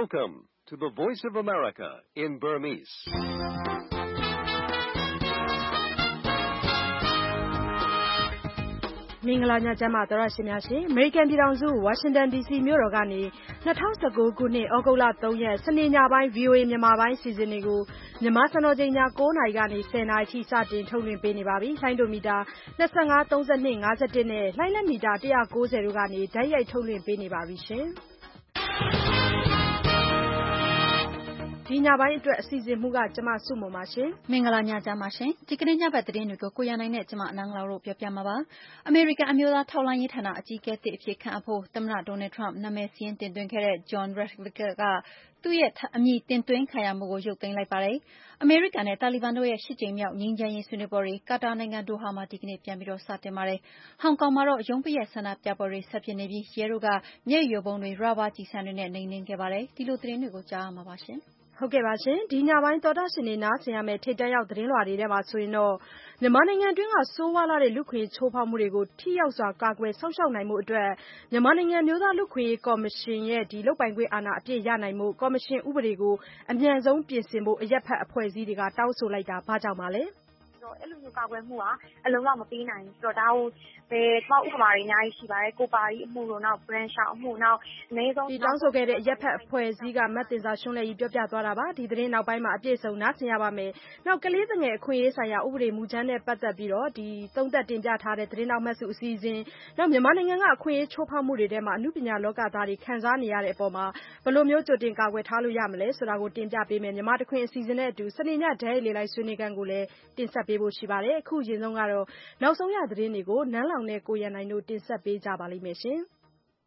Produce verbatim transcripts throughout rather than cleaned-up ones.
Welcome to the Voice of America in Burmese. ။မင်္ဂလာညချမ်းပါသောရရှိများရှင်။ American ပြည်ထောင်စု Washington ဒီ စီ မြို့တော်ကနေ၂၀၁၉ခုနှစ်ဩဂုတ်လ၃ရက်စနေညပိုင်း ဗွီအိုအေမြန်မာပိုင်းအစီအစဉ်တွေကိုမြန်မာစံတော်ချိန်ည၉နာရီကနေ၁၀နာရီထိစတင်ထုတ်လွှင့်ပေးနေပါပြီ။လိုင်းဒိုမီတာ၂၅၊၃၂၊၅၁နဲ့လှိုင်းလက်မီတာ၁၉၀တို့ကနေတိုက်ရိုက်ထုတ်လွှင့်ပေးနေပါပြီရှင်။ဒီညပိုင်းအတွက်အစီအစဉ်မှုကကျမစုမုံပါရှင်။မင်္ဂလာညချမ်းပါရှင်။ဒီကနေ့ညဘက်သတင်းတွေကိုကိုရနိုင်နဲ့ကျမအနန်းလာတို့ပြောပြမှာပါ။အမေရိကန်အမျိုးသားထောက်လှမ်းရေးဌာနအကြီးအကဲသစ်အဖြစ်ခန့်အပ်ဖို့သမ္မတဒေါ်နယ်ထရမ့်နာမည်စာရင်းတင်သွင်းခဲ့တဲ့ John Ratcliffe ကသူ့ရဲ့အမည်တင်သွင်းခံရမှုကိုရုပ်သိမ်းလိုက်ပါတယ်။အမေရိကန်နဲ့တာလီဘန်တို့ရဲ့ရှစ်ကြိမ်မြောက်ငြိမ်းချမ်းရေးဆွေးနွေးပွဲတွေကာတာနိုင်ငံဒိုဟာမှာဒီကနေ့ပြန်ပြီးစတင်ပါတယ်။ဟောင်ကောင်မှာတော့ရုံးပိတ်ရက်ဆန္ဒပြပွဲတွေဆက်ဖြစ်နေပြီးရဲတို့ကမျက်ရည်ယိုဗုံးတွေ၊ရာဘာကျည်ဆံတွေနဲ့နှိမ်နင်းခဲ့ပါတယ်။ဒီလိုသတင်းတွေကိုကြားရမှာပါရှင်။ဟုတ်ကဲ့ပါရှင်ဒီညပိုင်းသောတာရှင်တွေနားဆင်ရမယ့်ထိပ်တန်းရောက်သတင်းလွှာတွေထဲမှာဆိုရင်တော့မြန်မာနိုင်ငံတွင်းကဆိုးဝါးလာတဲ့လူခွင့်ချိုးဖောက်မှုတွေကိုထိရောက်စွာကာကွယ်စောင့်ရှောက်နိုင်မှုအတွက်မြန်မာနိုင်ငံမျိုးသားလူခွင့်ကော်မရှင်ရဲ့ဒီလုပ်ပိုင်ခွင့်အာဏာအပြည့်ရနိုင်မှုကော်မရှင်ဥပဒေကိုအမြန်ဆုံးပြင်ဆင်ဖို့အရက်ဖက်အဖွဲ့အစည်းတွေကတောင်းဆိုလိုက်တာဘာကြောင့်ပါလဲအဲ့လိုမျိုးကာကွယ်မှုကအလုံးလောက်မပေးနိုင်ဘူးဆိုတော့ဒါကိုဘယ်ပေါ့ဥပမာတွေအများကြီးရှိပါတယ်ကိုပါရီအမှုတို့နောက် brand ရှောက်အမှုနောက်အနည်းဆုံးဒီတောင်းဆိုခဲ့တဲ့ရက်ဖက်အဖွဲ့အစည်းကမတ်တင်စာရှုံးလဲကြီးပြောပြသွားတာပါဒီသတင်းနောက်ပိုင်းမှာအပြည့်စုံနားဆင်ရပါမယ်နောက်ကလေးငယ်အခွင့်အရေးဆိုင်ရာဥပဒေမူကြမ်းနဲ့ပတ်သက်ပြီးတော့ဒီသုံးသက်တင်ပြထားတဲ့သတင်းနောက်မှတ်စုအစီအစဉ်နောက်မြန်မာနိုင်ငံကအခွင့်အရေးချိုးဖောက်မှုတွေထဲမှာအမှုပညာလောကသားတွေခံစားနေရတဲ့အပေါ်မှာဘယ်လိုမျိုးကြိုတင်ကာကွယ်ထားလို့ရမလဲဆိုတာကိုတင်ပြပေးမယ်မြန်မာတခွင်အစီအစဉ်နဲ့အတူစနေညဒဲလေလိုက်ဆွေးနွေးခန်းကိုလည်းတင်ဆက်ပေးဖို့ရှိပါတယ်အခုအရင်ဆုံးကတော့နောက်ဆုံးရသတင်းတွေကိုနန်းလောင်နဲ့ကိုရန်နိုင်တို့တင်ဆက်ပေးကြပါလိမ့်မယ်ရှင်။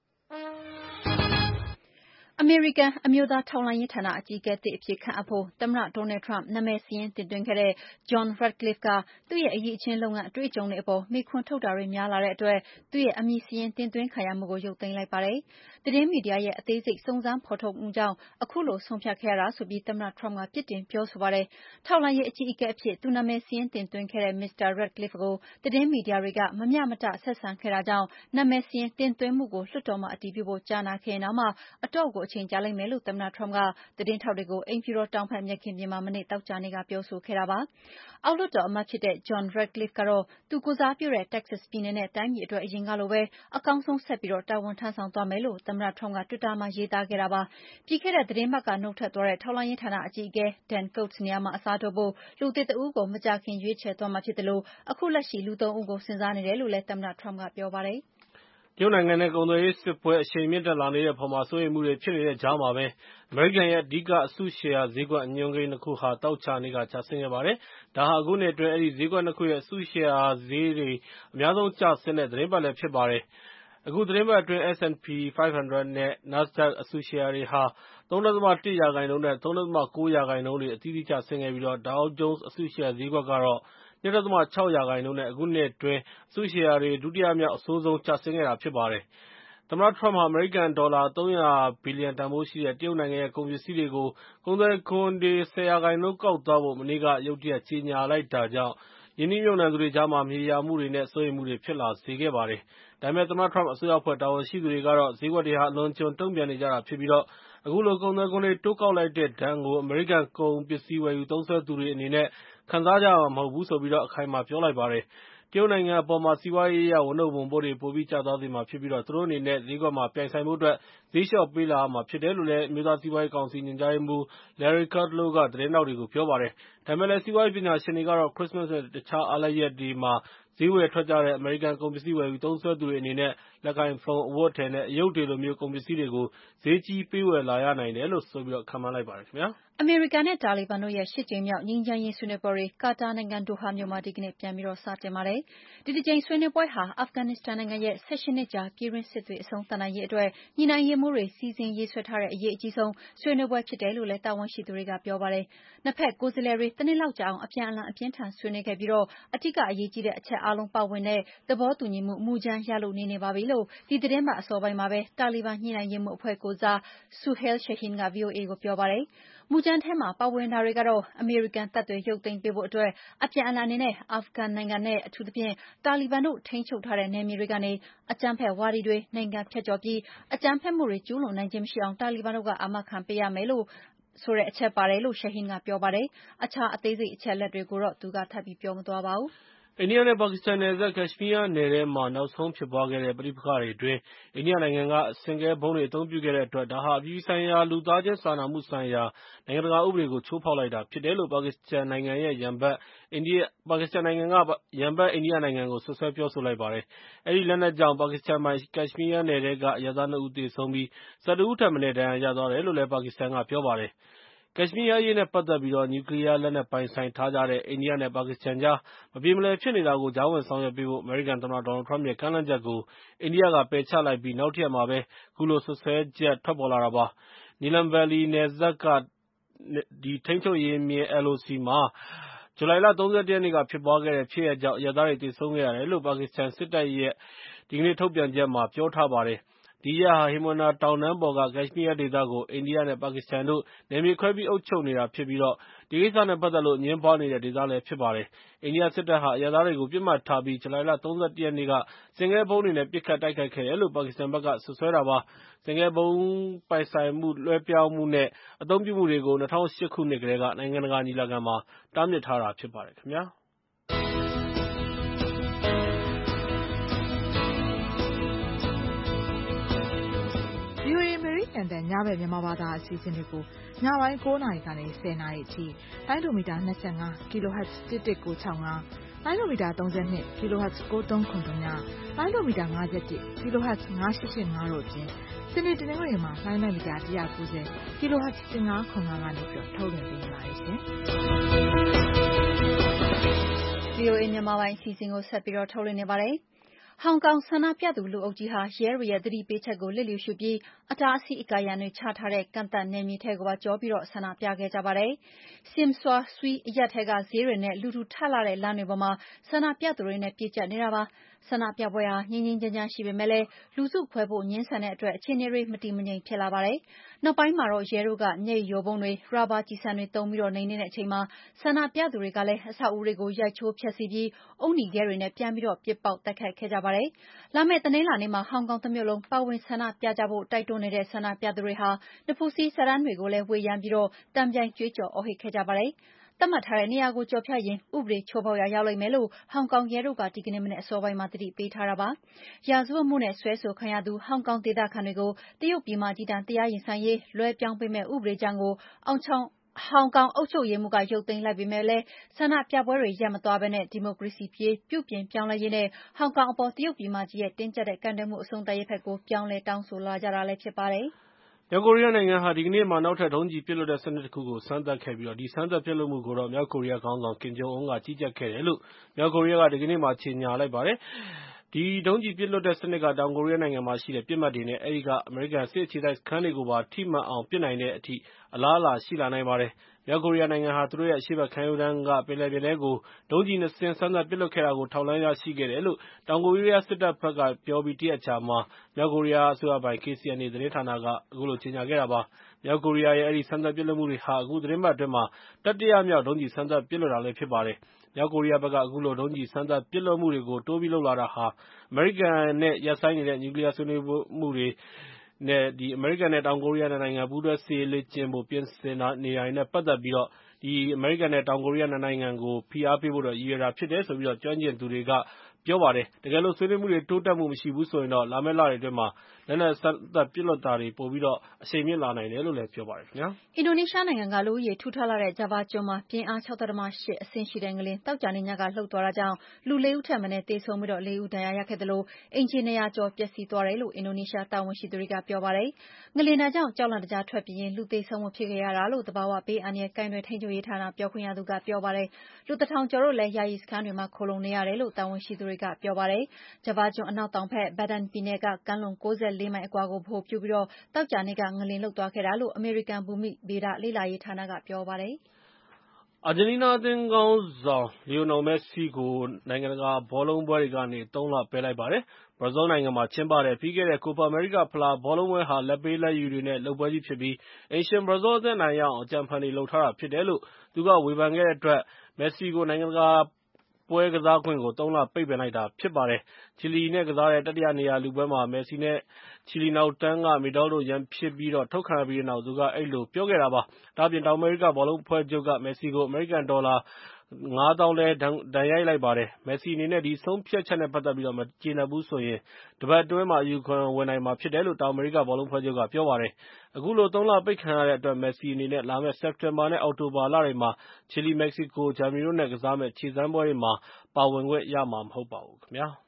အမေရိကန်အမျိုးသားထောက်လှမ်းရေးဌာနအကြီးအကဲသစ်အဖြစ်ခန့်အပ်ဖို့သမ္မတဒေါ်နယ်ထရမ့်နာမည်စာရင်းတင်သွင်းခဲ့တဲ့ John Ratcliffe ကသူ့ရဲ့အရည်အချင်းလုပ်ငန်းအတွေ့အကြုံတွေအပေါ်မေးခွန်းထုတ်တာတွေများလာတဲ့အတွက်သူ့ရဲ့အမည်စာရင်းတင်သွင်းခံရမှုကိုရုပ်သိမ်းလိုက်ပါတယ်။သတင်းမီဒီယာရဲ့အသေးစိတ်စုံစမ်းဖော်ထုတ်မှုကြောင့်အခုလိုဆုံးဖြတ်ခဲ့ရတာဆိုပြီးသမ္မတထရမ့်ကပြစ်တင်ပြောဆိုပါတယ်။ထောက်လှမ်းရေးအကြီးအကဲအဖြစ်သူနာမည်စာရင်းတင်သွင်းခဲ့တဲ့ မစ္စတာ Ratcliffe ကိုသတင်းမီဒီယာတွေကမမျှမတဆက်ဆံခဲ့တာကြောင့်နာမည်စာရင်းတင်သွင်းမှုကိုလွှတ်တော်မှာအတည်ပြုဖို့ကြားနာခဲ့ရင်တောင်မှအတော့ကိုအချိန်ကြာလိမ့်မယ်လို့သမ္မတထရမ့်ကသတင်းထောက်တွေကိုအိမ်ဖြူတော်တောင်ဘက်မြက်ခင်းပြင်မှာမနေ့သောကြာနေ့ကပြောဆိုခဲ့တာပါ။အောက်လွှတ်တော်အမတ်ဖြစ်တဲ့ John Ratcliffe ကတော့သူကိုယ်စားပြုတဲ့ Texas ပြည်နယ်နဲ့တိုင်းပြည်အတွက်အရင်ကလိုပဲအကောင်းဆုံးဆက်ပြီးတာဝန်ထမ်းဆောင်သွားမယ်လို့သမ္မတထရမ့်ကတွစ်တာမှာရေးသားခဲ့တာပါ။ပြီးခဲ့တဲ့သီတင်းပတ်ကနုတ်ထွက်သွားတဲ့ထောက်လှမ်းရေးဌာနအကြီးအကဲ Dan Coats နေရာမှာအစားထိုးဖို့လူသစ်တဦးကိုမကြာခင်ရွေးချယ်သွားမှာဖြစ်သလိုအခုလက်ရှိလူသုံးဦးကိုစဉ်းစားနေတယ်လို့လည်းသမ္မတထရမ့်ကပြောပါတယ်။တရုတ်နိုင်ငံနဲ့ကုန်သွယ်ရေးစစ်ပွဲအရှိန်မြင့်တက်လာနေတဲ့အပေါ်မှာစိုးရိမ်မှုတွေဖြစ်နေတဲ့ကြားမှာပဲအမေရိကန်ရဲ့အဓိကအစုရှယ်ယာဈေးကွက်အညွှန်းကိန်းနှစ်ခုဟာသောကြာနေ့ကကျဆင်းခဲ့ပါတယ်။ဒါဟာအခုနှစ်အတွင်းအဲဒီဈေးကွက်နှစ်ခုရဲ့အစုရှယ်ယာဈေးတွေအများဆုံးကျဆင်းတဲ့သတင်းပတ်လည်းဖြစ်ပါတယ်။အခုသတင်းပတ်အတွင်း S and P ၅၀၀ နဲ့ NASDAQ အစုရှယ်ယာတွေဟာ ၃.၁ ရာခိုင်နှုန်းနဲ့ ၃.၉ ရာခိုင်နှုန်းတွေအသီးသီးကျဆင်းခဲ့ပြီး Dow Jones အစုရှယ်ယာဈေးကွက်ကတော့ ၂.၆ ရာခိုင်နှုန်းနဲ့အခုနှစ်အတွင်းအစုရှယ်ယာတွေဒုတိယမြောက်အဆိုးဆုံးကျဆင်းခဲ့တာဖြစ်ပါတယ်။သမ္မတထရမ့်ဟာအမေရိကန်ဒေါ်လာသုံးရာဘီလီယံတန်ဖိုးရှိတဲ့တရုတ်နိုင်ငံရဲ့ကုန်ပစ္စည်းတွေကိုကုန်သွယ်ခွန်တွေ၁၀ ရာခိုင်နှုန်းကောက်သွားဖို့မနေ့ကရုတ်တရက်ကြေညာလိုက်တာကြောင့်ရင်းနှီးမြှုပ်နှံသူတွေကြားမှာမြေယာမှုတွေနဲ့စိုးရိမ်မှုတွေဖြစ်လာစေခဲ့ပါတယ်။ဒါပေမဲ့သမ္မတထရမ့်အစိုးရအဖွဲ့တာဝန်ရှိသူတွေကတော့ဈေးကွက်တွေဟာအလွန်အကျွံတုံ့ပြန်နေကြတာဖြစ်ပြီးအခုလိုကုန်သွယ်ခွန်တွေတိုးကောက်လိုက်တဲ့ဒဏ်ကိုအမေရိကန်ကုန်ပစ္စည်းဝယ်ယူသုံးစွဲသူတွေအနေနဲ့ခံစားကြရမှာမဟုတ်ဘူးဆိုပြီးအခိုင်အမာပြောလိုက်ပါတယ်။တရုတ်နိုင်ငံအပေါ်မှာစီးပွားရေးအရဝန်ထုပ်ဝန်ပိုးတွေပိုပြီးကျသွားစေမှာဖြစ်ပြီးသူတို့အနေနဲ့ဈေးကွက်မှာပြိုင်ဆိုင်ဖို့အတွက်ဈေးလျှော့ပေးလာရမှာဖြစ်တယ်လို့လည်းအမျိုးသားစီးပွားရေးကောင်စီညွှန်ကြားရေးမှူး Larry Kudlow ကသတင်းထောက်တွေကိုပြောပါတယ်။ဒါပေမဲ့လည်းစီးပွားရေးပညာရှင်တွေကတော့ ခရစ္စမတ်နဲ့တခြားအားလပ်ရက်တွေမှာဈေးဝယ်ထွက်ကြတဲ့အမေရိကန်ကုန်ပစ္စည်းဝယ်ယူသုံးစွဲသူတွေအနေနဲ့လက်ကိုင်ဖုန်း၊အဝတ်အထည်နဲ့ အရုပ်တွေလိုကုန်ပစ္စည်းတွေကိုဈေးကြီးပေးဝယ်လာရနိုင်တယ်လို့ဆိုပြီးခန့်မှန်းလိုက်ပါတယ်ခင်ဗျာ။အမေရိကန်နဲ့တာလီဘန်တို့ရဲ့ရှစ်ကြိမ်မြောက်ငြိမ်းချမ်းရေးဆွေးနွေးပွဲတွေကာတာနိုင်ငံဒိုဟာမြို့မှာဒီကနေ့ပြန်ပြီးစတင်ပါတယ်။ဒီတစ်ကြိမ်ဆွေးနွေးပွဲဟာအာဖဂန်နစ္စတန်နိုင်ငံရဲ့၁၈နှစ်ကြာပြည်တွင်းစစ်တွေအဆုံးသတ်နိုင်ရေးအတွက်ညှိနှိုင်းရေးမှူးတွေစီစဉ်ရေးဆွဲထားတဲ့အရေးအကြီးဆုံးဆွေးနွေးပွဲဖြစ်တယ်လို့လည်းတာဝန်ရှိသူတွေကပြောပါတယ်။နှစ်ဖက်ကိုယ်စားလှယ်တွေတနှစ်လောက်ကြာအောင်အပြန်အလှန်အပြင်းအထန်ဆွေးနွေးခဲ့ပြီးအဓိကအရေးကြီးတဲ့အချက်အာအားလုံးပါဝင်တဲ့သဘောတူညီမှုမူကြမ်းရလို့နေနေပါပြီလို့ဒီသတင်းပတ်အစောပိုင်းမှာပဲတာလီဘန်ညှိနှိုင်းရေးမှုအဖွဲ့ကိုစား Suhail Shaheen က ဗွီအိုအေကိုပြောပါတယ်။မူကြမ်းထဲမှာပါဝင်တာတွေကတော့အမေရိကန်တပ်တွေရုပ်သိမ်းပေးဖို့အတွက်အပြန်အလှန်အနေနဲ့အာဖဂန်နိုင်ငံနဲ့အထူးသဖြင့်တာလီဘန်တို့ထိန်းချုပ်ထားတဲ့နယ်မြေတွေကနေအကြမ်းဖက်ဝါဒီတွေနိုင်ငံဖြတ်ကျော်ပြီးအကြမ်းဖက်မှုတွေကျူးလွန်နိုင်ခြင်းမရှိအောင်တာလီဘန်တို့ကအာမခံပေးရမယ်လို့ဆိုတဲ့အချက်ပါတယ်လို့ Shaheen ကပြောပါတယ်။အခြားအသေးစိတ်အချက်လက်တွေကိုတော့သူကထပ်ပြီးပြောမသွားပါဘူး။အိန္ဒိယနဲ့ပါကစ္စတန်နယ်စပ်ကက်ရှ်မီးယားနယ်ထဲမှာနောက်ဆုံးဖြစ်ပွားခဲ့တဲ့ပဋိပက္ခတွေအတွင်းအိန္ဒိယနိုင်ငံကဆင့်ကဲဗုံးတွေအသုံးပြုခဲ့တဲ့အတွက်ဒါဟာအပြည်ပြည်ဆိုင်ရာလူသားချင်းစာနာမှုဆိုင်ရာနိုင်ငံတကာဥပဒေကိုချိုးဖောက်လိုက်တာဖြစ်တယ်လို့ပါကစ္စတန်နိုင်ငံရဲ့ရန်ဘက်အိန္ဒိယပါကစ္စတန်နိုင်ငံကရန်ဘက်အိန္ဒိယနိုင်ငံကိုဆွဆွဲပြောဆိုလိုက်ပါတယ်။အဲဒီလက်နက်ကြောင့်ပါကစ္စတန်ပိုင်ကက်ရှ်မီးယားနယ်ထဲကအရပ်သားနှစ်ဦးသေဆုံးပြီးဆယ်တဦးထက်မနည်းဒဏ်ရာရသွားတယ်လို့လည်းပါကစ္စတန်ကပြောပါတယ်။ကက်ရှ်မီးယားအရေးနဲ့ပတ်သက်ပြီးနျူကလီးယားလက်နက်ပိုင်ဆိုင်ထားကြတဲ့အိန္ဒိယနဲ့ပါကစ္စတန်ကြားမပြေမလည်ဖြစ်နေတာကိုကြားဝင်ဆောင်ရွက်ပေးဖို့အမေရိကန်သမ္မတဒေါ်နယ်လ်ထရမ့်ရဲ့ကမ်းလှမ်းချက်ကိုအိန္ဒိယကပယ်ချလိုက်ပြီးနောက်တရက်မှာပဲအခုလိုစွပ်စွဲချက်ထွက်ပေါ်လာတာပါ။ Neelam Valley နယ်စပ်ကထိန်းချုပ်ရေးမျဉ်း L O C မှာဇူလိုင်လ ၃၁ ရက်နေ့ကဖြစ်ပွားခဲ့တဲ့ဖြစ်ရပ်ကြောင့်အရပ်သားတွေသေဆုံးခဲ့ရတယ်လို့ပါကစ္စတန်စစ်တပ်ရဲ့ဒီကနေ့ထုတ်ပြန်ချက်မှာပြောထားပါတယ်။ဒီအရပ်ဟာဟိမဝန္တာတောင်တန်းပေါ်ကကက်ရှ်မီးယားဒေသကိုအိန္ဒိယနဲ့ပါကစ္စတန်တို့နယ်မြေခွဲပြီးအုပ်ချုပ်နေတာဖြစ်ပြီးဒီကိစ္စနဲ့ပတ်သက်လို့အငြင်းပွားနေတဲ့ဒေသလည်းဖြစ်ပါတယ်။အိန္ဒိယစစ်တပ်ဟာအရပ်သားတွေကိုပစ်မှတ်ထားပြီးဇူလိုင်လ ၃၁ ရက်နေ့ကဆင့်ကဲဗုံးတွေနဲ့ပစ်ခတ်တိုက်ခိုက်ခဲ့တယ်လို့ပါကစ္စတန်ဘက်ကစွပ်စွဲတာပါ။ဆင့်ကဲဗုံးပိုင်ဆိုင်မှုလွှဲပြောင်းမှုနဲ့အသုံးပြုမှုတွေကို ၂၀၀၈ ခုနှစ်ကတည်းကနိုင်ငံတကာညီလာခံမှာတားမြစ်ထားတာဖြစ်ပါတယ်ခင်ဗျာ။ V O A အမေရိကန်တန်ညဘက်မြန်မာဘာသာအစီအစဉ်တွေကိုညပိုင်း၉နာရီကနေ၁၀နာရီအထိတိုင်းဒိုမီတာ၂၅ kHz တစ်တစ်ကို၆၅တိုင်းဒိုမီတာ၃၂ kHz ကို၃ခုညတိုင်းဒိုမီတာ၅၁ kHz ၅၈၈၅တို့အပြင်စနေတနင်္ဂနွေမှာတိုင်းမီတာ၁၉၀ kHz ၁၅ခု၅ကနေပြီးထုတ်လွှင့်ပေးနေပါတယ်ရှင်။ V O A မြန်မာပိုင်းအစီအစဉ်ကိုဆက်ပြီးတော့ထုတ်လွှင့်နေပါတယ်။ဟောင်ကောင်ဆန္ဒပြသူလူအုပ်ကြီးဟာရဲတွေရဲ့သတိပေးချက်ကိုလျစ်လျူရှုပြီးအတားအဆီးအကာအရံတွေချထားတဲ့ကန့်သတ်နယ်မြေထဲကိုပါကျော်ပြီးဆန္ဒပြခဲ့ကြပါတယ်။ Sim Swa Sui အရပ်ထဲကဈေးတွေနဲ့လူထူထပ်လှတဲ့လမ်းတွေပေါ်မှာဆန္ဒပြသူတွေနဲ့ပြည့်ကျပ်နေတာပါ။ဆန္ဒပြပွဲဟာငြိမ်းငြိမ်းချမ်းချမ်းရှိပေမယ့်လည်းလူစုခွဲဖို့ငြင်းဆန်တဲ့အတွက်အခြေအနေတွေမတည်မငြိမ်ဖြစ်လာပါတယ်။နောက်ပိုင်းမှာတော့ရဲတို့ကမျက်ရည်ယိုဗုံးတွေ၊ရာဘာကျည်ဆံတွေသုံးပြီးနှိမ်နင်းတဲ့အချိန်မှာဆန္ဒပြသူတွေကလည်းအဆောက်အဦတွေကိုရိုက်ချိုးဖျက်ဆီးပြီးအုတ်နီခဲတွေနဲ့ပြန်ပြီးပစ်ပေါက်တိုက်ခိုက်ခဲ့ကြပါတယ်။လာမယ့်တနင်္လာနေ့မှာဟောင်ကောင်တမြို့လုံးပါဝင်ဆန္ဒပြကြဖို့တိုက်တွန်းနေတဲ့ဆန္ဒပြသူတွေဟာနဖူးစည်းစာတန်းတွေကိုလည်းဝှေ့ယမ်းပြီးတန်ပြန်ကြွေးကြော်အော်ဟစ်ခဲ့ကြပါတယ်။သတ်မှတ်ထားတဲ့နေရာကိုကျော်ဖြတ်ရင်ဥပဒေချိုးဖောက်ရာရောက်လိမ့်မယ်လို့ဟောင်ကောင်ရဲတို့ကဒီကနေ့မနက်အစောပိုင်းမှာသတိပေးထားတာပါ။ရာဇဝတ်မှုနဲ့စွဲဆိုခံရသူဟောင်ကောင်ဒေသခံတွေကိုတရုတ်ပြည်မကြီးထံတရားရင်ဆိုင်ရေးလွှဲပြောင်းပေးမယ့်ဥပဒေကြမ်းကိုအောင်ချောင်းဟောင်ကောင်အုပ်ချုပ်ရေးမှူးကရုပ်သိမ်းလိုက်ပေမယ့်လည်းဆန္ဒပြပွဲတွေရပ်မသွားဘဲဒီမိုကရေစီပြုပြင်ပြောင်းလဲရေးနဲ့ဟောင်ကောင်အပေါ်တရုတ်ပြည်မကြီးရဲ့တင်းကျပ်တဲ့ကန့်ကွက်မှုအဆုံးသတ်ရေးဘက်ကိုပြောင်းလဲတောင်းဆိုလာကြတာလည်းဖြစ်ပါတယ်။မြောက်ကိုရီးယားနိုင်ငံဟာဒီကနေ့မှာနောက်ထပ်ဒုံးကျည်ပစ်လွှတ်တဲ့စနစ်တခုကိုစမ်းသပ်ခဲ့ပြီးဒီစမ်းသပ်ပစ်လွှတ်မှုကိုတော့မြောက်ကိုရီးယားခေါင်းဆောင်ကင်ဂျုံအွန်းကကြီးကြပ်ခဲ့တယ်လို့မြောက်ကိုရီးယားကဒီကနေ့မှာကြေညာလိုက်ပါတယ်။ဒီဒုံးကျည်ပစ်လွှတ်တဲ့စနစ်ကတောင်ကိုရီးယားနိုင်ငံမှာရှိတဲ့ပစ်မှတ်တွေနဲ့အဲဒီကအမေရိကန်စစ်အခြေစိုက်စခန်းတွေကိုပါထိမှန်အောင်ပစ်နိုင်တဲ့အထိအလားအလာရှိလာနိုင်ပါတယ်။မြောက်ကိုရီးယားနိုင်ငံဟာသူတို့ရဲ့အရှေ့ဘက်ကမ်းရိုးတန်းကပင်လယ်ပြင်ထဲကိုဒုံးကျည်နှစ်စင်းစမ်းသပ်ပစ်လွှတ်ခဲ့တာကိုထောက်လှမ်းရရှိခဲ့တယ်လို့တောင်ကိုရီးယားစစ်တပ်ဘက်ကပြောပြီးတရက်အကြာမှာမြောက်ကိုရီးယားအစိုးရပိုင် K C N A သတင်းဌာနကအခုလိုကြေညာခဲ့တာပါ။မြောက်ကိုရီးယားရဲ့အဲဒီစမ်းသပ်ပစ်လွှတ်မှုတွေဟာအခုသီတင်းပတ်အတွင်းမှာတတိယမြောက်ဒုံးကျည်စမ်းသပ်ပစ်လွှတ်တာလည်းဖြစ်ပါတယ်။မြောက်ကိုရီးယားဘက်ကအခုလိုဒုံးကျည်စမ်းသပ်ပစ်လွှတ်မှုတွေကိုတိုးပြီးလုပ်လာတာဟာအမေရိကန်နဲ့ရပ်ဆိုင်းနေတဲ့နျူကလီးယားဆွေးနွေးမှုတွေနဲ့အမေရိကန်နဲ့တောင်ကိုရီးယားနှစ်နိုင်ငံပူးတွဲစစ်ရေးလေ့ကျင့်ဖို့ပြင်ဆင်နေတာတွေနဲ့ပတ်သက်ပြီးအမေရိကန်နဲ့တောင်ကိုရီးယားနှစ်နိုင်ငံကိုဖိအားပေးဖို့ရည်ရွယ်တာဖြစ်တယ်လို့ကျွမ်းကျင်သူတွေကပြောပါတယ်။တကယ်လို့ဆွေးနွေးမှုတွေတိုးတက်မှုမရှိဘူးဆိုရင်တော့လာမယ့်လတွေအတွင်းမှာလက်နက်စမ်းသပ်ပစ်လွှတ်တာတွေပိုပြီးအရှိန်မြင့်လာနိုင်တယ်လို့လည်းပြောပါတယ်ခင်ဗျာ။အင်ဒိုနီးရှားနိုင်ငံကလူဦးရေထူထပ်လှတဲ့ဂျာဗာကျွန်းမှာပြင်းအား ၆.၈ အဆင့်ရှိတဲ့ငလျင်သောကြာနေ့ညကလှုပ်သွားတာကြောင့်လူလေးဦးထက်မနည်းသေဆုံးပြီးလေးဦးဒဏ်ရာရခဲ့သလိုအိမ်ခြေနှစ်ရာကျော်ပျက်စီးသွားတယ်လို့အင်ဒိုနီးရှားတာဝန်ရှိသူတွေကပြောပါတယ်။ငလျင်ဒဏ်ကြောင့်ကြောက်လန့်တကြားထွက်ပြေးရင်းလူသေဆုံးမှုဖြစ်ခဲ့ရတာလို့သဘာဝဘေးအန္တရာယ်ကိုင်တွယ်ထိန်းချုပ်ရေးဌာနပြောခွင့်ရသူကပြောပါတယ်။လူတစ်ထောင်ကျော်တို့လည်းယာယီစခန်းတွေမှာခိုလှုံနေရတယ်လို့တာဝန်ရှိသူတွေကပြောပါတယ်။ဂျာဗာကျွန်းအနောက်တောင်ဘက် Badan ပြည်နယ်ကကမ်းလွန်၉၄မိုင်အကွာကိုဗဟိုပြုပြီးသောကြာနေ့ကငလျင်လှုပ်သွားခဲ့တာလို့အမေရိကန်ဘူမိဗေဒလေ့လာရေးဌာနကပြောပါတယ်။အာဂျင်တီးနားအသင်းခေါင်းဆောင်လီယိုနယ်မက်ဆီကိုနိုင်ငံတကာဘောလုံးပွဲတွေကနေသုံးလပယ်လိုက်ပါတယ်။ ဘရာဇီးနိုင်ငံမှာကျင်းပတဲ့ပြီးခဲ့တဲ့ Copa America ဖလားဘောလုံးပွဲဟာလက်ပေးလက်ယူတွေနဲ့လုပ်ပွဲကြီးဖြစ်ပြီးအိမ်ရှင်ဘရာဇီးအသင်းအနိုင်ရအောင်အကြံဖန်တွေလုပ်ထားတာဖြစ်တယ်လို့သူကဝေဖန်ခဲ့တဲ့အတွက်မက်ဆီကိုနိုင်ငံတကာပွဲကစားခွင့်ကိုသုံးလပိတ်ပင်လိုက်တာဖြစ်ပါတယ်။ ချီလီနဲ့ကစားတဲ့တတိယနေရာလုပွဲမှာမက်ဆီနဲ့ချီလီနောက်တန်းကမီဒယ်လ်တို့ရန်ဖြစ်ပြီးထုတ်ခံရပြီးတဲ့နောက်သူကအဲဒီလိုပြောခဲ့တာပါ။ ဒါ့အပြင်တောင်အမေရိကဘောလုံးအဖွဲ့ချုပ်ကမက်ဆီကိုအမေရိကန်ဒေါ်လာငါးသောင်းလဲဒဏ်ရိုက်လိုက်ပါတယ်။ မက်ဆီအနေနဲ့ဒီဆုံးဖြတ်ချက်နဲ့ပတ်သက်ပြီးမကျေနပ်ဘူးဆိုရင်တပတ်အတွင်းအယူခံဝင်နိုင်မှာဖြစ်တယ်လို့တောင်အမေရိကဘောလုံးအဖွဲ့ချုပ်ကပြောပါတယ်။ အခုလိုသုံးလပိတ်ခံရတဲ့အတွက်မက်ဆီအနေနဲ့လာမယ့်စက်တင်ဘာနဲ့အောက်တိုဘာလတွေမှာချီလီ၊မက္ကဆီကို၊ဂျာမနီတို့နဲ့ကစားမယ့်ခြေစမ်းပွဲတွေမှာပါဝင်ခွင့်ရမှာမဟုတ်ပါဘူးခင်ဗျာ။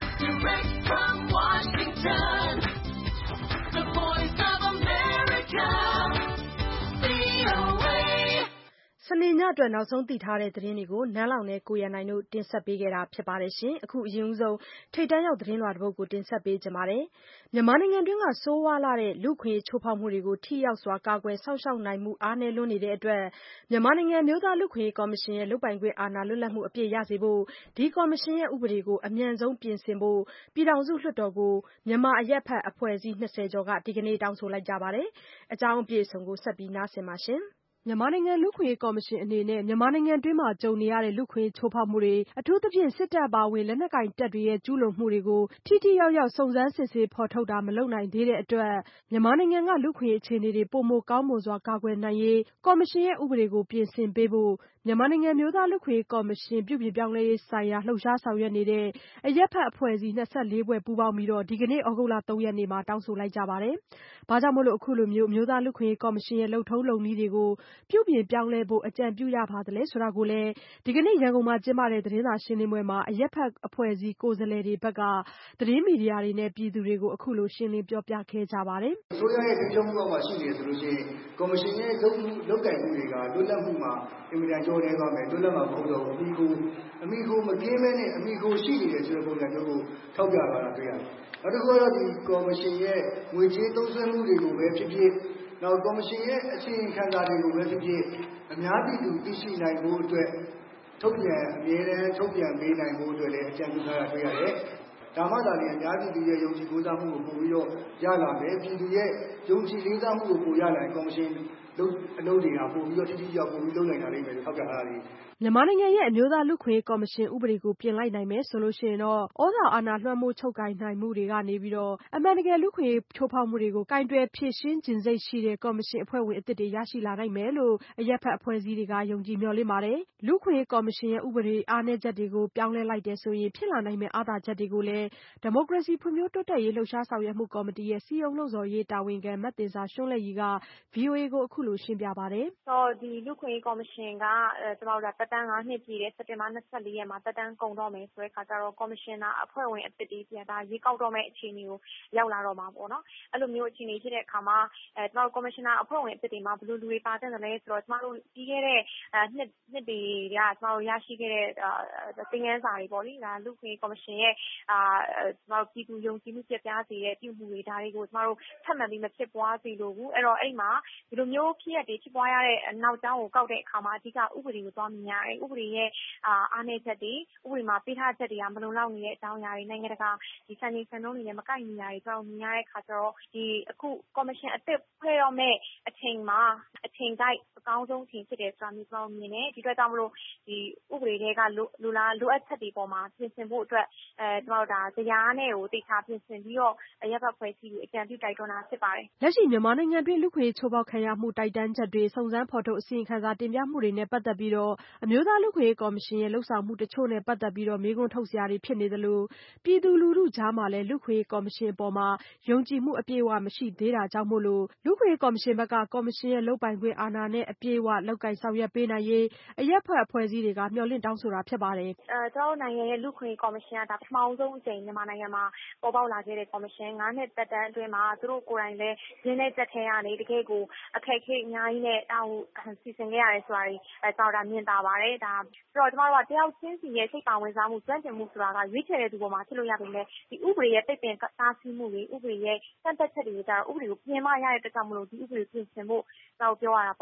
။စနေညအတွက်နောက်ဆုံးသိထားတဲ့သတင်းတွေကိုနန်းလောင်နဲ့ကိုရန်နိုင်တို့တင်ဆက်ပေးခဲ့တာဖြစ်ပါတယ်။အခုအရင်ဆုံးထိပ်တန်းရောက်သတင်းလွှာတပုဒ်ကိုတင်ဆက်ပေးချင်ပါတယ်။မြန်မာနိုင်ငံတွင်းကဆိုးဝါးလှတဲ့လူ့အခွင့်အရေးချိုးဖောက်မှုတွေကိုထိရောက်စွာကာကွယ်စောင့်ရှောက်နိုင်မှုအားနည်းလွန်းနေတဲ့အတွက်မြန်မာနိုင်ငံအမျိုးသားလူ့အခွင့်အရေးကော်မရှင်ရဲ့လုပ်ပိုင်ခွင့်အာဏာလွတ်လပ်မှုအပြည့်ရစေဖို့ဒီကော်မရှင်ရဲ့ဥပဒေကိုအမြန်ဆုံးပြင်ဆင်ဖို့ပြည်ထောင်စုလွှတ်တော်ကိုမြန်မာအရပ်ဖက်အဖွဲ့အစည်း၂၀ကျော်ကဒီကနေ့တောင်းဆိုလိုက်ကြပါတယ်။အကြောင်းအပြည့်အစုံကိုဆက်ပြီးနားဆင်ပါရှင်။မြန်မာနိုင်ငံလူ့အခွင့်အရေးကော်မရှင်အနေနဲ့မြန်မာနိုင်ငံတွင်းမှာကြုံနေရတဲ့လူ့အခွင့်အရေးချိုးဖောက်မှုတွေအထူးသဖြင့်စစ်တပ်အပါအဝင်လက်နက်ကိုင်တပ်တွေရဲ့ကျူးလွန်မှုတွေကိုထိထိရောက်ရောက်စုံစမ်းစစ်ဆေးဖော်ထုတ်တာမလုပ်နိုင်သေးတဲ့အတွက်မြန်မာနိုင်ငံကလူ့အခွင့်အရေးအခြေအနေတွေပိုမိုကောင်းမွန်စွာကာကွယ်နိုင်ရေးကော်မရှင်ရဲ့ဥပဒေကိုပြင်ဆင်ပေးဖို့မြန်မာနိုင်ငံအမျိုးသားလူ့အခွင့်အရေးကော်မရှင်ပြုပြင်ပြောင်းလဲရေးဆိုင်ရာလှုပ်ရှားဆောင်ရွက်နေတဲ့အရပ်ဖက်အဖွဲ့အစည်း၂၄ဖွဲ့ပူးပေါင်းပြီးဒီကနေ့သြဂုတ်လ၃ရက်နေ့မှာတောင်းဆိုလိုက်ကြပါတယ်။ဘာကြောင့်မို့လို့အခုလိုမျိုးအမျိုးသားလူ့အခွင့်အရေးကော်မရှင်ရဲ့လုပ်ထုံးလုပ်နည်းတွေကိုပြုပြင်ပြောင်းလဲဖို့အကြံပြုရပါသလဲဆိုတာကိုလည်းဒီကနေ့ရန်ကုန်မှာကျင်းပတဲ့သတင်းစာရှင်းလင်းပွဲမှာအရပ်ဖက်အဖွဲ့အစည်းကိုယ်စားလှယ်တွေဘက်ကသတင်းမီဒီယာတွေနဲ့ပြည်သူတွေကိုအခုလိုရှင်းလင်းပြောပြခဲ့ကြပါတယ်။အစိုးရရဲ့ထိချုပ်မှုအောက်မှာရှိနေဆိုလို့ရှိရင်ကော်မရှင်ရဲ့လုပ်မှုလုပ်ကင်မှုတွေကလွတ်လပ်မှုမှာအင်မတန်ကြောနေသွားမယ်လွတ်လပ်မှာမဟုတ်တော့ဘူးအမိကိုအမိကိုမကင်းမဲနဲ့အမိကိုရှိနေတယ်ဆိုတဲ့ပုံစံမျိုးကိုထောက်ပြလာတာတွေ့ရတယ်။နောက်တစ်ခုကတော့ဒီကော်မရှင်ရဲ့ငွေကြေးသုံးစွဲမှုတွေကိုပဲဖြစ်ဖြစ်နောက်ကော်မရှင်ရဲ့အစီရင်ခံစာတွေကိုပဲဖြစ်ဖြစ်အများပြည်သူသိရှိနိုင်ဖို့အတွက်ထုတ်ပြန်အမြဲတမ်းထုတ်ပြန်ပေးနိုင်ဖို့အတွက်လည်းအကြံပြုထားတာတွေ့ရတယ်။ဒါမှသာလေအများပြည်သူရဲ့ယုံကြည်ကိုးစားမှုကိုပို့ပြီးတော့ရလာမယ်ပြည်သူရဲ့ယုံကြည်လေးစားမှုကိုပို့ရလာကော်မရှင်လုပ်အလုပ်တွေဟာပို့ပြီးတော့တိတိကျကျပို့ပြီးလုပ်နိုင်တာလိမ့်မယ်လို့ထောက်ပြထားတာလေ။မြန်မာနိုင်ငံရဲ့အမျိုးသားလူ့အခွင့်အရေးကော်မရှင်ဥပဒေကိုပြင်လိုက်နိုင်မယ်ဆိုလို့ရှိရင်တော့ဩဇာအာဏာလွှမ်းမိုးချုပ်ကိုင်နိုင်မှုတွေကနေပြီးတော့အမှန်တကယ်လူ့အခွင့်အရေးချိုးဖောက်မှုတွေကိုကင်တွယ်ဖြေရှင်းခြင်းစိတ်ရှိတဲ့ကော်မရှင်အဖွဲ့ဝင်အသစ်တွေရရှိလာနိုင်မယ်လို့အရပ်ဖက်အဖွဲ့အစည်းတွေကယုံကြည်မျှော်လင့်ပါတယ်။လူ့အခွင့်အရေးကော်မရှင်ရဲ့ဥပဒေအားနည်းချက်တွေကိုပြောင်းလဲလိုက်တယ်ဆိုရင်ဖြစ်လာနိုင်မယ့်အားသာချက်တွေကိုလည်းဒီမိုကရေစီဖွံ့ဖြိုးတိုးတက်ရေးလှုပ်ရှားဆောင်ရွက်မှုကော်မတီရဲ့စည်းရုံးလှုံ့ဆော်ရေးတာဝန်ခံမသဉ္ဇာရွှန်းလဲ့ရည်က ဗွီအိုအေကိုအခုလိုရှင်းပြပါတယ်။ဆိုဒီလူ့အခွင့်အရေးကော်မရှင်ကကျွန်တော်တို့တက်တန်း၅နှစ်ပြည့်တဲ့စက်တင်ဘာ၂၄ရက်မှာတက်တန်းကုန်တော့မယ်ဆိုတဲ့အခါကျတော့ကော်မရှင်နာအဖွဲ့ဝင်အသစ်တွေပြန်ဒါရွေးကောက်တော့မယ့်အခြေအနေကိုရောက်လာတော့မှာပေါ့နော်အဲ့လိုမျိုးအခြေအနေဖြစ်တဲ့အခါမှာအဲကျွန်တော်တို့ကော်မရှင်နာအဖွဲ့ဝင်အသစ်တွေမှာဘယ်လိုလူတွေပါတဲ့လဲဆိုတော့ကျွန်တော်တို့ပြီးခဲ့တဲ့နှစ်နှစ်တွေကကျွန်တော်တို့ရရှိခဲ့တဲ့သင်ခန်းစာတွေပေါ့လေဒါလူ့အခွင့်အရေးကော်မရှင်ရဲ့အာကျွန်တော်တို့ပြည်သူယုံကြည်မှုပြပြစေတဲ့ပြုမှုတွေဒါတွေကိုကျွန်တော်တို့ထပ်မံပြီးမဖြစ်ပွားစေလိုဘူးအဲ့တော့အဲ့မှာဒီလိုမျိုးဖြစ်ရတဲ့ဖြစ်ပွားရတဲ့နောက်ကျောင်းကိုကောက်တဲ့အခါမှာအဓိကဥပဒေကိုသွားမြင်ရတယ်ဥပဒေရဲ့အာအားနည်းချက်တွေဥပဒေမှာပေးထားချက်တွေကမလုံလောက်နေတဲ့အကြောင်းအရာတွေနိုင်ငံတကာဒီစံချိန်စံနှုန်းတွေနဲ့မကိုက်ညီတာတွေကျွန်တော်မြင်ရတဲ့အခါကျတော့ဒီအခုကော်မရှင်အသစ်ဖွဲ့ရမယ့်အချိန်မှာအချိန်တိုင်းအကောင်းဆုံးအချိန်ဖြစ်တယ်ဆိုတာမျိုးကျွန်တော်မြင်တယ်ဒီအတွက်ကြောင့်မလို့ဒီဥပဒေတွေကလိုလားလိုအပ်ချက်တွေပေါ်မှာပြင်ဆင်ဖို့အတွက်အဲကျွန်တော်တို့ဒါတရားနဲ့ကိုတိကျပြင်ဆင်ပြီးတော့အရပ်ဘက်ဖွဲ့စည်းပြီးအကြံပြုတိုက်တွန်းတာဖြစ်ပါတယ်လက်ရှိမြန်မာနိုင်ငံတွင်းလူ့ခွင့်ချိုးဖောက်ခံရမှုတိုက်တန်းချက်တွေစုံစမ်းဖော်ထုတ်အစီရင်ခံစာတင်ပြမှုတွေနဲ့ပတ်သက်ပြီးတော့အမျိုးသားလူ့ခွင့်ကော်မရှင်ရဲ့လှုပ်ဆောင်မှုတချို့နဲ့ပတ်သက်ပြီးတော့မေးခွန်းထုတ်စရာတွေဖြစ်နေသလိုပြည်သူလူထုကြားမှာလည်းလူ့ခွင့်ကော်မရှင်အပေါ်မှာယုံကြည်မှုအပြည့်အဝမရှိသေးတာကြောင့်မို့လို့လူ့ခွင့်ကော်မရှင်ဘက်ကကော်မရှင်ရဲ့လုပ်ပိုင်ခွင့်အာဏာနဲ့အပြည့်အဝလုပ်ကိုင်ဆောင်ရွက်ပေးနိုင်ရေးအရက်ဖွဲ့အဖွဲ့အစည်းတွေကမျှော်လင့်တောင်းဆိုတာဖြစ်ပါတယ်အဲကျွန်တော်နိုင်ငံရဲ့လူ့ခွင့်ကော်မရှင်ကဒါပထမဆုံးအကြိမ်မြန်မာနိုင်ငံမှာပေါ်ပေါက်လာခဲ့တဲ့ကော်မရှင်၅နှစ်သက်တမ်းအတွင်းမှာသူတို့ကိုယ်တိုင်လည်းရင်းနှီးတက်ထဲရနေတကယ်ကိုအခက်အခဲအများကြီးနဲ့တာဝန်စီစဉ်ခဲ့ရတယ်ဆိုတာတွေအဲကျွန်တော်ဒါမြင်တာပါတယ်ဒါဆိုတော့ကျွန်တော်တို့ကတယောက်ချင်းစီရဲ့စိတ်ပါဝင်စားမှုကျွမ်းကျင်မှုဆိုတာကရွေးချယ်တဲ့သူပေါ်မှာဖြစ်လို့ရပေမဲ့ဒီဥပဒေရဲ့ပိတ်ပင်တားဆီးမှုတွေဥပဒေရဲ့စံတက်ချက်တွေကြတော့ဥပဒေကိုပြင်မရတဲ့အတွက်ကြောင့်မလို့ဒီဥပဒေပြင်ဆင်ဖို့ကျွန်တော်ပြောရတာပေါ့ဒါ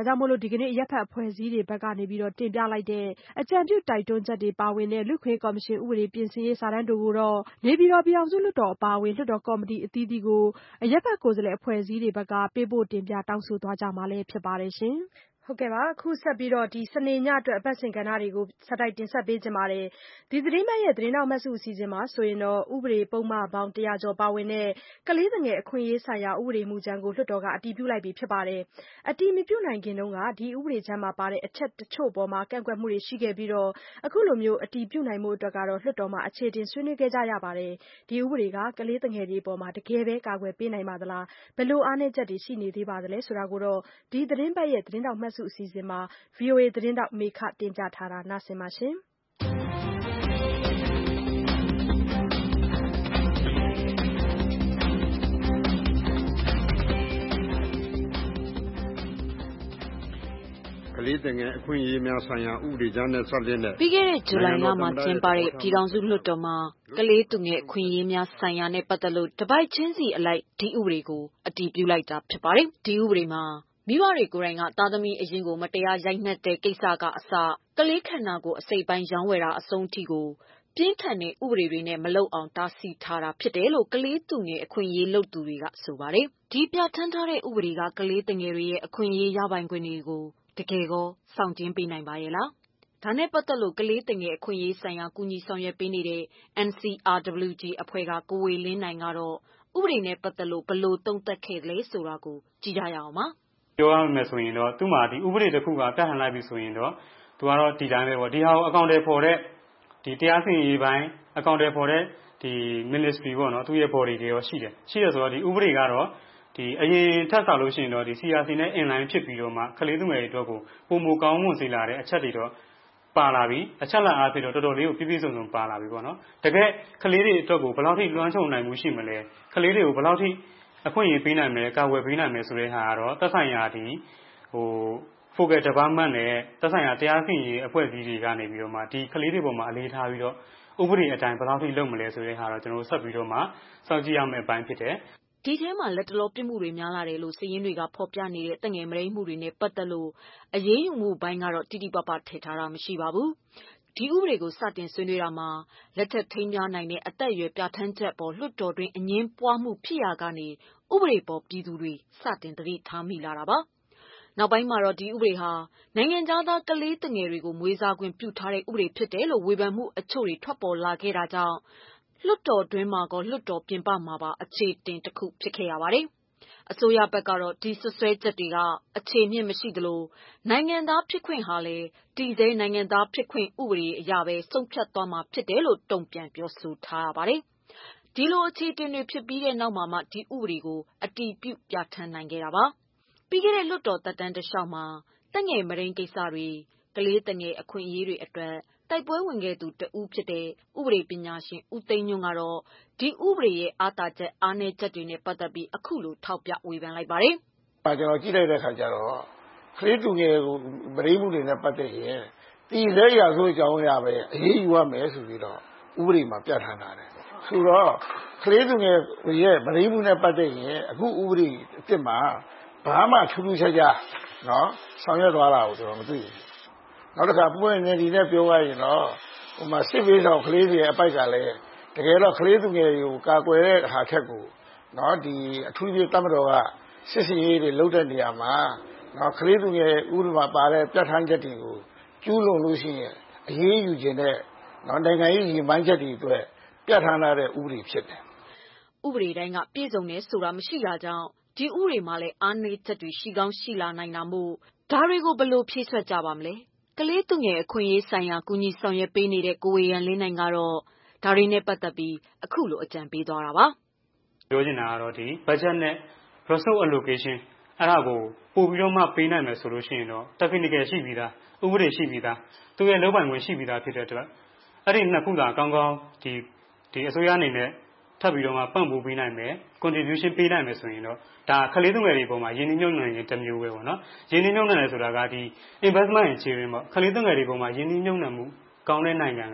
ကြောင့်မို့လို့ဒီကနေ့အရက်ဖက်အဖွဲ့အစည်းတွေဘက်ကနေပြီးတော့တင်ပြလိုက်တဲ့အကြံပြုတိုက်တွန်းချက်တွေပါဝင်တဲ့လူ့ခွင့်ကော်မရှင်ဥပဒေပြင်ဆင်ရေးစာတမ်းတွေကိုတော့နေပြည်တော်ပြည်အောင်စုလွှတ်တော်အပါအဝင်လွှတ်တော်ကော်မတီအသီးသီးကိုအရက်ဖက်ကိုယ်စားလှယ်အဖွဲ့အစည်းတွေဘက်ကပေးပို့တင်ပြတောင်းဆိုသွားကြမှာလည်းဖြစ်ပါတယ်ရှင်။ဟုတ်ကဲ့ပါအခုဆက်ပြီးတော့ဒီစနေညအတွက်အပတ်စဉ်ကဏ္ဍတွေကိုဆက်တိုက်တင်ဆက်ပေးကြပါမယ်ဒီသတင်းမရဲ့သတင်းနောက်မဆုအစီအစဉ်မှာဆိုရင်တော့ဥပဒေပုံမှန်ပေါင်းတရားကျော်ပါဝင်တဲ့ကလေးငယ်အခွင့်အရေးဆိုင်ရာဥပဒေမူကြမ်းကိုလွှတ်တော်ကအတည်ပြုလိုက်ပြီဖြစ်ပါတယ်အတည်မပြုနိုင်ခင်တုန်းကဒီဥပဒေကြမ်းမှာပါတဲ့အချက်တချို့ပေါ်မှာကန့်ကွက်မှုတွေရှိခဲ့ပြီးတော့အခုလိုမျိုးအတည်ပြုနိုင်မှုအတွက်ကတော့လွှတ်တော်မှာအခြေတင်ဆွေးနွေးခဲ့ကြရပါတယ်ဒီဥပဒေကကလေးငယ်တွေပေါ်မှာတကယ်ပဲကာကွယ်ပေးနိုင်ပါသလားဘယ်လိုအားနည်းချက်တွေရှိနေသေးပါသလဲဆိုတာကိုတော့ဒီသတင်းပတ်ရဲ့သတင်းနောက်မဆုအစီအစဉ်မှာ ဗွီအိုအေ သတင်းထောက်မေခတင်ပြထားတာနားဆင်ပါရှင်။ကလေးသူငယ်အခွင့်အရေးများဆိုင်ရာဥပဒေကြမ်းနဲ့ဆက်လက်တဲ့ပြီးခဲ့တဲ့ဇူလိုင်လမှာကျင်းပတဲ့ပြည်ထောင်စုလွှတ်တော်မှာကလေးသူငယ်အခွင့်အရေးများဆိုင်ရာနဲ့ပတ်သက်လို့တပိုက်ချင်းစီအလိုက်ဒီဥပဒေကိုအတည်ပြုလိုက်တာဖြစ်ပါတယ်။ဒီဥပဒေမှာမိဘတွေကိုယ်တိုင်ကသားသမီးအရင်ကိုမတရားရိုက်နှက်တဲ့ကိစ္စကအစကလေးခန္ဓာကိုယ်အစိတ်ပိုင်းရောင်းဝယ်တာအဆုံးထိကိုပြင်းထန်တဲ့ဥပဒေတွေနဲ့မလုပ်အောင်တားဆီးထားတာဖြစ်တယ်လို့ကလေးသူငယ်အခွင့်အရေးလုပ်သူတွေကဆိုပါတယ်။ဒီပြဋ္ဌာန်းထားတဲ့ဥပဒေကကလေးငယ်တွေရဲ့အခွင့်အရေးရပိုင်ခွင့်တွေကိုတကယ်ကောဆောင်ကျဉ်ပေးနိုင်ပါရဲ့လား။ဒါနဲ့ပတ်သက်လို့ကလေးငယ်အခွင့်အရေးဆိုင်ရာကူညီဆောင်ရွက်ပေးနေတဲ့ N C R W G အဖွဲ့ကကိုဝေလင်းနိုင်ကတော့ဥပဒေနဲ့ပတ်သက်လို့ဘယ်လိုသုံးသပ်ခဲ့လဲဆိုတာကိုကြည့်ကြရအောင်ပါ။ပြောရမယ်ဆိုရင်တော့သူ့မှာဒီဥပဒေတစ်ခုကပြဋ္ဌာန်းလိုက်ပြီဆိုရင်တော့သူကတော့ဒီတိုင်းပဲပေါ့ဒီဟာကိုအကောင့်တွေပေါ်တဲ့ဒီတရားစီရင်ရေးပိုင်းအကောင့်တွေပေါ်တဲ့ဒီ ministry ပေါ့နော်သူ့ရဲ့ body တွေရောရှိတယ်ရှိတယ်ဆိုတော့ဒီဥပဒေကတော့ဒီအရင်ထပ်ဆောက်လို့ရှိရင်တော့ဒီ C R C နဲ့ inline ဖြစ်ပြီးတော့မှကလေးသူငယ်တွေအတွက်ကိုပုံမကောင်းမွန်စေလာတဲ့အချက်တွေတော့ပါလာပြီအချက်လက်အားဖြင့်တော့တော်တော်လေးကိုပြည့်ပြည့်စုံစုံပါလာပြီပေါ့နော်တကယ်ကလေးတွေအတွက်ကိုဘယ်လောက်ထိလွှမ်းခြုံနိုင်မှုရှိမလဲကလေးတွေကိုဘယ်လောက်ထိအခွင့်အရေးပေးနိုင်မယ်ကာဝယ်ပေးနိုင်မယ်ဆိုတဲ့ဟာကတော့သက်ဆိုင်ရာဒီဟို Focal Department နဲ့သက်ဆိုင်ရာတရားစီရင်ရေးအဖွဲ့အစည်းတွေကနေပြီးတော့မှဒီကလေးတွေပေါ်မှာအလေးထားပြီးတော့ဥပဒေအတိုင်းဘယ်လောက်ထိလုပ်မလဲဆိုတဲ့ဟာတော့ကျွန်တော်တို့ဆက်ပြီးတော့မှစောင့်ကြည့်ရမယ့်အပိုင်းဖြစ်တယ်ဒီထဲမှာလက်တလောပြစ်မှုတွေများလာတယ်လို့စည်ရင်းတွေကဖော်ပြနေတဲ့တငယ်မရိမှုတွေနဲ့ပတ်သက်လို့အရေးယူမှုပိုင်းကတော့တိတိပပထည့်ထားတာမရှိပါဘူးဒီဥပဒေကိုစတင်ဆွေးနွေးတာမှာလက်ထက်ထိမ်းများနိုင်တဲ့အသက်အရွယ်ပြဋ္ဌာန်းချက်ပေါ်လွှတ်တော်တွင်အငင်းပွားမှုဖြစ်ရာကနေဥပဒေပေါ်ပြည်သူတွေစတင်သတိထားမိလာတာပါနောက်ပိုင်းမှာတော့ဒီဥပဒေဟာနိုင်ငံသားကလေးငယ်တွေကိုမွေးစားခွင့်ပြုထားတဲ့ဥပဒေဖြစ်တယ်လို့ဝေဖန်မှုအချို့တွေထွက်ပေါ်လာခဲ့တာကြောင့်လွှတ်တော်တွင်းမှာကောလွှတ်တော်ပြင်ပမှာပါအခြေတင်တစ်ခုဖြစ်ခဲ့ရပါတယ်။အစိုးရဘက်ကတော့ဒီဆွဆွဲချက်တွေကအခြေမြင့်မရှိသလိုနိုင်ငံသားဖြစ်ခွင့်ဟာလည်းတည်ဆဲနိုင်ငံသားဖြစ်ခွင့်ဥပဒေအရပဲဆုံးဖြတ်သွားမှာဖြစ်တယ်လို့တုံ့ပြန်ပြောဆိုထားရပါတယ်။ဒီလိုအခြေတင်တွေဖြစ်ပြီးတဲ့နောက်မှာမှဒီဥပဒေကိုအတည်ပြုပြဋ္ဌာန်းနိုင်ခဲ့တာပါ။ပြီးခဲ့တဲ့လွှတ်တော်သက်တမ်းတစ်လျှောက်မှာတက်ငယ်မရင်းကိစ္စတွေကလေးတငယ်အခွင့်အရေးတွေအတွက်တိုက်ပွဲဝင်ခဲ့သူတဦးဖြစ်တဲ့ဥပဒေပညာရှင်ဦးသိန်းညွန့်ကတော့ဒီဥပဒေရဲ့အားသာချက်အားနည်းချက်တွေနဲ့ပတ်သက်ပြီးအခုလိုထောက်ပြဝေဖန်လိုက်ပါတယ်။ကျွန်တော်ကြည့်လိုက်တဲ့အခါကျတော့ကလေးသူငယ်ကိုမရင်းမှုတွေနဲ့ပတ်သက်ရင်တည်ဆဲရာဆိုအကြောင်းအရာပဲအရေးယူရမယ်ဆိုပြီးတော့ဥပဒေမှာပြဋ္ဌာန်းထားတယ်။ဆိုတော့ကလေးသူငယ်ရဲ့မရင်းမှုနဲ့ပတ်သက်ရင်အခုဥပဒေအစ်စ်မှာဘာမှထူးထူးခြားခြားနော်ဆောင်ရွက်သွားတာကိုကျွန်တော်မသိဘူး။နောက်တစ်ခါပွင့်နေဒီနဲ့ပြောရရင်တော့ဟိုမှာစစ်ဘေးဆောင်ကလေးတွေအပိုက်ကလည်းတကယ်တော့ကလေးသူငယ်တွေကိုကာကွယ်တဲ့ဟာထက်ကိုနော်ဒီအထူးဖြင့်တမတော်ကစစ်စင်ရေးတွေလုပ်တဲ့နေရာမှာနော်ကလေးသူငယ်ဥပဒေမှာပါတဲ့ပြဋ္ဌာန်းချက်တွေကိုကျူးလွန်လို့ရှိရင်အရေးယူခြင်းနဲ့နော်နိုင်ငံရေးရည်မှန်းချက်တွေအတွက်ပြဋ္ဌာန်းထားတဲ့ဥပဒေဖြစ်တယ်။ဥပဒေတိုင်းကပြည်စုံနေဆိုတာမရှိတာကြောင့်ဒီဥပဒေမှာလည်းအားနည်းချက်တွေရှိကောင်းရှိလာနိုင်တာမို့ဒါတွေကိုဘယ်လိုဖြည့်ဆွတ်ကြပါမလဲ။ကလေးသူငယ်အခွင့်အရေးဆိုင်ရာကူညီဆောင်ရွက်ပေးနေတဲ့ကိုဝေရန်လင်းနိုင်ကတော့ဒါတွေနဲ့ပတ်သက်ပြီးအခုလိုအကြံပေးသွားတာပါ။ပြောချင်တာကတော့ဒီ budget နဲ့ resource allocation အဲ့ဒါကိုပို့ပြီးတော့မှပေးနိုင်မယ်ဆိုလို့ရှိရင်တော့ technical ရှိပြီးသားဥပဒေရှိပြီးသားသူရဲ့လုပ်ပိုင်ခွင့်ရှိပြီးသားဖြစ်တဲ့အတွက်အဲ့ဒီနှစ်ခုသာကောင်းကောင်းဒီဒီအစိုးရအနေနဲ့ထပ်ပြီးတော့မှပံ့ပိုးပေးနိုင်မယ် contribution ပေးနိုင်မယ်ဆိုရင်တော့ဒါကလေးသူငယ်တွေပေါ်မှာရင်းနှီးမြှုပ်နှံရင်တစ်မျိုးပဲပေါ့နော်ရင်းနှီးမြှုပ်နှံတယ်ဆိုတာကဒီ investment in children ပေါ့ကလေးသူငယ်တွေပေါ်မှာရင်းနှီးမြှုပ်နှံမှုကောင်းတဲ့နိုင်ငံက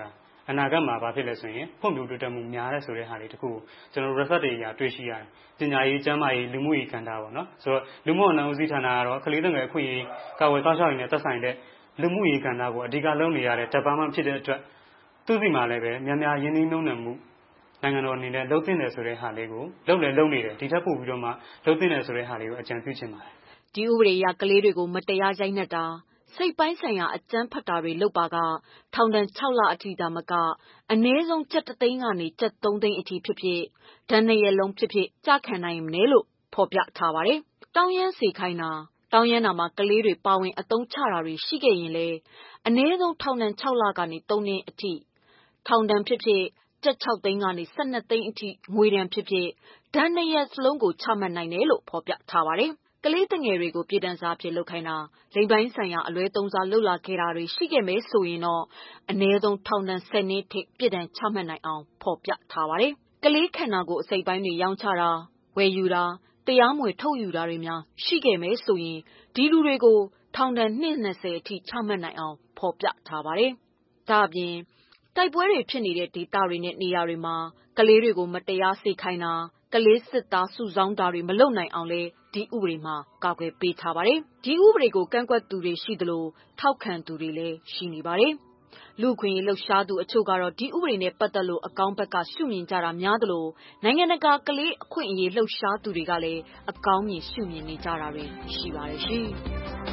အနာဂတ်မှာဘာဖြစ်လဲဆိုရင်ဖွံ့ဖြိုးတိုးတက်မှုများတဲ့ဆိုတဲ့ဟာတွေတခုကိုကျွန်တော် research တွေအရတွေ့ရှိရတယ်ပညာရေးကျန်းမာရေးလူမှုရေးကဏ္ဍပေါ့နော်ဆိုတော့လူမှုအနာဦးစီးဌာနကတော့ကလေးသူငယ်အခွင့်အရေးကာကွယ်စောင့်ရှောက်ရေးနဲ့သက်ဆိုင်တဲ့လူမှုရေးကဏ္ဍကိုအဓိကလုပ်နေရတဲ့ department ဖြစ်တဲ့အတွက်သူ့စီမှာလည်းပဲများများရင်းနှီးနှုန်းနှံမှုနိုင်ငံတော်အနေနဲ့လှုပ်သင့်တယ်ဆိုတဲ့ဟာလေးကိုလှုပ်လေလှုပ်နေတယ်ဒီထက်ပိုပြီးတော့မှလှုပ်သင့်တယ်ဆိုတဲ့ဟာလေးကိုအကြံပြုချင်ပါတယ်ဒီဥပဒေအရကလေးတွေကိုမတရားရိုက်နှက်တာစိတ်ပိုင်းဆိုင်ရာအကြမ်းဖက်တာတွေလုပ်ပါကထောင်ဒဏ် ၆ လအထိသာမကအနည်းဆုံးကျပ်တစ်သိန်းကနေကျပ်သုံးသိန်းအထိဖြစ်ဖြစ်ဒဏ်နှစ်ရက်လုံးဖြစ်ဖြစ်ကြခံနိုင်မယ်လို့ဖော်ပြထားပါတယ်။တောင်းရမ်းစေခိုင်းတာတောင်းရမ်းတာမှာကလေးတွေပါဝင်အသုံးချတာတွေရှိခဲ့ရင်လေအနည်းဆုံးထောင်ဒဏ် ၆ လကနေသုံးနှစ်အထိထောင်ဒဏ်ဖြစ်ဖြစ်ကျပ် ၆ သိန်းကနေ ၁၂ သိန်းအထိငွေဒဏ်ဖြစ်ဖြစ်ဒဏ်နှစ်ရက်စလုံးကိုချမှတ်နိုင်တယ်လို့ဖော်ပြထားပါတယ်။ကလေးငယ်တွေကိုပြည်တံစားအဖြစ်လုပ်ခိုင်းတာလိင်ပိုင်းဆိုင်ရာအလွဲသုံးစားလုပ်လာခဲ့တာတွေရှိခဲ့မယ်ဆိုရင်တော့အနည်းဆုံးထောင်ဒဏ် ဆယ်နှစ်ထိပြည်တံချမှတ်နိုင်အောင်ဖော်ပြထားပါတယ်။ကလေးခန္ဓာကိုယ်အစိတ်ပိုင်းတွေရောင်းချတာဝယ်ယူတာတရားမဝင်ထုတ်ယူတာတွေများရှိခဲ့မယ်ဆိုရင်ဒီလူတွေကိုထောင်ဒဏ်နှစ် ၂၀ အထိချမှတ်နိုင်အောင်ဖော်ပြထားပါတယ်။ဒါ့အပြင်တိုက်ပွဲတွေဖြစ်နေတဲ့ဒေသတွေနဲ့နေရာတွေမှာကလေးတွေကိုမတရားစေခိုင်းတာကလေးစစ်သားစုဆောင်းတာတွေမလုပ်နိုင်အောင်လဲဒီဥပဒေမှာကာကွယ်ပေးထားပါတယ်။ဒီဥပဒေကိုကန့်ကွက်သူတွေရှိသလိုထောက်ခံသူတွေလည်းရှိနေပါတယ်။လူခွင့်ရေးလှုပ်ရှားသူအချို့ကတော့ဒီဥပဒေနဲ့ပတ်သက်လို့အကောင်းဘက်ကရှုမြင်ကြတာများသလိုနိုင်ငံတကာကလေးအခွင့်အရေးလှုပ်ရှားသူတွေကလည်းအကောင်းမြင်ရှုမြင်နေကြတာတွေရှိပါတယ်ရှင်။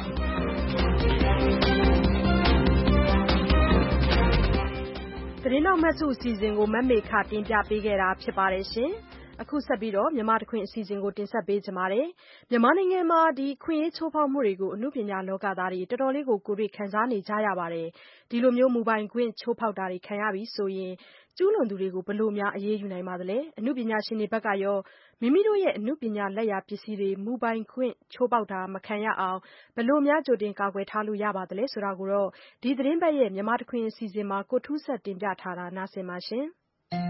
သတင်းတော်မှတ်စုအစီအစဉ်ကိုမမေခတင်ပြပေးခဲ့တာဖြစ်ပါတယ်ရှင်။အခုဆက်ပြီးတော့မြန်မာတခွင်အစီအစဉ်ကိုတင်ဆက်ပေးကြပါမယ်။မြန်မာနိုင်ငံမှာဒီခွင့်ရေးချိုးဖောက်မှုတွေကိုအမှုပညာလောကသားတွေတော်တော်လေးကိုကိုယ်တွေ့ခံစားနေကြရပါတယ်။ဒီလိုမျိုးမူပိုင်ခွင့်ချိုးဖောက်တာတွေခံရပြီဆိုရင်ကျူးလွန်သူတွေကိုဘယ်လိုများအရေးယူနိုင်ပါသလဲ။အမှုပညာရှင်တွေဘက်ကရောမိမိတို့ရဲ့အမှုပညာလက်ရာပစ္စည်းတွေမူပိုင်ခွင့်ချိုးဖောက်တာမခံရအောင်ဘယ်လိုများကြိုတင်ကာကွယ်ထားလို့ရပါသလဲဆိုတာကိုတော့ဒီသတင်းပတ်ရဲ့မြန်မာတခွင်အစီအစဉ်မှာကိုထူးဆက်တင်ပြထားတာနားဆင်ပါရှင်။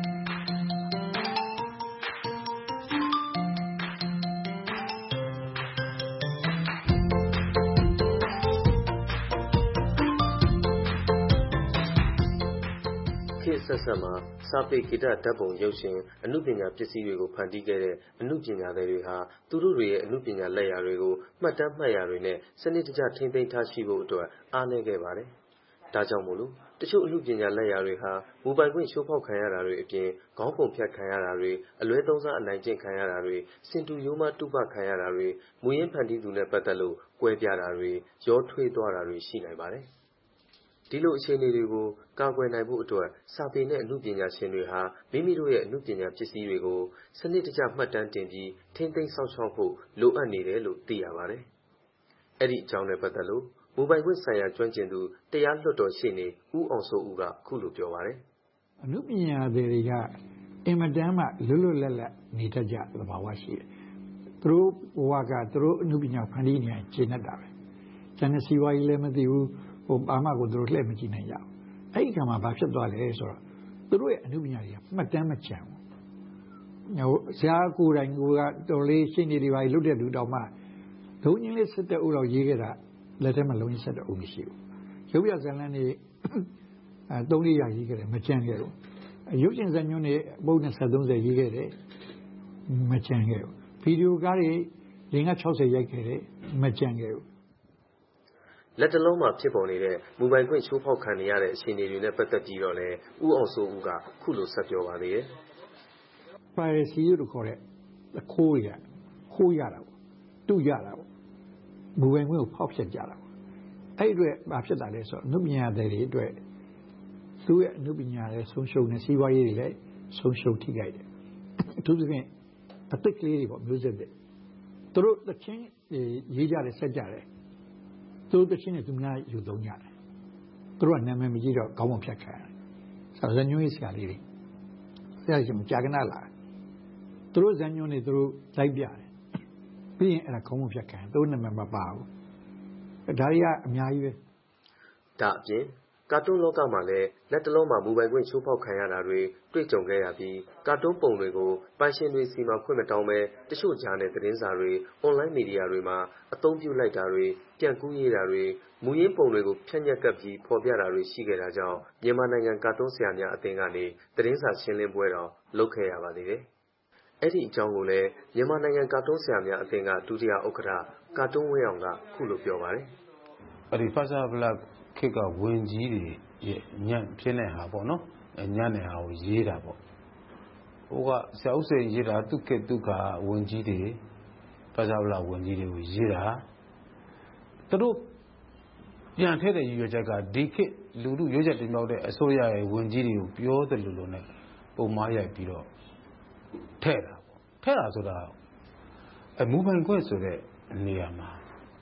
ခေတ်ဆက်ဆက်မှာစာပေဂီတဓာတ်ပုံရုပ်ရှင်အမှုပညာပစ္စည်းတွေကိုဖန်တီးခဲ့တဲ့အမှုပညာသည်တွေဟာသူတို့တွေရဲ့အမှုပညာလက်ရာတွေကိုမှတ်တမ်းမှတ်ရာတွေနဲ့စနစ်တကျထိန်းသိမ်းထားရှိဖို့အတွက်အားနည်းခဲ့ပါတယ်။ဒါကြောင့်မို့လို့တချို့အမှုပညာလက်ရာတွေဟာမူပိုင်ခွင့်ချိုးဖောက်ခံရတာတွေအပြင်ခေါင်းပုံဖြတ်ခံရတာတွေအလွဲသုံးစားအနိုင်ကျင့်ခံရတာတွေစင်တူရိုးမတုပခံရတာတွေမူရင်းဖန်တီးသူနဲ့ပတ်သက်လို့ကွဲပြားတာတွေရောထွေးသွားတာတွေရှိနိုင်ပါတယ်။ဒီလိုအခြေအနေတွေကိုကာကွယ်နိုင်ဖို့အတွက်စာပေနဲ့အမှုပညာရှင်တွေဟာမိမိတို့ရဲ့အမှုပညာပစ္စည်းတွေကိုစနစ်တကျမှတ်တမ်းတင်ပြီးထိန်းသိမ်းစောင့်ရှောက်ဖို့လိုအပ်နေတယ်လို့သိရပါတယ်။အဲ့ဒီအကြောင်းနဲ့ပတ်သက်လို့မူပိုင်ခွင့်ဆိုင်ရာကျွမ်းကျင်သူတရားလွှတ်တော်ရှေ့နေဦးအောင်စိုးဦးကခုလိုပြောပါတယ်။အမှုပညာတွေတွေကအင်မတန်မှလွတ်လွတ်လပ်လပ်နေတတ်ကြသဘာဝရှိတယ်။သူတို့ဘဝကသူတို့အမှုပညာဖန်တီးနေရင်ကျင့်တတ်တာပဲ။ကျန်တဲ့စီဝါကြီးလည်းမသိဘူးဟိုဘာမှကိုသူတို့လှည့်မကြည့်နိုင်ကြဘူး။အဲ့ဒီကမှာဘာဖြစ်သွားလဲဆိုတော့သူတို့ရဲ့အမှုပညာတွေကမှတ်တမ်းမကျန်ဘူး။ဟိုဆရာကိုယ်တိုင်ကတော်လေးရှင်းနေတွေပါလုတ်တဲ့လူတောင်မှလုံးချင်းလေးစစ်တဲ့ဥတော်ရေးခဲ့တာလက်ထဲမှာလုံးချင်းစစ်တဲ့ဥမရှိဘူး။ရုပ်ရဇာတ်လမ်းတွေအဲသုံးလေးရာရေးခဲ့တယ်မကျန်ခဲ့ဘူး။ရုပ်ရှင်ဇာတ်ညွှန်းတွေပုံနဲ့ဆက်သုံးဆယ်ရေးခဲ့တယ်မကျန်ခဲ့ဘူး။ဗီဒီယိုကားတွေလင်းက၆၀ရိုက်ခဲ့တယ်မကျန်ခဲ့ဘူး။လက်တလုံးမှာဖြစ်ပေါ်နေတဲ့မူပိုင်ခွင့်ချိုးဖောက်ခံရတဲ့အခြေအနေတွေနဲ့ပတ်သက်ပြီးတော့လည်းဦးအောင်စိုးဦးကခုလိုဆက်ပြောပါသေးတယ်။ Piracy လို့ခေါ်တဲ့အခိုးရခိုးရတာပေါ့တူရတာပေါ့မူပိုင်ခွင့်ကိုဖောက်ဖျက်ကြတာပေါ့အဲ့ဒီအတွက်ဘာဖြစ်တာလဲဆိုတော့အနုပညာတွေအတွက်သူ့ရဲ့အနုပညာတွေဆုံးရှုံးနေစီးပွားရေးတွေလည်းဆုံးရှုံးထိခိုက်တယ်အထူးသဖြင့်အသက်ကလေးတွေပေါ့မျိုးဆက်တွေသူတို့သချင်းရေးကြတယ်ဆက်ကြတယ်သူတို့သချင်းတွေသူများယူသုံးကြတယ်သူတို့ကနာမည်မကြီးတော့ခေါင်းပုံဖြတ်ခံရတယ်ဆိုတော့ဇညွှန်းရေးဆရာလေးတွေဆရာကြီးမကြာခဏလာသူတို့ဇညွှန်းတွေသူတို့လိုက်ပြတယ်ပြီးရင်အဲ့ဒါခေါင်းပုံဖြတ်ခံသူတို့နာမည်မပါဘူးဒါတွေကအများကြီးပဲဒါအပြင်ကာတွန်းလောကမှာလည်းလက်တလုံးမှာမူပိုင်ခွင့်ချိုးဖောက်ခံရတာတွေတွေ့ကြုံခဲ့ရပြီးကာတွန်းပုံတွေကိုပိုင်ရှင်တွေစီမှာခွင့်မတောင်းပဲတချို့ကြားနဲ့သတင်းစာတွေအွန်လိုင်းမီဒီယာတွေမှာအသုံးပြုလိုက်တာတွေပြန်ကူးရေးတာတွေမူရင်းပုံတွေကိုဖြန့်ညက်ကပ်ပြီးဖော်ပြတာတွေရှိခဲ့တာကြောင့်မြန်မာနိုင်ငံကာတွန်းဆရာများအသင်းကနေသတင်းစာရှင်းလင်းပွဲတော်လုပ်ခဲ့ရပါသေးတယ်။အဲ့ဒီအကြောင်းကိုလည်းမြန်မာနိုင်ငံကာတွန်းဆရာများအသင်းကဒုတိယဥက္ကဋ္ဌကာတွန်းဝင်းအောင်ကခုလိုပြောပါတယ်။အဲ့ဒီဖာစာဘလက်ခေတ်ကဝင်ကြီးတွေရဲ့ညံ့ဖြစ်နေဟာပေါ့နော်။ညံ့နေဟာကိုရေးတာပေါ့။ဟိုကဆရာဦးစိန်ရေးတာသူခေတ်သူကဝင်ကြီးတွေဖာစာဘလက်ဝင်ကြီးတွေကိုရေးတာသူတို့ပြန်ထည့်တဲ့ရည်ရွယ်ချက်ကဒီခေတ်လူလူရွေးချက်တင်မြောက်တဲ့အစိုးရရဲ့ဝင်ကြီးတွေကိုပြောတယ်လို့လို့ ਨੇ ပုံမားရိုက်ပြီးတော့ထည့်တာပေါ့ထည့်တာဆိုတာအမူပိုင်ခွင့်ဆိုတဲ့နေရာမှာ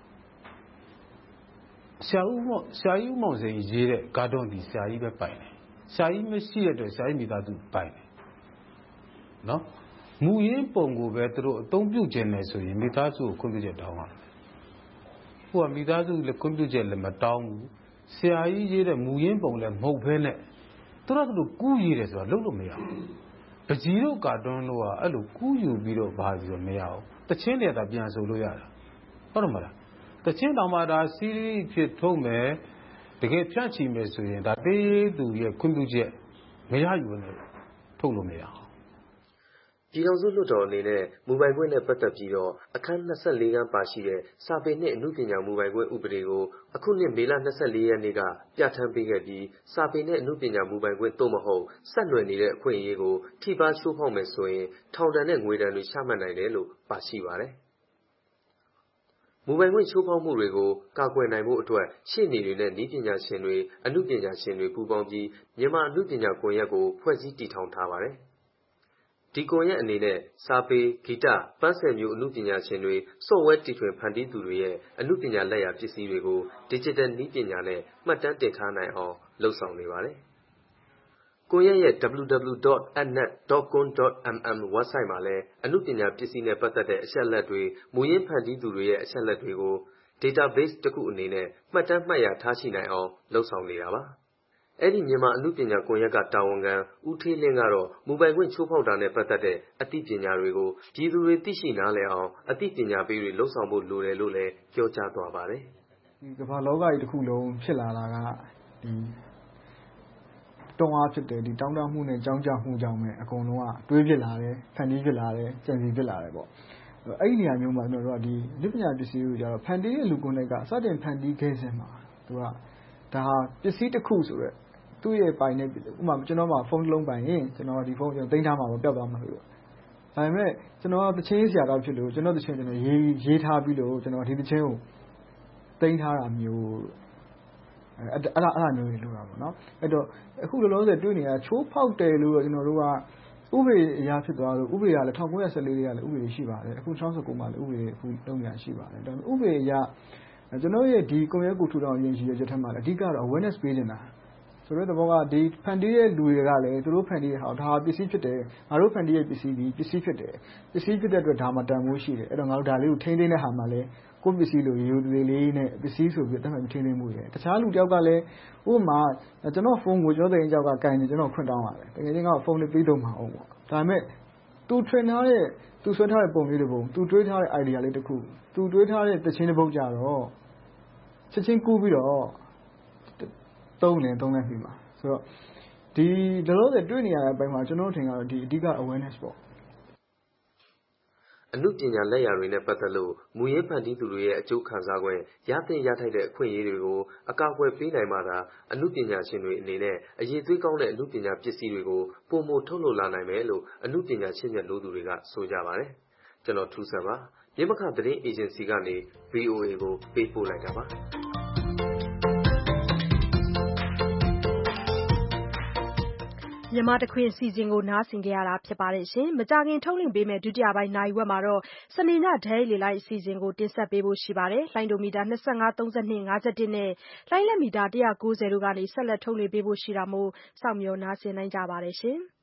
ဆရာဦးမောင်ဆရာကြီးမောင်စိန်ရေးတဲ့ကာတွန်းဒီဆရာကြီးပဲပိုင်တယ်ဆရာကြီးမရှိတဲ့အတွက်ဆရာကြီးမိသားစုပိုင်တယ်နော်မူရင်းပုံကိုပဲသူတို့အသုံးပြုခြင်းနဲ့ဆိုရင်မိသားစုကိုခွင့်ပြုချက်တောင်းရတယ်ဟိုကမိသားစုလည်းခွင့်ပြုချက်လည်းမတောင်းဘူးဆရာကြီးရေးတဲ့မူရင်းပုံလည်းမဟုတ်ဘဲနဲ့သူတို့ကသူကူးရေးတယ်ဆိုတာလုပ်လို့မရဘူးပကြီးတို့ကာတွန်းတို့ကအဲ့လိုကူးယူပြီးတော့ဘာပြီးတော့မရဘူးတချင်းတွေကပြန်ဆိုလို့ရတာဟုတ်တယ်မလားတချင်းတောင်မှဒါစီးရီးဖြစ်ထုံးမယ်တကယ်ဖြန့်ချီမယ်ဆိုရင်ဒါတေးသူရဲ့ခွင့်ပြုချက်မရယူနဲ့ထုတ်လို့မရဘူးပြည်ထောင်စုလွှတ်တော်အနေနဲ့မူပိုင်ခွင့်နဲ့ပတ်သက်ပြီးတော့အခန်း၂၄ခန်းပါရှိတဲ့စာပေနှင့်အမှုပညာမူပိုင်ခွင့်ဥပဒေကိုအခုနှစ်မေလ၂၄ရက်နေ့ကပြဋ္ဌာန်းပေးခဲ့ပြီးစာပေနှင့်အမှုပညာမူပိုင်ခွင့်သို့မဟုတ်ဆက်နွယ်နေတဲ့အခွင့်အရေးကိုထိပါချိုးဖောက်မယ်ဆိုရင်ထောင်ဒဏ်နဲ့ငွေဒဏ်တွေချမှတ်နိုင်တယ်လို့ပါရှိပါတယ်မူပိုင်ခွင့်ချိုးဖောက်မှုတွေကိုကာကွယ်နိုင်ဖို့အတွက်ရှေ့နေတွေနဲ့နည်းပညာရှင်တွေအမှုပညာရှင်တွေပူးပေါင်းပြီးမြန်မာအမှုပညာကွန်ရက်ကိုဖွဲ့စည်းတည်ထောင်ထားပါတယ်ဒီကွန်ရက်အနေနဲ့စာပေဂီတပန်းဆယ်မျိုးအမှုပညာရှင်တွေစော့ဝဲတီထွင်ဖန်တီးသူတွေရဲ့အမှုပညာလက်ရာပစ္စည်းတွေကို digital နည်းပညာနဲ့မှတ်တမ်းတင်ထားနိုင်အောင်လှုံ့ဆော်နေပါတယ်။ကွန်ရက်ရဲ့ double-u double-u double-u dot a n net dot com dot m m website မှာလည်းအမှုပညာပစ္စည်းနဲ့ပတ်သက်တဲ့အချက်အလက်တွေမူရင်းဖန်တီးသူတွေရဲ့အချက်အလက်တွေကို database တစ်ခုအနေနဲ့မှတ်တမ်းမှတ်ရထားရှိနိုင်အောင်လှုံ့ဆော်နေတာပါအဲ့ဒီမြန်မာအမှုပညာကွန်ရက်ကတာဝန်ခံဦးထေးလင်းကတော့မူပိုင်ခွင့်ချိုးဖောက်တာနဲ့ပတ်သက်တဲ့အသိပညာတွေကိုပြည်သူတွေသိရှိနားလည်အောင်အသိပညာပေးတွေလှုံ့ဆော်ဖို့လိုတယ်လို့လည်းပြောကြားသွားပါတယ်ဒီကမ္ဘာလောကကြီးတစ်ခုလုံးဖြစ်လာတာကဒီတွန်းအားဖြစ်တယ်ဒီတောင်းတမှုနဲ့ကြောင်းကြမှုကြောင့်ပဲအကုန်လုံးကတွေးဖြစ်လာတယ်ဖန်တီးဖြစ်လာတယ်ကြံစည်ဖြစ်လာတယ်ပေါ့အဲ့ဒီနေရာမျိုးမှာကျွန်တော်တို့ကဒီအသိပညာပစ္စည်းကိုကြတော့ဖန်တီးတဲ့လူကိုယ်တိုင်ကစတင်ဖန်တီးခဲ့စဉ်မှာသူကဒါဟာပစ္စည်းတစ်ခုဆိုတော့သူ့ရဲ့ပိုင်နဲ့ဥပမာကျွန်တော်မှာဖုန်းတစ်လုံးပိုင်ရင်ကျွန်တော်ဒီဖုန်းကျွန်တော်တင်ထားမှာပေါ့ပျောက်သွားမှာလို့ဒါပေမဲ့ကျွန်တော်တချင်းဆရာတော်ဖြစ်လို့ကျွန်တော်တချင်းကျွန်တော်ရေးရေးထားပြီးလို့ကျွန်တော်ဒီတချင်းကိုတင်ထားတာမျိုးအဲ့အဲ့အဲ့အဲ့မျိုးတွေလို့တာပေါ့နော်အဲ့တော့အခုလောလောဆယ်တွေ့နေတာချိုးဖောက်တယ်လို့ကျွန်တော်တို့ကဥပဒေအရာဖြစ်သွားလို့ဥပဒေကလည်း၁၉၁၄လေးကလည်းဥပဒေရှိပါတယ်အခု၂၀၁၉မှာလည်းဥပဒေအခုလုံးဝရှိပါတယ်ဒါပေမဲ့ဥပဒေအရကျွန်တော်ရဲ့ဒီကွန်ရက်ကိုထူထောင်ရင်းရှိရချက်ထက်မှာလည်းအဓိကတော့ awareness ပေးနေတာဆိုတော့တဘောကဒီဖန်တီးရဲ့လူတွေကလည်းသူတို့ဖန်တီးဟာဒါပစ္စည်းဖြစ်တယ်ငါတို့ဖန်တီးရဲ့ပစ္စည်းဒီပစ္စည်းဖြစ်တယ်ပစ္စည်းဖြစ်တဲ့အတွက်ဒါမှတန်ဖိုးရှိတယ်အဲ့တော့ငါတို့ဒါလေးကိုထိန်းသိမ်းတဲ့ဟာမှလည်းကိုယ့်ပစ္စည်းလိုရိုးသေးလေးနဲ့ပစ္စည်းဆိုပြီးတတ်မှတ်ထိန်းသိမ်းမှုရတယ်တခြားလူတယောက်ကလည်းဥပမာကျွန်တော်ဖုန်းကိုကျွန်တော်တကယ်ကြောက်ကကင်နေကျွန်တော်ခွင့်တောင်းရတယ်တကယ်ချင်းကဖုန်းလေးပေးတော့မှာအောင်ပေါ့ဒါပေမဲ့သူထွင်ထားတဲ့သူဆွဲထားတဲ့ပုံလေးတစ်ပုံသူတွေးထားတဲ့ idea လေးတစ်ခုသူတွေးထားတဲ့တခြင်းတစ်ပုဒ်ကြတော့ချက်ချင်းကူးပြီးတော့သုံးနေသုံးနေပြီမှာဆိုတော့ဒီလောလောဆယ်တွေ့နေရတဲ့အပိုင်းမှာကျွန်တော်ထင်ကတော့ဒီအဓိက awareness ပေါ့အမှုပညာလက်ရာတွေနဲ့ပတ်သက်လို့မူရင်းဖန်တီးသူတွေရဲ့အကျိုးခံစား권ရသင့်ရထိုက်တဲ့အခွင့်အရေးတွေကိုအကာအကွယ်ပေးနိုင်မှသာအမှုပညာရှင်တွေအနေနဲ့အရေးသွေးကောင်းတဲ့အမှုပညာပစ္စည်းတွေကိုပုံမထုတ်လို့လာနိုင်မယ်လို့အမှုပညာရှင်းမြတ်လို့သူတွေကဆိုကြပါတယ်ကျွန်တော်ထူးဆန်းပါမြမခသတင်းအေဂျင်စီကနေ V O A ကိုပေးပို့လိုက်တာပါမြန်မာတခွင်အစီအစဉ်ကိုနားဆင်ကြရတာဖြစ်ပါတယ်ရှင်။မကြခင်ထုတ်လွှင့်ပေးမယ့်ဒုတိယပိုင်းနိုင်ဝက်မှာတော့စနေညဒဲရီလိုက်အစီအစဉ်ကိုတင်ဆက်ပေးဖို့ရှိပါတယ်။လိုင်းဒိုမီတာ၂၅ ၃၂ ၅၁နဲ့လိုင်းလက်မီတာ၁၉၀တို့ကနေဆက်လက်ထုတ်လွှင့်ပေးဖို့ရှိတာမို့စောင့်မျှော်နားဆင်နိုင်ကြပါတယ်ရှင်။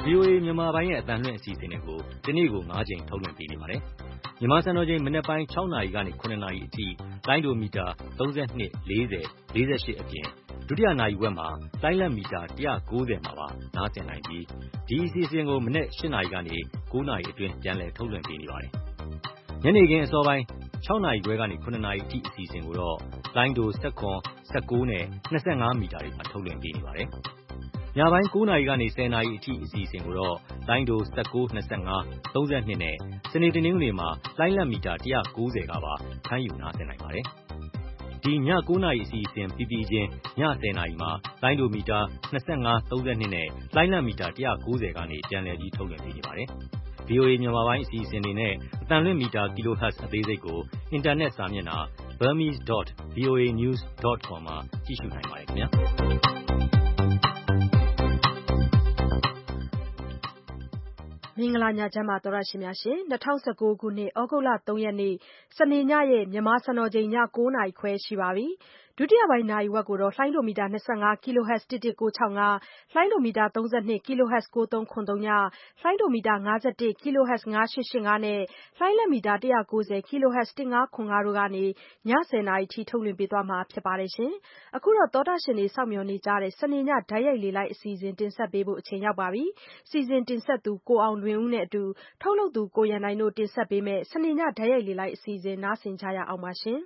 ဗွီအိုအေ မြန်မာပိုင်းရဲ့အသံလွှင့်အစီအစဉ်တွေကိုဒီနေ့ကို၅ကြိမ်ထုတ်လွှင့်ပေးနေပါတယ်။မြန်မာစံတော်ချိန်မနက်ပိုင်း၆နာရီကနေ၇နာရီအထိလိုင်းဒိုမီတာသုံး၂၊လေး၀၊လေး၈အပြင်ဒုတိယနာရီဝက်မှာလိုင်းလက်မီတာ၁၉၀မှာပါနားဆင်နိုင်ပြီးဒီအစီအစဉ်ကိုမနက်၈နာရီကနေ၉နာရီအတွင်းပြန်လည်ထုတ်လွှင့်ပေးနေပါတယ်။ညနေခင်းအစောပိုင်း၆နာရီခွဲကနေ၇နာရီအထိအစီအစဉ်ကိုတော့လိုင်းဒို၁၇၊၁၉နဲ့၂၅မီတာတွေမှာထုတ်လွှင့်ပေးနေပါတယ်။ညပိုင်း၉နာရီကနေ၁၀နာရီအထိအစီအစဉ်ကိုတော့လိုင်းဒို၁၉၊၂၅၊၃၂နဲ့စနေတနင်္ဂနွေမှာလိုင်းလက်မီတာ၁၉၀ကပါဖမ်းယူနားဆင်နိုင်ပါတယ်။ဒီည၉နာရီအစီအစဉ်ပြီးပြီးချင်းည၁၀နာရီမှာလိုင်းဒိုမီတာ၂၅၊၃၂နဲ့လိုင်းလက်မီတာ၁၉၀ကနေပြန်လည်ပြီးထုတ်လွှင့်ပေးနေပါတယ်။ ဗွီအိုအေမြန်မာပိုင်းအစီအစဉ်တွေနဲ့အသံလွှင့်မီတာကီလိုဟတ်အသေးစိတ်ကိုအင်တာနက်စာမျက်နှာ burmese dot voa news dot com မှာကြည့်ရှုနိုင်ပါတယ်ခင်ဗျာ။မင်္ဂလာညချမ်းပါသောတရှင်များရှင်၂၀၁၉ခုနှစ်ဩဂုတ်လ၃ရက်နေ့စနေညရဲ့မြန်မာစံတော်ချိန်ည၉နာရီခွဲရှိပါပြီ။ဒုတိယပိုင်းနာရီဝက်ကိုတော့လှိုင်းဒိုမီတာ၂၅ kHz တစ်တစ်ကိုး၆၅လှိုင်းဒိုမီတာ၃၂ kHz ကိုးသုံးခွန်သုံးညလှိုင်းဒိုမီတာ၅၁ kHz ၅၈၈၅နဲ့လှိုင်းလက်မီတာ၁၉၀ kHz ၁၅ခွန်၅တို့ကနေည၁၀နာရီထိထုတ်လွှင့်ပေးသွားမှာဖြစ်ပါတယ်ရှင်။အခုတော့သောတရှင်တွေစောင့်မျှော်နေကြတဲ့စနေညဓာတ်ရိုက်လေလိုက်အစီအစဉ်တင်ဆက်ပေးဖို့အချိန်ရောက်ပါပြီ။စီစဉ်တင်ဆက်သူကိုအောင်လွင်ဦးနဲ့အတူထုတ်လုပ်သူကိုရန်နိုင်တို့တင်ဆက်ပေးမယ့်စနေညဓာတ်ရိုက်လေလိုက်အစီအစဉ်နားဆင်ကြရအောင်ပါရှင်။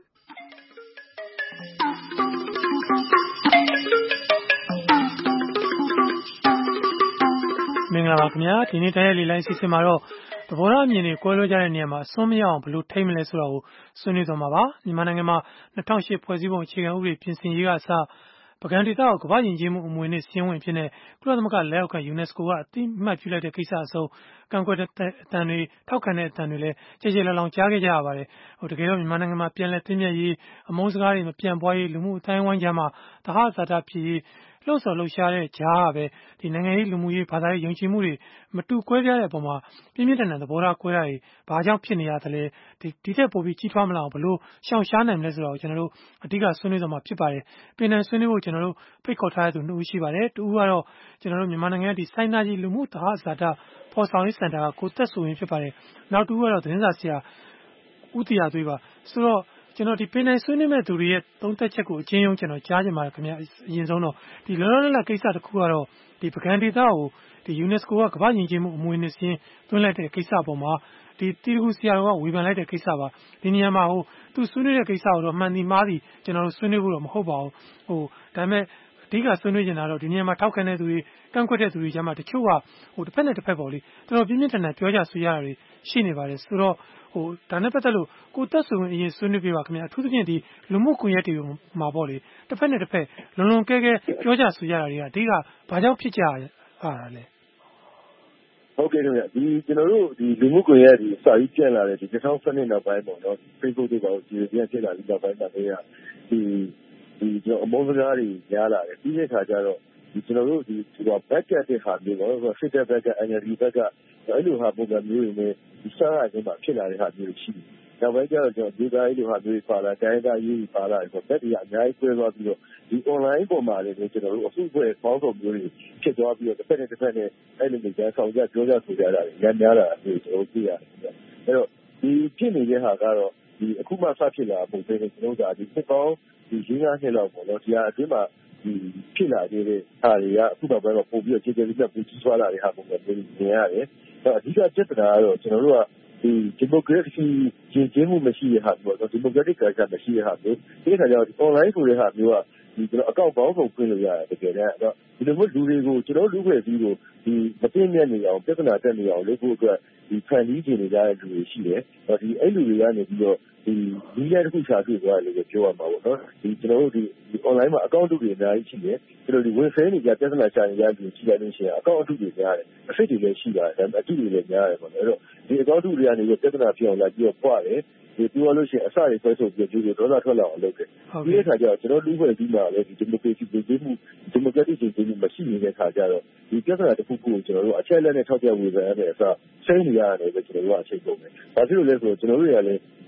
မင်္ဂလာပါခင်ဗျာဒီနေ့တိုင်းရဲ့လေလိုင်းအစီအစဉ်မှာတော့သဘောထားအမြင်တွေကွဲလွဲကြတဲ့နေရာမှာအစွန်းမရအောင်ဘယ်လိုထိမ့်မလဲဆိုတာကိုဆွေးနွေးသွားမှာပါမြန်မာနိုင်ငံမှာ၂၀၀၈ဖွဲ့စည်းပုံအခြေခံဥပဒေပြင်ဆင်ရေးကအစပုဂံဒေသကိုကမ္ဘာ့ယဉ်ကျေးမှုအမွေအနှစ်စာရင်းဝင်ဖြစ်တဲ့ကုလသမဂ္ဂလက်အောက်ခံ UNESCO ကအသိအမှတ်ပြုလိုက်တဲ့ကိစ္စအဆုံးကန့်ကွက်တဲ့အတန်တွေထောက်ခံတဲ့အတန်တွေလည်းကြေကြေလောင်လောင်ကြားခဲ့ကြရပါတယ်ဟိုတကယ်တော့မြန်မာနိုင်ငံမှာပြန်လည်သင့်မြတ်ရေးအမုန်းစကားတွေမပြန့်ပွားရေးလူမှုအတိုင်းအဝိုင်းကြားမှာသဟဇာတဖြစ်ရေးလှုပ်ဆော်လှုပ်ရှားတဲ့ကြားကပဲဒီနိုင်ငံရေးလူမှုရေးဘာသာရေးယုံကြည်မှုတွေမတူကွဲပြားတဲ့အပေါ်မှာပြင်းပြင်းထန်ထန်သဘောထားကွဲတာတွေဘာကြောင့်ဖြစ်နေရသလဲဒီဒီထက်ပိုပြီးကြီးထွားမလာအောင်ဘလို့ရှောင်ရှားနိုင်မလဲဆိုတော့ကျွန်တော်တို့အဓိကဆွေးနွေးသွားမှာဖြစ်ပါတယ်ပြင်နယ်ဆွေးနွေးဖို့ကျွန်တော်တို့ဖိတ်ခေါ်ထားတဲ့သူနှစ်ဦးရှိပါတယ်တူဦးကတော့ကျွန်တော်တို့မြန်မာနိုင်ငံဒီစိုင်းသားကြီးလူမှုသဟဇာတဖော်ဆောင်ရေးစင်တာကကိုသက်ဆိုရင်ဖြစ်ပါတယ်နောက်တူဦးကတော့သတင်းစာဆရာဦးတီယာသွေးပါဆိုတော့ကျွန်တော်ဒီပင်နိုင်ဆွေးနွေးမဲ့သူတွေရဲ့သုံးသက်ချက်ကိုအချင်းချင်းကျွန်တော်ကြားချင်ပါတယ်ခင်ဗျာအရင်ဆုံးတော့ဒီလောလောလတ်လတ်ကိစ္စတစ်ခုကတော့ဒီပကံဒေသကိုဒီ UNESCO ကကမ္ဘာ့ယဉ်ကျေးမှုအမွေအနှစ်စင်းသွင်းလိုက်တဲ့ကိစ္စပေါ်မှာဒီတီတကူဆရာတော်ကဝေဖန်လိုက်တဲ့ကိစ္စပါဒီနေရာမှာဟိုသူဆွေးနွေးတဲ့ကိစ္စကိုတော့မှန်ဒီမှားဒီကျွန်တော်တို့ဆွေးနွေးဖို့တော့မဟုတ်ပါဘူးဟိုဒါပေမဲ့အဓိကဆွေးနွေးနေတာတော့ဒီနေရာမှာထောက်ခံတဲ့သူတွေကန့်ကွက်တဲ့သူတွေကြားမှာတချို့ကဟိုတစ်ဖက်နဲ့တစ်ဖက်ပေါ့လေတော်တော်ပြင်းပြင်းထန်ထန်ပြောကြဆွေးရတာတွေရှိနေပါတယ်ဆိုတော့ဟိုဒါနဲ့ပတ်သက်လို့ကိုသက်ဆိုရင်အရင်ဆွေးနွေးပြပါခင်ဗျာအထူးသဖြင့်ဒီလူမှုကွန်ရက်တွေမှာပေါ့လေတစ်ဖက်နဲ့တစ်ဖက်လွန်လွန်ကဲကဲပြောကြဆွေးရတာတွေကအဓိကဘာကြောင့်ဖြစ်ကြရတာလဲဟုတ်ကဲ့ခင်ဗျဒီကျွန်တော်တို့ဒီလူမှုကွန်ရက်ဒီစာရေးပြန်လာတဲ့ဒီ၂၀၁၂နောက်ပိုင်းပေါ့နော် Facebook တွေပေါ့ဒီပြန်ဖြစ်လာပြီးနောက်ပိုင်းမှာလည်းဒီဒီကျွန်တော်အမုန်းစကားတွေများလာတယ်ပြီးတဲ့အခါကျတော့ဒီကျွန်တော်တို့ဒီဒီတော့ backup တဲ့ဟာမျိုးပေါ့ဆိုစစ်တဲ့ backup အန်အယ်လ်ဒီ backup အဲ့လိုဟာပုံစံမျိုးတွေနဲ့ဒီစာရခြင်းမှာဖြစ်လာတဲ့ဟာမျိုးတွေရှိတယ်နောက်ပိုင်းကျတော့ကျွန်တော်ဒီသားလေးတွေဟာမျိုးပါလာတိုင်းသားရေးပါလာဆိုတော့တက်ကြီးအများကြီးဆွဲသွားပြီးတော့ဒီ online ပေါ်မှာလည်းကျွန်တော်တို့အစုအဖွဲ့ပေါင်းစုံမျိုးတွေဖြစ်သွားပြီးတော့တစ်ဖက်နဲ့တစ်ဖက်နဲ့အဲ့လိုမျိုးကြားဆောင်ကြပြောကြဆိုကြတာညံ့များတာမျိုးကျွန်တော်သိရတယ်အဲ့တော့ဒီဖြစ်နေတဲ့ဟာကတော့ဒီအခုမှစဖြစ်လာပုံစံနဲ့ကျွန်တော်တို့ကဒီစစ်ကောင်းဒီရင်းကားနှစ်လောက်ပေါ့နော်ဒီဟာအတွင်းမှာဒီဖြစ်လာတဲ့ဟာတွေကအခုနောက်ပိုင်းတော့ပို့ပြီးတော့ခြေခြေလေးပြပူကြီးသွားလာတဲ့ဟာပုံစံမျိုးမြင်ရတယ်အဲ့အဓိကပြဿနာကတော့ကျွန်တော်တို့ကဒီဒီမိုကရေစီကျင့်ကြံမှုမရှိတဲ့ဟာမျိုးတော့ဒီမိုကရက်တစ်ကာချာမရှိတဲ့ဟာမျိုးဒီခါကျတော့ online ဆိုတဲ့ဟာမျိုးကဒီကျွန်တော်အကောင့်ပေါင်းကုန်ဖွင့်လို့ရတယ်တကယ်တမ်းအဲ့တော့ဒီလိုမျိုးလူတွေကိုကျွန်တော်လူဖွဲ့စည်းကိုဒီမသိမြတ်နေအောင်ပြဿနာတက်နေအောင်လုပ်ဖို့အတွက်ဒီဖန်တီးခြင်းတွေကြားတဲ့လူတွေရှိတယ်အဲ့ဒီအဲ့လူတွေကနေပြီးတော့ဒီဒီရတစ်ခုရှာတွေ့သွားတယ်လို့ပြောရမှာပေါ့နော်ဒီကျွန်တော်တို့ဒီ online မှာအကောင့်တွေအများကြီးရှိတယ်ကျွန်တော်ဒီဝင်ဖဲနေကြပြဿနာရှာနေကြလူရှိတယ်လို့ရှိရင်အကောင့်အတုတွေများတယ်အဖြစ်တွေလည်းရှိပါတယ်ဒါပေမဲ့အတုတွေလည်းများတယ်ပေါ့နော်အဲ့တော့ဒီအကောင့်အတုတွေကနေပြဿနာပြောင်းလာပြီးတော့ပွားတယ်ဒီပြောလို့ရှိရင်အစတွေဆွဲထုတ်ပြီးဒီလိုဒေါသထွက်လာအောင်လုပ်တယ်ဒီအခါကျတော့ကျွန်တော်လူ့ဖွဲ့စည်းမှာလည်းဒီဒီမိုကရေစီပြည်သူ့ဒီမိုကရက်တစ်ပြည်သူ့မရှိနေတဲ့အခါကျတော့ဒီပြဿနာတစ်ခုခုကိုကျွန်တော်တို့အချက်လက်နဲ့ထောက်ပြဝေဖန်ရတဲ့အစားစိတ်နေရတယ်ပဲကျွန်တော်တို့ကအချိန်ကုန်တယ်။ဘာဖြစ်လို့လဲဆိုတော့ကျွန်တော်တို့တွေကလည်းဒီနှစ်ပေါ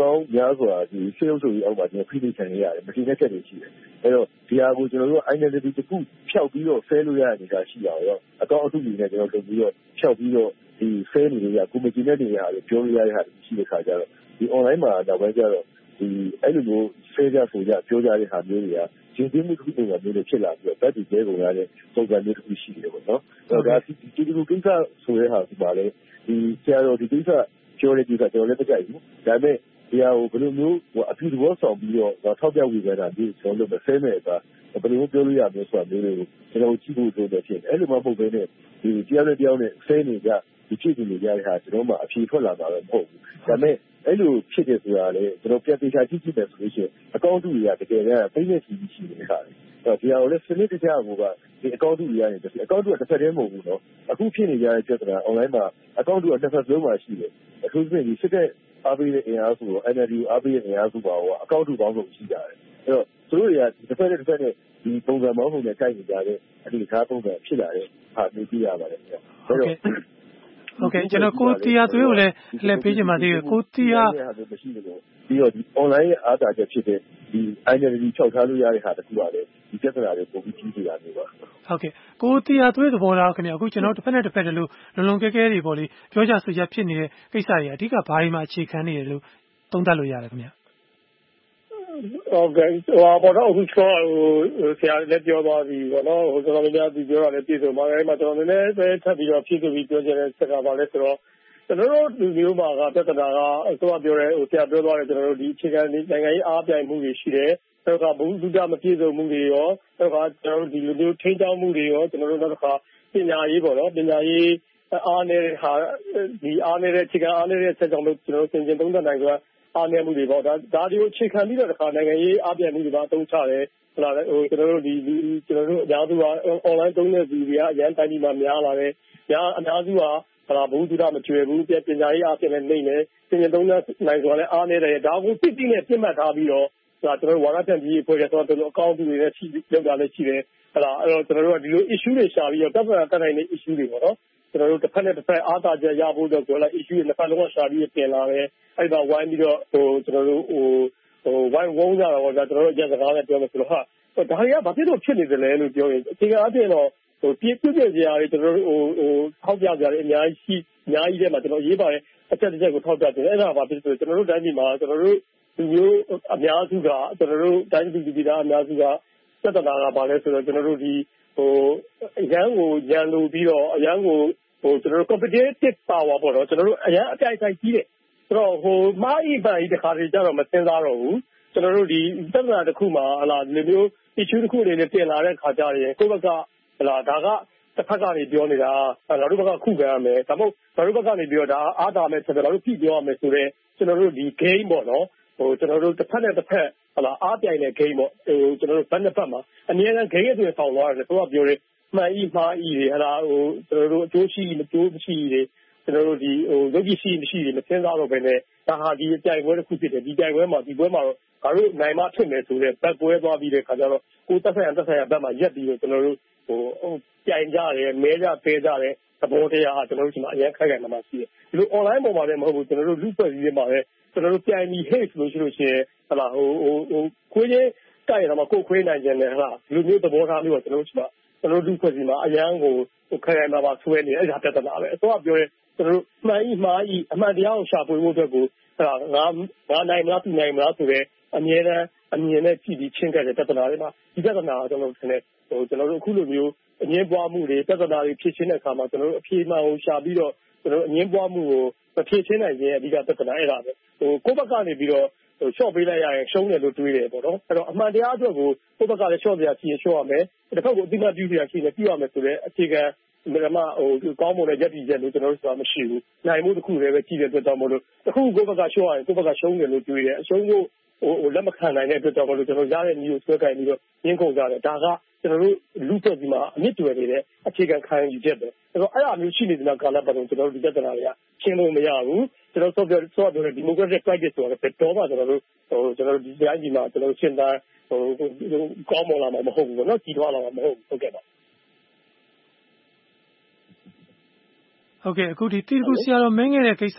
ပေါင်းများစွာဒီစေအုပ်စုကြီးအောက်မှာကျွန်တော်ဖိနှိပ်ခံရရတယ်မတင်တဲ့ချက်တွေရှိတယ်အဲ့တော့ဒီဟာကိုကျွန်တော်တို့ identity တစ်ခုဖျောက်ပြီးတော့ဆဲလို့ရတဲ့အနေအထားရှိအောင်ရောအကောင့်အထုတွေနဲ့ကျွန်တော်လုပ်ပြီးတော့ဖျောက်ပြီးတော့ဒီဆဲနေလို့ရကိုမတင်တဲ့နေရာတွေပြောလို့ရတဲ့ဟာတွေရှိတဲ့ခါကျတော့ဒီ online မှာနောက်ပိုင်းကျတော့ဒီအဲ့လိုမျိုးဆဲကြဆိုကြပြောကြတဲ့ဟာမျိုးတွေကကျင်းမှုတစ်ခုပုံစံမျိုးတွေဖြစ်လာပြီးတော့တက်တည်ကျဲကုန်ရတဲ့ပုံစံမျိုးတစ်ခုရှိတယ်ပေါ့နော်အဲ့တော့ဒါဒီဒီလိုကိစ္စဆိုတဲ့ဟာဒီပါလေဒီဆရာတော်ဒီကိစ္စပြောတဲ့ကိစ္စကျွန်တော်လည်းမကြိုက်ဘူးဒါပေမဲ့ဒီဟာကိုဘယ်လိုမျိုးဟိုအပြုသဘောဆောင်ပြီးတော့ထောက်ပြဝေဖန်တာမျိုးကျွန်တော်တို့မဆဲမဲ့အခါဘယ်လိုပြောလို့ရမလဲဆိုတာမျိုးတွေကိုကျွန်တော်ကြည့်ဖို့လိုတယ်ဖြစ်တယ်အဲ့လိုမှမဟုတ်ဘဲနဲ့ဒီတရားနဲ့တရားနဲ့ဆဲနေကြဒီဖြစ်နေကြတဲ့ဟာကျွန်တော်မှအဖြေထွက်လာတာတော့မဟုတ်ဘူးဒါပေမဲ့အဲ့လိုဖြစ်တယ်ဆိုတာလေကျွန်တော်ပြန်သေချာကြည့်ကြည့်မယ်ဆိုလို့ရှိရင်အကောင့်တူတွေကတကယ်တမ်းသိနေကြည့်ရှိနေတာလေအဲ့တော့ဒီဟာကိုလည်းစနစ်တကျကိုကဒီအကောင့်တူတွေကနေအကောင့်တူကတစ်ဖက်တည်းမဟုတ်ဘူးနော်အခုဖြစ်နေကြတဲ့ပြဿနာ online မှာအကောင့်တူကတစ်ဖက်လုံးမှာရှိတယ်အခုဆိုရင်ဒီစစ်တဲ့အားပေးတဲ့အင်အားစုရော N L D အားပေးတဲ့အင်အားစုပါရောအကောင့်တူပေါင်းစုံရှိကြတယ်အဲ့တော့သူတို့တွေကတစ်ဖက်နဲ့တစ်ဖက်နဲ့ဒီပုံစံပေါင်းစုံနဲ့တိုက်နေကြတဲ့အနေအထားပုံစံဖြစ်လာတဲ့ဟာမျိုးကြည့်ရပါတယ်အဲ့တော့ဟုတ်ကဲ့ကျွန်တော်ကိုတီယာသွေးကိုလည်းလှည့်ပေးချင်ပါသေးတယ်ကိုတီယာမရှိလို့ပြီးတော့ဒီ online ရဲ့အားသာချက်ဖြစ်တဲ့ဒီ identity ဖြောက်ထားလို့ရတဲ့ဟာတခုပါလေဒီပြဿနာတွေပုံပြီးကြီးနေတာမျိုးပါဟုတ်ကဲ့ကိုတီယာသွေးသဘောထားခင်ဗျအခုကျွန်တော်တစ်ဖက်နဲ့တစ်ဖက်တလို့လုံလုံကဲကဲတွေပေါ့လေပြောကြဆိုကြဖြစ်နေတဲ့ကိစ္စတွေအဓိကဘာတွေမှာအခြေခံနေတယ်လို့သုံးသပ်လို့ရတယ်ခင်ဗျဟုတ်ကဲ့ဟိုပေါ်တော့အခုကျော်ဟိုဆရာလည်းပြောသွားပြီပေါ့နော်ဟိုကျွန်တော်လည်းဒီပြောတာလည်းပြည့်စုံပါအဲ့မှာကျွန်တော်လည်းပဲထပ်ပြီးတော့ဖြည့်ပြီးပြောချင်တဲ့စကားပါလဲဆိုတော့ကျွန်တော်တို့လူမျိုးမှာကပြဿနာကအစိုးရပြောတဲ့ဟိုဆရာပြောသွားတယ်ကျွန်တော်တို့ဒီအခြေခံနိုင်ငံရေးအားပြိုင်မှုတွေရှိတယ်နောက်ကဘုဒ္ဓမပြည့်စုံမှုတွေရောနောက်ကကျွန်တော်တို့ဒီလူမျိုးထိန်းချောင်းမှုတွေရောကျွန်တော်တို့နောက်ကပညာရေးပေါ့နော်ပညာရေးအားနေတဲ့ဟာဒီအားနေတဲ့အခြေခံအားနေတဲ့ဆက်ကြောင့်လို့ကျွန်တော်တို့သင်ကျင်သုံးသပ်နိုင်ဆိုတာအားနည်းမှုတွေပေါ့ဒါဒါတွေကိုအခြေခံပြီးတော့တခါနိုင်ငံရေးအားပြိုင်မှုတွေပါအသုံးချတယ်ဟလာဟိုကျွန်တော်တို့ဒီကျွန်တော်တို့အများစုက online သုံးတဲ့သူတွေကအရန်တိုင်းပြည်မှာများလာတယ်များအများစုကဟလာဘုဒ္ဓမကျွယ်ဘူးပညာရေးအားဖြင့်လည်းနေတယ်သင်ကျင်သုံးသပ်နိုင်ဆိုတာလည်းအားနေတယ်ဒါကိုသိသိနဲ့ပြစ်မှတ်ထားပြီးတော့ဒါကျွန်တော်တို့ဝါရတန်ကြီးဖွဲ့ရဆိုတော့အကောင့်တွေနဲ့ရှိလောက်တာလည်းရှိတယ်ဟလာအဲ့တော့ကျွန်တော်တို့ကဒီလို issue တွေရှာပြီးတော့တပ်ဖွဲ့တက်နိုင်တဲ့ issue တွေပေါ့နော်ကျွန်တော်တို့တစ်ဖက်နဲ့တစ်ဖက်အားသာချက်ရဖို့တော့ဆိုတော့ issue တွေတစ်ဖက်လုံးကရှာပြီးပြင်လာတယ်အဲ့ဒါဝိုင်းပြီးတော့ဟိုကျွန်တော်တို့ဟိုဟိုဝိုင်းဝုန်းကြတာပေါ့ဒါကျွန်တော်တို့အကျဉ်းစကားနဲ့ပြောမယ်ဆိုတော့ဟာဒါတွေကဘာဖြစ်လို့ဖြစ်နေတယ်လဲလို့ပြောရင်အခြေခံအပြင်တော့ဟိုပြည့်ပြည့်ကြရာတွေကျွန်တော်တို့ဟိုဟိုထောက်ပြကြတယ်အများကြီးရှိအများကြီးထဲမှာကျွန်တော်ရေးပါတယ်အချက်တစ်ချက်ကိုထောက်ပြတယ်အဲ့ဒါဘာဖြစ်လို့ကျွန်တော်တို့တိုင်းပြည်မှာကျွန်တော်တို့ဒီမျိုးအများစုကကျွန်တော်တို့တိုင်းပြည်ပြည်သားအများစုကစက်တနာကဘာလဲဆိုတော့ကျွန်တော်တို့ဒီဟိုအရန်ကိုရန်လိုပြီးတော့အရန်ကိုဟိုကျွန်တော်တို့ competitive power ပေါ့နော်ကျွန်တော်တို့အရန်အပြိုင်ဆိုင်ကြီးတယ်ဆိုတော့ဟိုမားဤပန်ဤတခါတည်းကျတော့မစင်စားတော့ဘူးကျွန်တော်တို့ဒီစက်တနာတစ်ခုမှာဟလာဒီမျိုး issue တစ်ခုအနေနဲ့ပြင်လာတဲ့ခါကျရင်ကိုယ့်ဘက်ကဟလာဒါကတစ်ဖက်ကနေပြောနေတာငါတို့ဘက်ကခုခံရမယ်ဒါမှမဟုတ်ငါတို့ဘက်ကနေပြောဒါအားသာမယ်ဆိုတော့ငါတို့ပြည်ပြောရမယ်ဆိုတော့ကျွန်တော်တို့ဒီ game ပေါ့နော်ဟိုကျွန်တော်တို့တစ်ဖက်နဲ့တစ်ဖက်ဟလာအားပြိုင်တဲ့ game ပေါ့ဟိုကျွန်တော်တို့ဘက်နှစ်ဖက်မှာအနည်းငယ် game တွေဆောင်သွားတယ်ဆိုတော့ပြောတယ်မှန်ဤမှားဤတွေဟလာဟိုကျွန်တော်တို့အကျိုးရှိမကျိုးမရှိတွေကျွန်တော်တို့ဒီဟိုရုပ်ကြီးရှိမရှိတွေမစင်းစားတော့ဘဲနဲ့ဒါဟာဒီအကြိုင်ပွဲတစ်ခုဖြစ်တယ်ဒီကြိုင်ပွဲမှာဒီပွဲမှာတော့ငါတို့နိုင်မဖြစ်မယ်ဆိုတဲ့ဘက်ပွဲသွားပြီးတဲ့ခါကျတော့ကိုတက်ဆိုင်ရတက်ဆိုင်ရဘက်မှာရက်ပြီးတော့ကျွန်တော်တို့ဟိုကြိုင်ကြတယ်မဲကြပေးကြတယ်သဘောတရားကျွန်တော်တို့ဒီမှာအရင်ခိုက်ခိုက်မှမှရှိတယ်ဒီလို online ပေါ်မှာလည်းမဟုတ်ဘူးကျွန်တော်တို့လူဖွဲ့စည်းတွေမှာလည်းကျွန်တော်တို့ပြိုင်ပြီး hate လို့ရှိလို့ရှိရင်ဟလာဟိုဟိုဟိုခွေးချင်းတိုက်ရတော့မှကိုယ်ခွေးနိုင်ကြတယ်ဟလာလူမျိုးသဘောထားမျိုးကကျွန်တော်တို့ဒီမှာကျွန်တော်တို့လူဖွဲ့စည်းမှာအရန်ကိုဟိုခိုင်ခိုင်မှမှဆွဲနေအဲ့ဒါပြဿနာပဲအတော့ပြောရဲကျွန်တော်တို့မှန်ဤမှားဤအမှန်တရားကိုရှာဖွေဖို့အတွက်ကိုဟလာငါငါနိုင်မလားသူနိုင်မလားဆိုတဲ့အမြဲတမ်းအမြင်နဲ့ကြည့်ပြီးချင်းကတဲ့ပြဿနာတွေမှာဒီပြဿနာကိုကျွန်တော်တို့ထင်တယ်ဟိုကျွန်တော်တို့အခုလိုမျိုးအငင်းပွားမှုတွေပြဿနာတွေဖြစ်ချင်းတဲ့အခါမှာကျွန်တော်တို့အပြေမှန်ကိုရှာပြီးတော့ကျွန်တော်တို့အငင်းပွားမှုကိုမဖြစ်ချင်းနိုင်ရင်အဓိကပြဿနာအဲ့ဒါပဲဟိုကိုယ့်ဘက်ကနေပြီးတော့ဟို short ပေးလိုက်ရရင်ရှုံးတယ်လို့တွေးတယ်ပေါ့နော်အဲ့တော့အမှန်တရားအတွက်ကိုကိုယ့်ဘက်ကလည်း short ပြရရှိရင် short ရမယ်တစ်ခါကိုအတိမတ်ပြုပြရရှိရင်ပြုရမယ်ဆိုတဲ့အခြေခံမြမဟိုကောင်းမွန်တဲ့ရည်တည်ချက်လို့ကျွန်တော်တို့ဆိုတာမရှိဘူးနိုင်မှုတစ်ခုလည်းပဲကြည့်တဲ့အတွက်တော့မလို့တစ်ခုကိုယ့်ဘက်က short ရရင်ကိုယ့်ဘက်ကရှုံးတယ်လို့တွေးတယ်အရှုံးကိုဟိုလက်မခံနိုင်တဲ့အတွက်တော့မလို့ကျွန်တော်ရတဲ့မျိုးဆွဲကိုင်ပြီးတော့ရင်းကုန်ကြတယ်ဒါကကျွန်တော်တို့လူ့ဖွဲ့ဒီမှာအမြင့်တွယ်နေတဲ့အခြေခံခံယူချက်ပဲအဲ့တော့အဲ့အမျိုးရှိနေတဲ့ကာလပတ်လုံးကျွန်တော်တို့ဒီပြဿနာတွေကရှင်းလို့မရဘူးကျွန်တော်ဆိုပြောဆိုပြောတဲ့ democratic practice ဆိုတာပဲတော့မှကျွန်တော်တို့ဟိုကျွန်တော်တို့ဒီတိုင်းဒီမှာကျွန်တော်တို့ရှင်းသားဟိုကောင်းမွန်လာမှာမဟုတ်ဘူးပေါ့နော်ကြီးထွားလာမှာမဟုတ်ဘူးဟုတ်ကဲ့ပါဟုတ်ကဲ့အခုဒီတိကျဆရာတော်မင်းငယ်တဲ့ကိစ္စ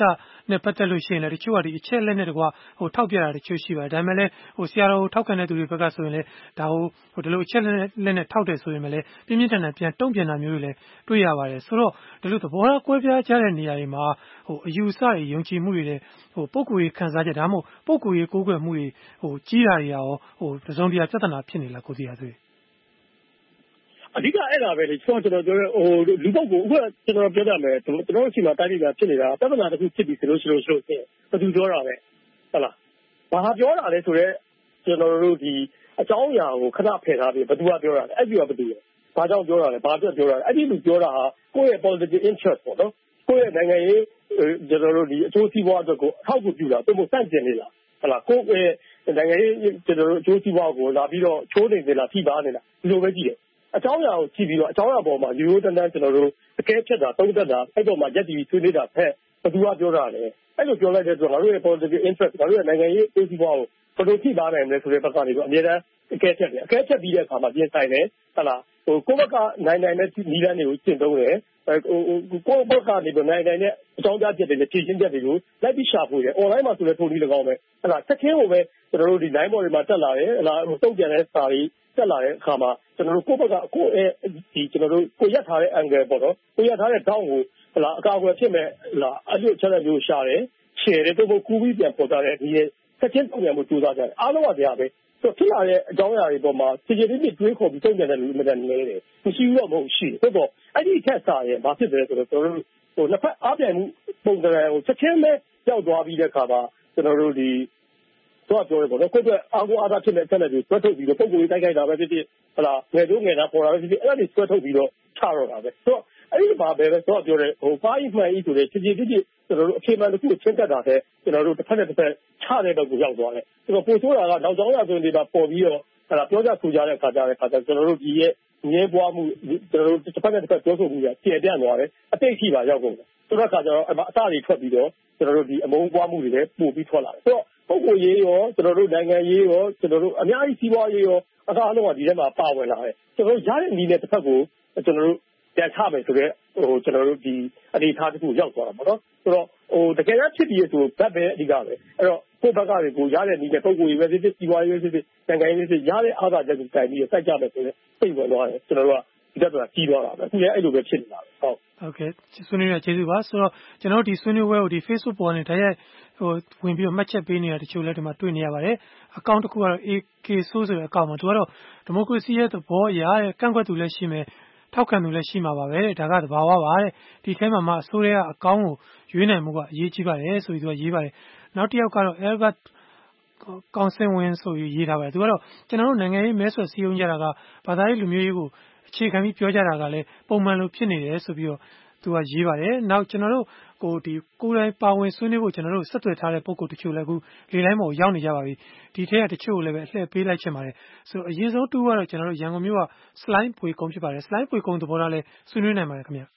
နဲ့ပတ်သက်လို့ရှိရင်လည်းတချို့ကဒီအချက်လက်နဲ့တကွာဟိုထောက်ပြတာတချို့ရှိပါတယ်ဒါပေမဲ့လည်းဟိုဆရာတော်ကိုထောက်ခံတဲ့သူတွေဘက်ကဆိုရင်လည်းဒါဟိုဟိုဒီလိုအချက်လက်နဲ့ထောက်တယ်ဆိုရင်လည်းပြင်းပြင်းထန်ထန်ပြန်တုံ့ပြန်တာမျိုးတွေလည်းတွေ့ရပါတယ်ဆိုတော့ဒီလိုသဘောထားကွဲပြားကြတဲ့နေရာတွေမှာဟိုအယူဆတွေယုံကြည်မှုတွေလည်းဟိုပုံကိုယ်ရေးခံစားချက်ဒါမှမဟုတ်ပုံကိုယ်ရေးကိုးကွယ်မှုတွေဟိုကြီးတာတွေရောဟိုတစုံတရာပြဿနာဖြစ်နေလားကိုစီရဆိုအဓိကအဲ့ဒါပဲလေကျွန်တော်ကျွန်တော်ပြောဟိုလူပုဂ္ဂိုလ်အခုကျွန်တော်ပြောရမယ်ကျွန်တော်တို့ရှိမှတိုင်းပြည်မှာဖြစ်နေတာပြဿနာတစ်ခုဖြစ်ပြီးဆိုလို့ရှိလို့ရှိလို့ဘယ်သူပြောတာလဲဟုတ်လားဘာပြောတာလဲဆိုတော့ကျွန်တော်တို့ဒီအကြောင်းအရာကိုခဏဖယ်ထားပြီးဘယ်သူကပြောတာလဲအဲ့ဒီကဘယ်သူလဲဘာကြောင့်ပြောတာလဲဘာအတွက်ပြောတာလဲအဲ့ဒီလူပြောတာဟာကိုယ့်ရဲ့ political interest ပေါ့နော်ကိုယ့်ရဲ့နိုင်ငံရေးကျွန်တော်တို့ဒီအကျိုးစီးပွားအတွက်ကိုအထောက်အကူပြုတာသူ့ကိုစန့်ကျင်နေလားဟုတ်လားကိုယ့်ရဲ့နိုင်ငံရေးကျွန်တော်တို့အကျိုးစီးပွားကိုလာပြီးတော့ချိုးနေနေလားထိပါနေလားဒီလိုပဲကြည့်တယ်အကြောင်းအရာကိုကြည့်ပြီးတော့အကြောင်းအရာပေါ်မှာရိုးရိုးတန်းတန်းကျွန်တော်တို့အကဲဖြတ်တာသုံးသပ်တာအဲ့ပေါ်မှာရက်တည်ဆွေးနွေးတာဖက်ဘယ်သူကပြောတာလဲအဲ့လိုပြောလိုက်တဲ့အတွက်ငါတို့ရဲ့ political interest ငါတို့ရဲ့နိုင်ငံရေးအကျိုးစီးပွားကိုဘယ်လိုထိပါနိုင်မလဲဆိုတဲ့ဘက်ကနေပြီးအများအားအကဲဖြတ်တယ်အကဲဖြတ်ပြီးတဲ့အခါမှာပြင်ဆိုင်တယ်ဟုတ်လားဟိုကိုယ့်ဘက်ကနိုင်နိုင်တဲ့နီးလန်းတွေကိုကျင့်သုံးတယ်ဟိုကိုယ့်ဘက်ကနေပြီးနိုင်နိုင်တဲ့အကြောင်းကြားချက်တွေနဲ့ဖြည့်ရှင်းချက်တွေကိုလိုက်ပြီးရှာဖွေတယ် online မှာဆိုလည်းထိုးပြီး၎င်းပဲဟုတ်လားချက်ချင်းကိုပဲကျွန်တော်တို့ဒီ line board တွေမှာတက်လာတယ်ဟုတ်လားဟိုတုံ့ပြန်တဲ့စာတွေတက်လာတဲ့အခါမှာကျွန်တော်တို့ကိုယ့်ဘက်ကကိုယ့်ဒီကျွန်တော်တို့ကိုရက်ထားတဲ့ angle ပေါ့နော်ကိုရက်ထားတဲ့တောင်းကိုဟုတ်လားအကာအကွယ်ဖြစ်မဲ့ဟုတ်လားအဲ့လိုချက်လက်မျိုးရှာတယ် share တယ်တော့ကူပြီးပြန်ပေါ်ကြတယ်ဒီချက်ချင်းတုံ့ပြန်မှုစူးစမ်းကြတယ်အားလုံးကတရားပဲဆိုဖြစ်လာတဲ့အကြောင်းအရာတွေပေါ်မှာစီစီတီဗီတွေးခေါ်ပြီးတုံ့ပြန်တဲ့လူတွေလည်းနေတယ်မရှိဘူးတော့မဟုတ်ရှိတယ်ဆိုတော့အဲ့ဒီထက်စာရင်ဘာဖြစ်တယ်ဆိုတော့ကျွန်တော်တို့ဟိုနှစ်ဖက်အားပြိုင်မှုပုံစံကိုချက်ချင်းပဲကြောက်သွားပြီးတဲ့အခါမှာကျွန်တော်တို့ဒီတော့ပြောရပေါ့နော်ကိုယ့်အတွက်အားကိုးအားသာဖြစ်တဲ့အချက်လက်တွေဆွဲထုတ်ပြီးတော့ပုံကိုယ်တိုက်ခိုက်တာပဲဖြစ်ဖြစ်ဟလာငယ်တို့ငယ်သားပေါ်တာပဲဖြစ်ဖြစ်အဲ့ဒါတွေဆွဲထုတ်ပြီးတော့ချတော့တာပဲဆိုတော့အဲ့ဒီမှာပဲတော့ပြောတယ်ဟိုပါးမှန်ဤဆိုတဲ့ချစ်ချစ်ချစ်ကျွန်တော်တို့အဖြေမှန်တစ်ခုချင်းတက်တာတဲ့ကျွန်တော်တို့တစ်ဖက်နဲ့တစ်ဖက်ချတဲ့ဘက်ကိုရောက်သွားတယ်ဆိုတော့ပို့ဆိုတာကနောက်ကြောင်းရဆိုရင်ဒီမှာပေါ်ပြီးတော့ဟလာပြောကြဆိုကြတဲ့အခါကျတဲ့အခါကျကျွန်တော်တို့ဒီရဲ့ငြင်းပွားမှုကျွန်တော်တို့တစ်ဖက်နဲ့တစ်ဖက်ပြောဆိုမှုတွေကျေပြန့်သွားတယ်အတိတ်ရှိပါရောက်ကုန်တယ်ဆိုတော့အခါကျတော့အမအစတွေထွက်ပြီးတော့ကျွန်တော်တို့ဒီအမုန်းပွားမှုတွေလည်းပို့ပြီးထွက်လာတယ်ဆိုတော့ပုဂ္ဂိုလ်ရေးရောကျွန်တော်တို့နိုင်ငံရေးရောကျွန်တော်တို့အများကြီးစီးပွားရေးရောအကားအလုံးကဒီထဲမှာပါဝင်လာတယ်ကျွန်တော်တို့ရတဲ့နည်းနဲ့တစ်ဖက်ကိုကျွန်တော်တို့ပြန်ချမယ်ဆိုတော့ဟိုကျွန်တော်တို့ဒီအနေထားတစ်ခုရောက်သွားတာပေါ့နော်ဆိုတော့ဟိုတကယ်တမ်းဖြစ်ပြီးဆိုဘက်ပဲအဓိကပဲအဲ့တော့ကိုယ့်ဘက်ကတွေကိုရတဲ့နည်းနဲ့ပုဂ္ဂိုလ်ရေးပဲဖြစ်ဖြစ်စီးပွားရေးပဲဖြစ်ဖြစ်နိုင်ငံရေးပဲဖြစ်ရတဲ့အားသာချက်ကိုတိုင်ပြီးစိုက်ကြမယ်ဆိုတော့စိတ်ဝင်သွားတယ်ကျွန်တော်တို့ကဒီတက်တာကြီးသွားတာပဲအခုလည်းအဲ့လိုပဲဖြစ်နေတာပဲဟုတ်ဟုတ်ကဲ့ဆွေးနွေးရကျေးဇူးပါဆိုတော့ကျွန်တော်တို့ဒီဆွေးနွေးပွဲကိုဒီ Facebook ပေါ်ကနေတိုက်ရိုက်ဟိုဝင်ပြီးတော့မှတ်ချက်ပေးနေတာတချို့လည်းဒီမှာတွေ့နေရပါတယ်အကောင့်တစ်ခုကတော့ အေ ကေ ဆိုဆိုတဲ့အကောင့်မှာသူကတော့ဒီမိုကရေစီရဲ့သဘောအရတဲ့ကန့်ကွက်သူလည်းရှိမယ်ထောက်ခံသူလည်းရှိမှာပါပဲဒါကသဘာဝပါတဲ့ဒီထဲမှာမှအစိုးရကအကောင့်ကိုရွေးနိုင်မှုကအရေးကြီးပါတယ်ဆိုပြီးသူကရေးပါတယ်နောက်တစ်ယောက်ကတော့ Albert ကောင်စင်ဝင်ဆိုပြီးရေးထားပါတယ်သူကတော့ကျွန်တော်တို့နိုင်ငံရေးမဲဆွယ်စည်းရုံးကြတာကဘာသာရေးလူမျိုးရေးကိုအခြေခံပြီးပြောကြတာကလည်းပုံမှန်လိုဖြစ်နေတယ်ဆိုပြီးတော့သူကရေးပါတယ်နောက်ကျွန်တော်တို့ကိုဒီကိုယ်တိုင်ပါဝင်ဆွေးနွေးဖို့ကျွန်တော်တို့ဆက်သွယ်ထားတဲ့ပုံကိုတချို့လည်းအခုလေလိုင်းပေါ်ရောက်နေကြပါပြီဒီထက်ကတချို့လည်းပဲအလှည့်ပေးလိုက်ချင်ပါတယ်ဆိုအရင်ဆုံးတူကတော့ကျွန်တော်တို့ရန်ကုန်မြို့က slide ပွေကုန်းဖြစ်ပါတယ် slide ပွေကုန်းသဘောထားလဲဆွေးနွေးနိုင်ပါတယ်ခင်ဗျာ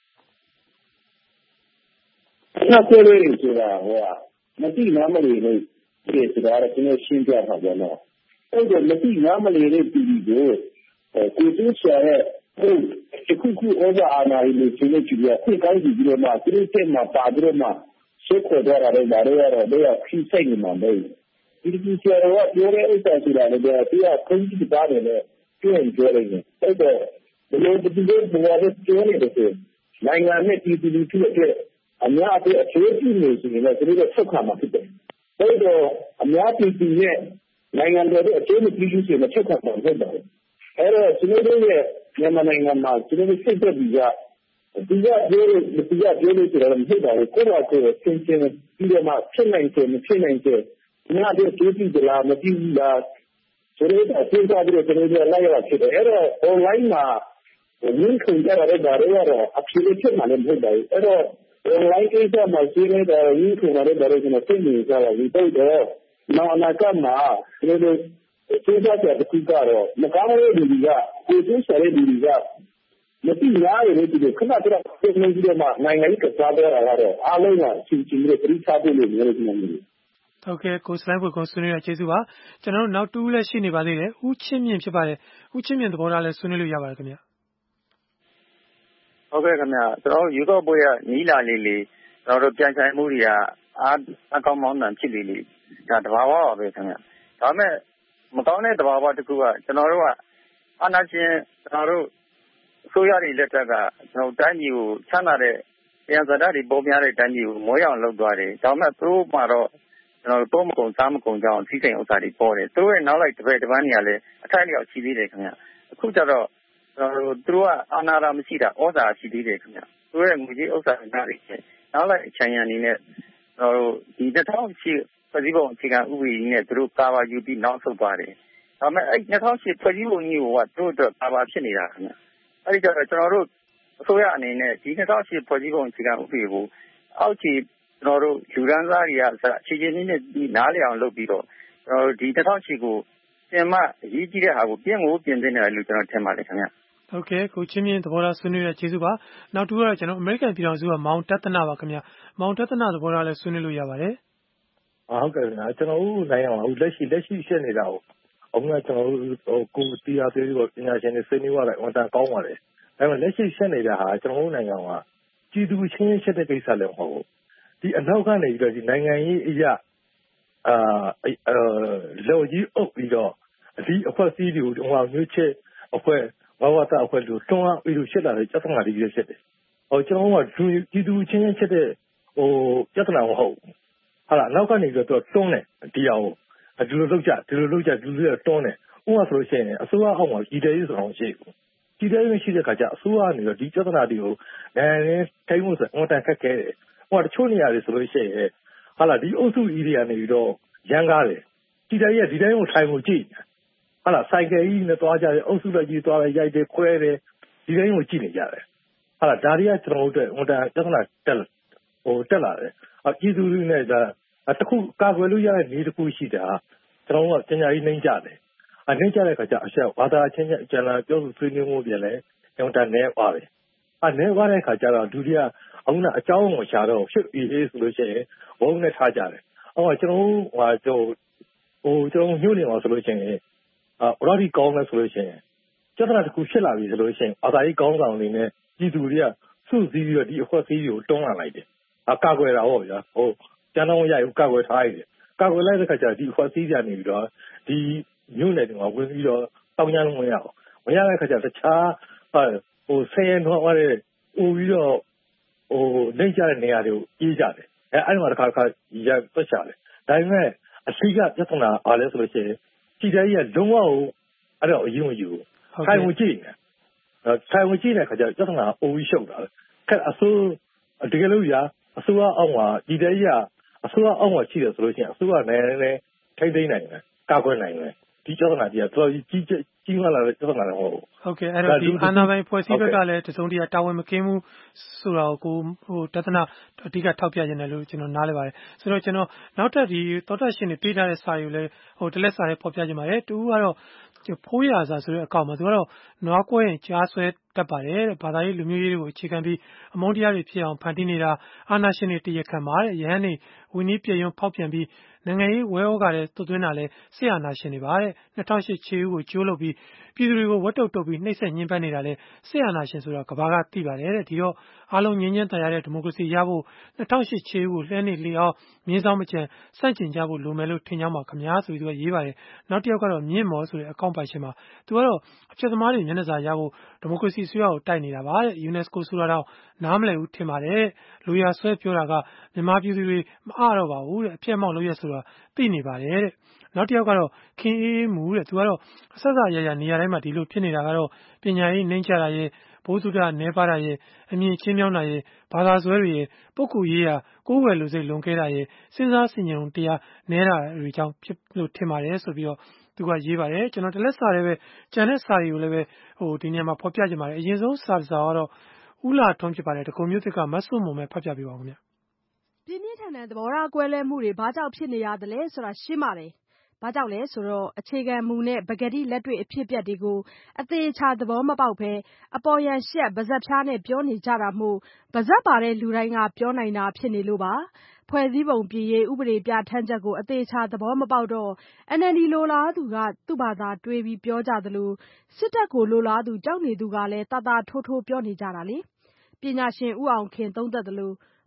နောက်ဆွေးနွေးနေဆိုတာဟိုကမတိနားမလီလို့ဒီဆိုတာကကျွန်တော်ရှင်းပြပါကြတော့အဲ့ဒါမတိနားမလီလို့ပြည်ပြီးကိုကိုသူချရတဲ့ဟုတ်အခုခုဩဇာအာဏာရေးလို့ရှင်းနေကြည့်ရခွင့်ကောင်းကြည့်ပြီးတော့မှသူတို့တက်မှာပါပြီးတော့မှရှင်းခေါ်ကြတာလည်းဒါတွေကတော့တော့ခိစိတ်နေမှာပဲဒီဒီဆရာကပြောတဲ့ဥစ္စာဆိုတာလည်းသူကခွင့်ကြည့်ပါတယ်လေပြောရင်ပြောတယ်အဲ့တော့ဘယ်လိုဒီလိုဘောရပြောနေတယ်ဆိုနိုင်ငံနဲ့ပြည်သူလူထုအတွက်အများအပြားအကျိုးပြုနေဆိုရင်လည်းသူတို့ဆက်ခါမှာဖြစ်တယ်အဲ့တော့အများပြည်သူရဲ့နိုင်ငံတော်ရဲ့အကျိုးမပြုလို့ဆိုရင်ဆက်ခါမှာဖြစ်တယ်အဲ့တော့ကျွန်တော်တို့ရဲ့မြန်မာနိုင်ငံမှာကျွန်တော်တို့စိတ်သက်ပြီးကဒီကပြောလို့ဒီကပြောလို့ဆိုတော့မဖြစ်ပါဘူးကိုယ့်ဘာကိုယ်သင်ချင်းပြီးတော့မှဖြစ်နိုင်တယ်မဖြစ်နိုင်တယ်ညတဲ့ကျိုးကြည့်ကြလားမကြည့်ဘူးလားဆိုတော့စဉ်းစားပြီးတော့ကျွန်တော်တို့လိုက်ရဖြစ်တယ်အဲ့တော့ online မှာရင်းခွင့်ကြရတဲ့ဒါတွေကတော့အဖြစ်ဖြစ်မှလည်းမဟုတ်ပါဘူးအဲ့တော့ online ကိစ္စမှာရှင်းနေတာရင်းခွင့်ရတဲ့ဒါတွေကျွန်တော်သိနေကြတာဒီတော့နောက်အနာဂတ်မှာကျွန်တော်တို့စဉ်းစားကြတဲ့ခုကတော့မကောင်းတဲ့လူတွေကကိုယ်ကျဆတဲ့လူတွေကမတိများရတဲ့ဒီခဏတည်းပြင်နေပြီးတော့မှနိုင်ငံရေးကစားတော့တာကတော့အားလုံးကချင်းချင်းတွေပြိစားဖို့လို့ပြောနေတယ်ဟုတ်ကဲ့ကိုစလိုင်းဘွေကိုဆွေးနွေးရကျေးဇူးပါကျွန်တော်တို့နောက်တူးလည်းရှိနေပါသေးတယ်ဦးချင်းမြင့်ဖြစ်ပါတယ်ဦးချင်းမြင့်သဘောထားလည်းဆွေးနွေးလို့ရပါတယ်ခင်ဗျဟုတ်ကဲ့ခင်ဗျကျွန်တော်ယူတော့ပွဲရနီးလာလေးလေးကျွန်တော်တို့ပြန်ဆိုင်မှုတွေကအားအကောင်းမောင်းတန်ဖြစ်လေလေဒါတဘာဝပါပဲခင်ဗျဒါပေမဲ့မကောင်းတဲ့တဘာဝတစ်ခုကကျွန်တော်တို့ကအာဏာရှင်ကျွန်တော်တို့အစိုးရတွေလက်ထက်ကကျွန်တော်တိုင်းပြည်ကိုချမ်းသာတဲ့တရားစကားတွေပေါ်များတဲ့တိုင်းပြည်ကိုမွေးအောင်လုပ်သွားတယ်ဒါပေမဲ့သူတို့မှတော့ကျွန်တော်တို့မကုံစားမကုံကြောင်းအစည်းစိမ်ဥစ္စာတွေပေါ်တယ်သူတို့ရဲ့နောက်လိုက်တစ်ပည့်တစ်ပန်းတွေကလည်းအထိုက်လျောက်ရှိသေးတယ်ခင်ဗျအခုကျတော့ကျွန်တော်တို့သူတို့ကအာဏာသာမရှိတာဩဇာရှိသေးတယ်ခင်ဗျသူတို့ရဲ့ငွေကြေးဥစ္စာတွေနောက်လိုက်အချမ်းရံနေနဲ့ကျွန်တော်တို့ဒီ၂၀၀၈ဖွဲ့စည်းပုံအခြေခံဥပဒေကြီးနဲ့သူတို့ကာဗာယူပြီးနောက်ဆုတ်သွားတယ်ဒါပေမဲ့အဲ့၂၀၀၈ဖွဲ့စည်းပုံကြီးကသူတို့အတွက်ကာဗာဖြစ်နေတာခင်ဗျအဲ့ဒီကျတော့ကျွန်တော်တို့အစိုးရအနေနဲ့ဒီ၂၀၀၈ဖွဲ့စည်းပုံအခြေခံဥပဒေကိုအောက်ခြေကျွန်တော်တို့လူဒန်းစားတွေကအခြေချင်းနဲ့နားလည်အောင်လုပ်ပြီးတော့ကျွန်တော်တို့ဒီ၂၀၀၈ကိုပြင်မအရေးကြီးတဲ့ဟာကိုပြင်ကိုပြင်သင့်တယ်လို့ကျွန်တော်ထင်ပါတယ်ခင်ဗျဟုတ်ကဲ့ကိုချင်းမြင့်သဘောထားဆွေးနွေးတဲ့ကျေးဇူးပါနောက်တူကတော့ကျွန်တော်အမေရိကန်ပြည်ထောင်စုကမောင်တသနာပါခင်ဗျမောင်တသနာသဘောထားလည်းဆွေးနွေးလို့ရပါတယ်ဟုတ်ကဲ့ကျွန်တော်တို့နိုင်ငံမှာလက်ရှိလက်ရှိရှင်းနေတာကိုအခုကကျွန်တော်တို့ကိုတီယာသေးပြီးပညာရှင်တွေဆွေးနွေးရတာဝန်တန်ကောင်းပါတယ်ဒါပေမဲ့လက်ရှိရှင်းနေတာဟာကျွန်တော်တို့နိုင်ငံကပြည်သူချင်းရှင်းတဲ့ကိစ္စလည်းမဟုတ်ဘူးဒီအနောက်ကနေပြီးတော့ဒီနိုင်ငံရေးအရာအာလော်ကြီးအုပ်ပြီးတော့ဒီအဖွဲ့အစည်းတွေကိုဟိုမျိုးချက်အဖွဲ့ဘာဝတာအဖွဲ့တို့တွန်းအားပြီးလို့ရှင်းလာတဲ့ပြဿနာတွေဖြစ်တယ်ဟိုကျွန်တော်ကပြည်သူချင်းချင်းချက်တဲ့ဟိုပြဿနာမဟုတ်ဟာလားနောက်ကနေပြီးတော့တွန်းတယ်ဒီအောင်ဒီလိုလုပ်ကြဒီလိုလုပ်ကြဒီလိုတွန်းတယ်ဥပမာဆိုလို့ရှိရင်အစိုးရအောက်မှာဒီတဲ့ရေးဆိုအောင်ရှိဘူးဒီတဲ့ရေးရှိတဲ့ခါကျအစိုးရကနေတော့ဒီပြဿနာတွေကိုနိုင်ငံထိုင်းမှုဆိုအွန်တန်ခက်ခဲတယ်ဟိုတချို့နေရာတွေဆိုလို့ရှိရင်ဟာလားဒီအုပ်စုဤတွေကနေပြီးတော့ရန်ကားတယ်ဒီတဲ့ရေးဒီတဲ့ရေးကိုထိုင်မှုကြည့်ဟာလားစိုက်ကယ်ကြီးနဲ့သွားကြတယ်အုပ်စုလိုက်ကြီးသွားတယ်ရိုက်တယ်ခွဲတယ်ဒီတဲ့ရေးကိုကြည့်နေကြတယ်ဟာလားဒါတွေကကျွန်တော်တို့အွန်တန်ပြဿနာတက်ဟိုတက်လာတယ်အပြည်သူတွေနဲ့ဒါတခုကာကွယ်လို့ရတဲ့နေတစ်ခုရှိတာကျွန်တော်ကပညာရေးနှိမ့်ကြတယ်အနှိမ့်ကြတဲ့ခါကျအချက်ဘာသာချင်းချင်းကျန်လာပြောဆိုဆွေးနွေးမှုပြန်လဲကျွန်တော်တနေပါတယ်အနေပါတဲ့ခါကျတော့ဒုတိယအခုနအကြောင်းကိုရှာတော့ဖြစ်ပြီးဆိုလို့ရှိရင်ဘုံနဲ့ထားကြတယ်အော်ကျွန်တော်ဟာကျွန်ဟိုကျွန်တော်ညှို့နေမှာဆိုလို့ရှိရင်အာဘရော်ဒီကောင်းလဲဆိုလို့ရှိရင်ကျသနာတစ်ခုဖြစ်လာပြီဆိုလို့ရှိရင်အာသာကြီးကောင်းဆောင်နေနဲ့ပြည်သူတွေကစုစည်းပြီးတော့ဒီအဖွဲ့အစည်းတွေကိုတွန်းလာလိုက်တယ်အကာကွယ်တာဟုတ်ဗျာဟိုကျန်တော့ရရကာကွယ်ထားရတယ်ကာကွယ်လိုက်တဲ့ခါကျဒီအဖွဲ့အစည်းတွေနေပြီးတော့ဒီမြို့နယ်တွေမှာဝင်ပြီးတော့တောင်းကြလို့မရအောင်မရတဲ့ခါကျတခြားဟိုဆယ်ရတော့ရတဲ့ဟိုပြီးတော့ဟိုနေကြတဲ့နေရာတွေကိုအေးကြတယ်အဲအဲ့မှာတစ်ခါတစ်ခါရပတ်ချတယ်ဒါပေမဲ့အရှိကပြဿနာအားလဲဆိုလို့ရှိရင်ခြေတည်းကြီးကလုံးဝအဲ့တော့အရင်ဝင်ယူထိုင်ဝင်ကြည့်နေထိုင်ဝင်ကြည့်တဲ့ခါကျပြဿနာအိုးပြီးရှုပ်တာလေခက်အစိုးတကယ်လို့ရအစိုးရအောက်မှာဒီတည်းကြီးကအစိုးရအောက်မှာရှိတယ်ဆိုလို့ရှိရင်အစိုးရနိုင်ငံနဲ့ထိန်းသိမ်းနိုင်တယ်ကာကွယ်နိုင်တယ်ဒီပြဿနာကြီးကတော်တော်ကြီးကြီးမားလာတဲ့ပြဿနာလည်းမဟုတ်ဘူးဟုတ်ကဲ့အဲ့တော့ဒီအာဏာပိုင်ဖွဲ့စည်းဘက်ကလည်းတစုံတရာတာဝန်မကင်းဘူးဆိုတာကိုဟိုတသနာအဓိကထောက်ပြနေတယ်လို့ကျွန်တော်နားလည်ပါတယ်ဆိုတော့ကျွန်တော်နောက်ထပ်ဒီသောတာရှင်တွေပေးထားတဲ့စာတွေကိုလည်းဟိုတလက်စာတွေဖော်ပြခြင်းပါတယ်တူကတော့ဖိုးရစာဆိုတဲ့အကောင့်မှာသူကတော့နွားကွဲရင်ကြားဆွဲတတ်ပါတယ်တဲ့ဘာသာရေးလူမျိုးရေးတွေကိုအခြေခံပြီးအမုန်းတရားတွေဖြစ်အောင်ဖန်တီးနေတာအာဏာရှင်တွေတရခံပါတဲ့ရဟန်းတွေဝင်းကြီးပြေရုံဖောက်ပြန်ပြီးနိုင်ငံရေးဝဲဩကတဲ့သွတ်သွင်းတာလဲဆရာနာရှင်တွေပါတဲ့၂၀၀၈ခြေဦးကိုကျိုးလုပ်ပြီးပြည်သူတွေကိုဝတ်တုတ်တုတ်ပြီးနှိပ်စက်ညှဉ်းပန်းနေတာလဲဆရာနာရှင်ဆိုတာကဘာကသိပါတယ်တဲ့ဒီတော့အားလုံးငြင်းညမ်းတရားတဲ့ဒီမိုကရေစီရဖို့၂၀၀၈ခြေဦးကိုလှမ်းနေလျောက်မြင်းဆောင်မကြံစန့်ကျင်ကြဖို့လိုမယ်လို့ထင်ကြောင်းပါခမများဆိုပြီးသူကရေးပါတယ်နောက်တစ်ယောက်ကတော့မြင့်မော်ဆိုတဲ့အကောင့်ပိုင်ရှင်မှာသူကတော့အဖြစ်သမားတွေမျက်နှာစာရဖို့ဒီမိုကရေစီဆွေးရကိုတိုက်နေတာပါတဲ့ UNESCO ဆိုတာတော့နားမလည်ဘူးထင်ပါတယ်လူရဆွဲပြောတာကမြန်မာပြည်သူတွေမအားတော့ပါဘူးတဲ့အဖြစ်မောက်လို့ရဆိုတာသိနေပါတယ်တဲ့နောက်တစ်ယောက်ကတော့ခင်အေးမူတဲ့သူကတော့အဆက်အရရနေရာတိုင်းမှာဒီလိုဖြစ်နေတာကတော့ပညာရေးနှိမ့်ချတာရဲ့ဘိုးစုဒနေပါတာရဲ့အမြင်ချင်းမြောင်းတာရဲ့ဘာသာဆွဲတွေရဲ့ပုဂ္ဂိုလ်ရေးရာကိုယ်ဝယ်လူစိတ်လွန်ခဲ့တာရဲ့စဉ်းစားဆင်ခြင်တရားနဲတာတွေကြောင့်ဖြစ်လို့ထင်ပါတယ်ဆိုပြီးတော့သူကရေးပါတယ်ကျွန်တော်တလက်စာတွေပဲကြံတဲ့စာတွေကိုလည်းပဲဟိုဒီနေရာမှာဖော်ပြကြပါတယ်အရင်ဆုံးစာစာကတော့ဦးလာထွန်းဖြစ်ပါတယ်တကုံမျိုးသစ်ကမတ်ဆွမုံပဲဖတ်ပြပေးပါဦးခင်ဗျပြင်းပြင်းထန်ထန်သဘောထားကွဲလဲမှုတွေဘာကြောင့်ဖြစ်နေရသလဲဆိုတာရှင်းပါတယ်ဘာကြောင့်လဲဆိုတော့အခြေခံမူနဲ့ပကတိလက်တွေ့အဖြစ်ပြက်တွေကိုအသေးချာသဘောမပေါက်ဘဲအပေါ်ယံရှက်ပါဇက်ဖြားနဲ့ပြောနေကြတာမို့ပါဇက်ပါတဲ့လူတိုင်းကပြောနိုင်တာဖြစ်နေလို့ပါဖွဲ့စည်းပုံပြည်ရေးဥပဒေပြဋ္ဌာန်းချက်ကိုအသေးချာသဘောမပေါက်တော့ အန်အယ်လ်ဒီ လိုလားသူကသူ့ဘာသာတွေးပြီးပြောကြသလိုစစ်တပ်ကိုလိုလားသူကြောက်နေသူကလည်းတာတာထိုးထိုးပြောနေကြတာလေပညာရှင်ဦးအောင်ခင်သုံးသပ်သလို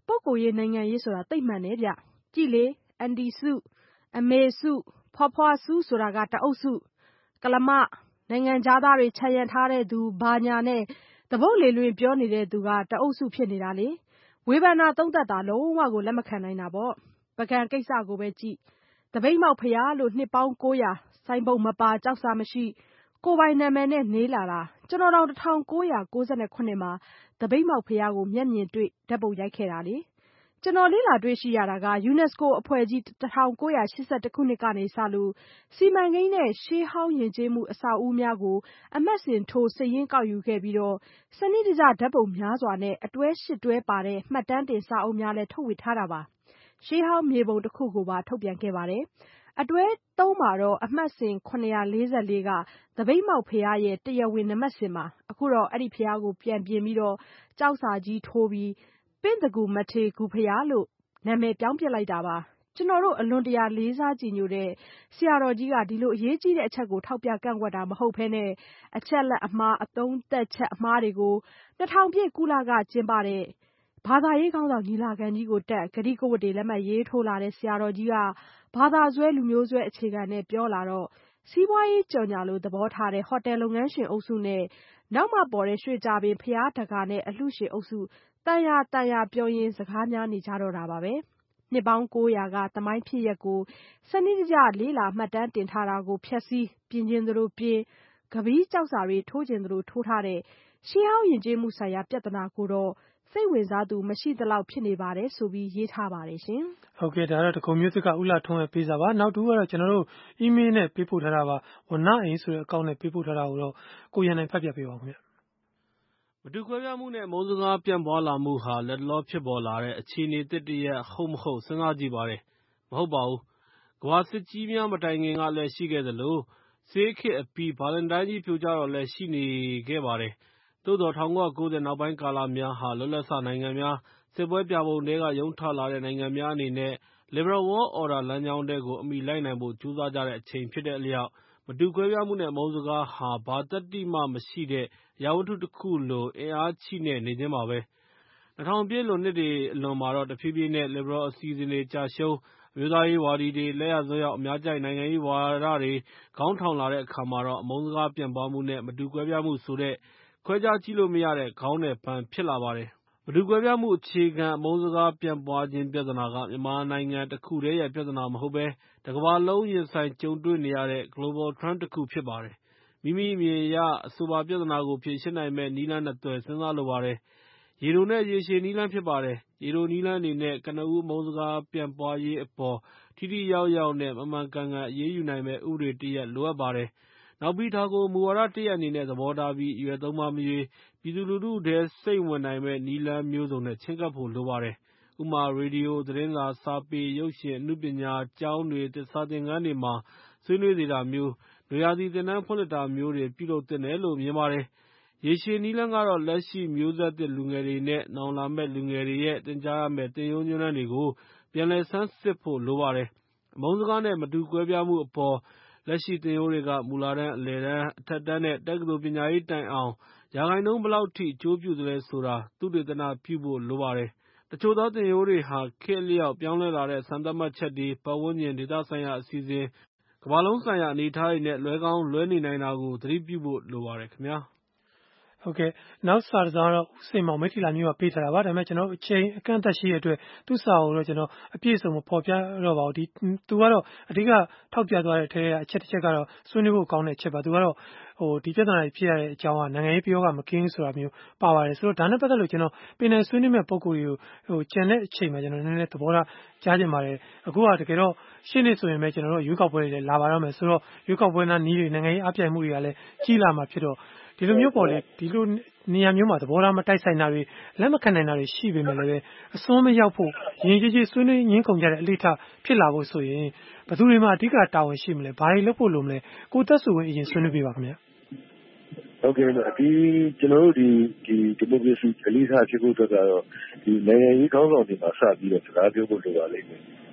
ပုဂ္ဂိုလ်ရေးနိုင်ငံရေးဆိုတာသိပ်မှန်တယ်ဗျကြည်လေအန်ဒီစုအမေစုဖွားဖွားစုဆိုတာကတအုပ်စုကလမနိုင်ငံသားတွေခြံရံထားတဲ့သူဘာညာနဲ့တပုတ်လေလွင်ပြောနေတဲ့သူကတအုပ်စုဖြစ်နေတာလေဝေဖန်တာသုံးသပ်တာလုံးဝကိုလက်မခံနိုင်တာပေါ့ပကံကိစ္စကိုပဲကြည့်တပိတ်မောက်ဖျားလို့နှစ်ပေါင်း၉၀၀စိုင်းပုတ်မပါကြောက်စာမရှိကိုပိုင်နာမည်နဲ့နေလာတာကျွန်တော်တို့၁၉၉ခုမှာတပိတ်မောက်ဖျားကိုမျက်မြင်တွေ့ဓာတ်ပုံရိုက်ခဲ့တာလေကျွန်တော်လေ့လာတွေ့ရှိရတာက UNESCO အဖွဲ့ကြီး၁၉၈၁ခုနှစ်ကနေစလို့စီမံကိန်းနဲ့ရှေးဟောင်းယဉ်ကျေးမှုအဆောက်အဦများကိုအမှတ်စဉ်ထိုးစာရင်းကောက်ယူခဲ့ပြီးတော့စနစ်တကျဓာတ်ပုံများစွာနဲ့အတွဲရှစ်တွဲပါတဲ့မှတ်တမ်းတင်စာအုပ်များလည်းထုတ်ဝေထားတာပါရှေးဟောင်းမြေပုံတစ်ခုကိုပါထုတ်ပြန်ခဲ့ပါတယ်အတွဲသုံးမှာတော့အမှတ်စဉ်၇၄၄ကတပိတ်မောက်ဖျားရဲ့တရားဝင်နံပါတ်စဉ်မှာအခုတော့အဲ့ဒီဖျားကိုပြန်ပြင်ပြီးတော့ကြောက်စာကြီးထိုးပြီးပင့်တကူမထေကူဖျားလို့နာမည်ပြောင်းပြလိုက်တာပါကျွန်တော်တို့အလွန်တရာလေးစားကြည်ညိုတဲ့ဆရာတော်ကြီးကဒီလိုအရေးကြီးတဲ့အချက်ကိုထောက်ပြကန့်ကွက်တာမဟုတ်ဘဲနဲ့အချက်လက်အမှားအသုံးသက်ချက်အမှားတွေကိုနှစ်ထောင်ပြည့်ကုလကကျင်းပတဲ့ဘာသာရေးခေါင်းဆောင်ညီလာခံကြီးကိုတက်ဂတိကဝတ်တွေလက်မှတ်ရေးထိုးလာတဲ့ဆရာတော်ကြီးကဘာသာဆွဲလူမျိုးဆွဲအခြေခံနဲ့ပြောလာတော့စီးပွားရေးကြော်ညာလို့သဘောထားတဲ့ဟိုတယ်လုပ်ငန်းရှင်အုပ်စုနဲ့နောက်မှပေါ်တဲ့ရွှေကြပင်ဖျားတကာနဲ့အလှရှင်အုပ်စုတန်ရာတန်ရာပြောရင်းစကားများနေကြတော့တာပါပဲနှစ်ပေါင်း၉၀၀ကသမိုင်းဖြစ်ရက်ကိုစနစ်တကျလေးလာမှတ်တမ်းတင်ထားတာကိုဖျက်ဆီးပြင်ကျင်သလိုပြင်ကပီးကြောက်စာတွေထိုးကျင်သလိုထိုးထားတဲ့ရှေးဟောင်းယဉ်ကျေးမှုဆိုင်ရာပြဿနာကိုတော့စိတ်ဝင်စားသူမရှိသလောက်ဖြစ်နေပါတယ်ဆိုပြီးရေးထားပါတယ်ရှင်ဟုတ်ကဲ့ဒါတော့တကုံမျိုးစစ်ကဥလာထုံးရဲ့ပေးစာပါနောက်တူကတော့ကျွန်တော်တို့ email နဲ့ပေးပို့ထားတာပါဝနအိမ်ဆိုတဲ့အကောင့်နဲ့ပေးပို့ထားတာကိုတော့ကိုရန်နိုင်ဖတ်ပြပေးပါဦးခင်ဗျမတူကွဲပြားမှုနဲ့အမုန်းစကားပြန့်ပွားလာမှုဟာလက်တလောဖြစ်ပေါ်လာတဲ့အခြေအနေတစ်တရက်ဟုတ်မဟုတ်စဉ်းစားကြည့်ပါတယ်မဟုတ်ပါဘူးကမ္ဘာစစ်ကြီးများမတိုင်ခင်ကလည်းရှိခဲ့သလိုဆေးခေတ်အပြီးဘာလန်တိုင်းကြီးပြိုကျတော့လည်းရှိနေခဲ့ပါတယ်သို့တော်၁၉၉၀နောက်ပိုင်းကာလများဟာလွတ်လပ်စနိုင်ငံများစစ်ပွဲပြပုံတွေကရုန်းထလာတဲ့နိုင်ငံများအနေနဲ့ Liberal World Order လမ်းကြောင်းထဲကိုအမိလိုက်နိုင်ဖို့ကြိုးစားကြတဲ့အချိန်ဖြစ်တဲ့အလျောက်မတူကွဲပြားမှုနဲ့အမုန်းစကားဟာဘာသတ္တိမှမရှိတဲ့အရာဝတ္ထုတစ်ခုလိုအင်အားချိနဲ့နေခြင်းပါပဲ၂၀၀၀ပြည့်လွန်နှစ်တွေအလွန်မှာတော့တဖြည်းဖြည်းနဲ့ Liberal အစီအစဉ်တွေကြာရှုံးအမျိုးသားရေးဝါဒီတွေလက်ရစွန်းရောက်အများကြိုက်နိုင်ငံရေးဝါဒတွေခေါင်းထောင်လာတဲ့အခါမှာတော့အမုန်းစကားပြန့်ပွားမှုနဲ့မတူကွဲပြားမှုဆိုတဲ့ခွဲခြားကြည့်လို့မရတဲ့ခေါင်းနဲ့ပန်းဖြစ်လာပါတယ်မတူကွဲပြားမှုအခြေခံအမုန်းစကားပြန့်ပွားခြင်းပြဿနာကမြန်မာနိုင်ငံတစ်ခုတည်းရဲ့ပြဿနာမဟုတ်ဘဲတစ်ကမ္ဘာလုံးရင်ဆိုင်ကြုံတွေ့နေရတဲ့ Global Trend တစ်ခုဖြစ်ပါတယ်မိမိအမြင်အရအဆိုပါပြဿနာကိုဖြေရှင်းနိုင်မယ့်နည်းလမ်းနှစ်သွယ်စဉ်းစားလိုပါတယ်ရေတိုနဲ့ရေရှည်နည်းလမ်းဖြစ်ပါတယ်ရေတိုနည်းလမ်းအနေနဲ့ကနဦးအမုန်းစကားပြန့်ပွားရေးအပေါ်ထိထိရောက်ရောက်နဲ့မှန်မှန်ကန်ကန်အရေးယူနိုင်မယ့်ဥပဒေတစ်ရပ်လိုအပ်ပါတယ်နောက်ပြီးဒါကိုမူဝါဒတစ်ရပ်အနေနဲ့သဘောထားပြီးအရွယ်သုံးပါးမရွေးပြည်သူလူထုထဲစိတ်ဝင်နိုင်မယ့်နည်းလမ်းမျိုးစုံနဲ့ချဉ်းကပ်ဖို့လိုပါတယ်ဥပမာရေဒီယိုသတင်းစာစာပေရုပ်ရှင်အနုပညာကျောင်းတွေစာသင်ခန်းတွေမှာဆွေးနွေးစေတာမျိုးနွေရာသီသင်တန်းဖွင့်လှစ်တာမျိုးတွေပြုလုပ်သင့်တယ်လို့မြင်ပါတယ်ရေရှည်နည်းလမ်းကတော့လက်ရှိမျိုးဆက်သစ်လူငယ်တွေနဲ့နောင်လာမယ့်လူငယ်တွေရဲ့သင်ကြားရမယ့်သင်ရိုးညွှန်းတမ်းတွေကိုပြန်လည်ဆန်းစစ်ဖို့လိုပါတယ်အမုန်းစကားနဲ့မတူကွဲပြားမှုအပေါ်လက်ရှိသင်ရိုးတွေကမူလတန်းအလယ်တန်းအထက်တန်းနဲ့တက္ကသိုလ်ပညာရေးတိုင်အောင်ရာခိုင်နှုန်းဘယ်လောက်ထိအကျိုးပြုသလဲဆိုတာသုတေသနပြုဖို့လိုပါတယ်တချို့သောသင်ရိုးတွေဟာခေတ်အလျောက်ပြောင်းလဲလာတဲ့စံသတ်မှတ်ချက်တွေပတ်ဝန်းကျင်ဒေသဆိုင်ရာအစီအစဉ်ကမ္ဘာလုံးဆိုင်ရာအနေအထားတွေနဲ့လွဲကောင်းလွဲနေနိုင်တာကိုသတိပြုဖို့လိုပါတယ်ခင်ဗျာဟုတ်ကဲ့နောက်စာတစ်စောင်းတော့ဦးစိန်မောင်မိထီလာမျိုးကပေးထားတာပါဒါပေမဲ့ကျွန်တော်အချိန်အကန့်အသတ်ရှိတဲ့အတွက်သူ့စာကိုတော့ကျွန်တော်အပြည့်အစုံမဖော်ပြတော့ပါဘူးဒီသူကတော့အဓိကထောက်ပြသွားတဲ့အထက်အချက်တစ်ချက်ကတော့ဆွေးနွေးဖို့ကောင်းတဲ့အချက်ပါသူကတော့ဟိုဒီပြဿနာတွေဖြစ်ရတဲ့အကြောင်းကနိုင်ငံရေးပြောကမကင်းဆိုတာမျိုးပါပါတယ်ဆိုတော့ဒါနဲ့ပတ်သက်လို့ကျွန်တော်ပင်နယ်ဆွေးနွေးမဲ့ပုံကိုယ်တွေကိုဟိုကျန်တဲ့အချိန်မှာကျွန်တော်နည်းနည်းသဘောထားကြားချင်ပါတယ်အခုကတကယ်တော့ရှင်းနေဆိုရင်ပဲကျွန်တော်တို့ရွေးကောက်ပွဲတွေလာပါတော့မယ်ဆိုတော့ရွေးကောက်ပွဲနားနီးတွေနိုင်ငံရေးအပြိုင်မှုတွေကလည်းကြီးလာမှာဖြစ်တော့ဒီလိုမျိုးပေါ်လေဒီလိုနေရာမျိုးမှာသဘောထားမတိုက်ဆိုင်တာတွေလက်မခံနိုင်တာတွေရှိပေမဲ့လည်းအစွန်းမရောက်ဖို့ရင်ကြီးကြီးဆွေးနွေးငင်းကုန်ကြတဲ့အလေးထားဖြစ်လာဖို့ဆိုရင်ဘယ်သူတွေမှအဓိကတာဝန်ရှိမလဲဘာတွေလုပ်ဖို့လိုမလဲကိုသက်စုဝင်အရင်ဆွေးနွေးပြပါခင်ဗျာဟုတ်ကဲ့ဒီကျွန်တော်တို့ဒီဒီဒီမိုကရေစီအလေးထားဖြစ်ဖို့အတွက်ကတော့ဒီနိုင်ငံရေးခေါင်းဆောင်တွေမှာစပြီးတော့စကားပြောဖို့လိုပါလိမ့်မယ်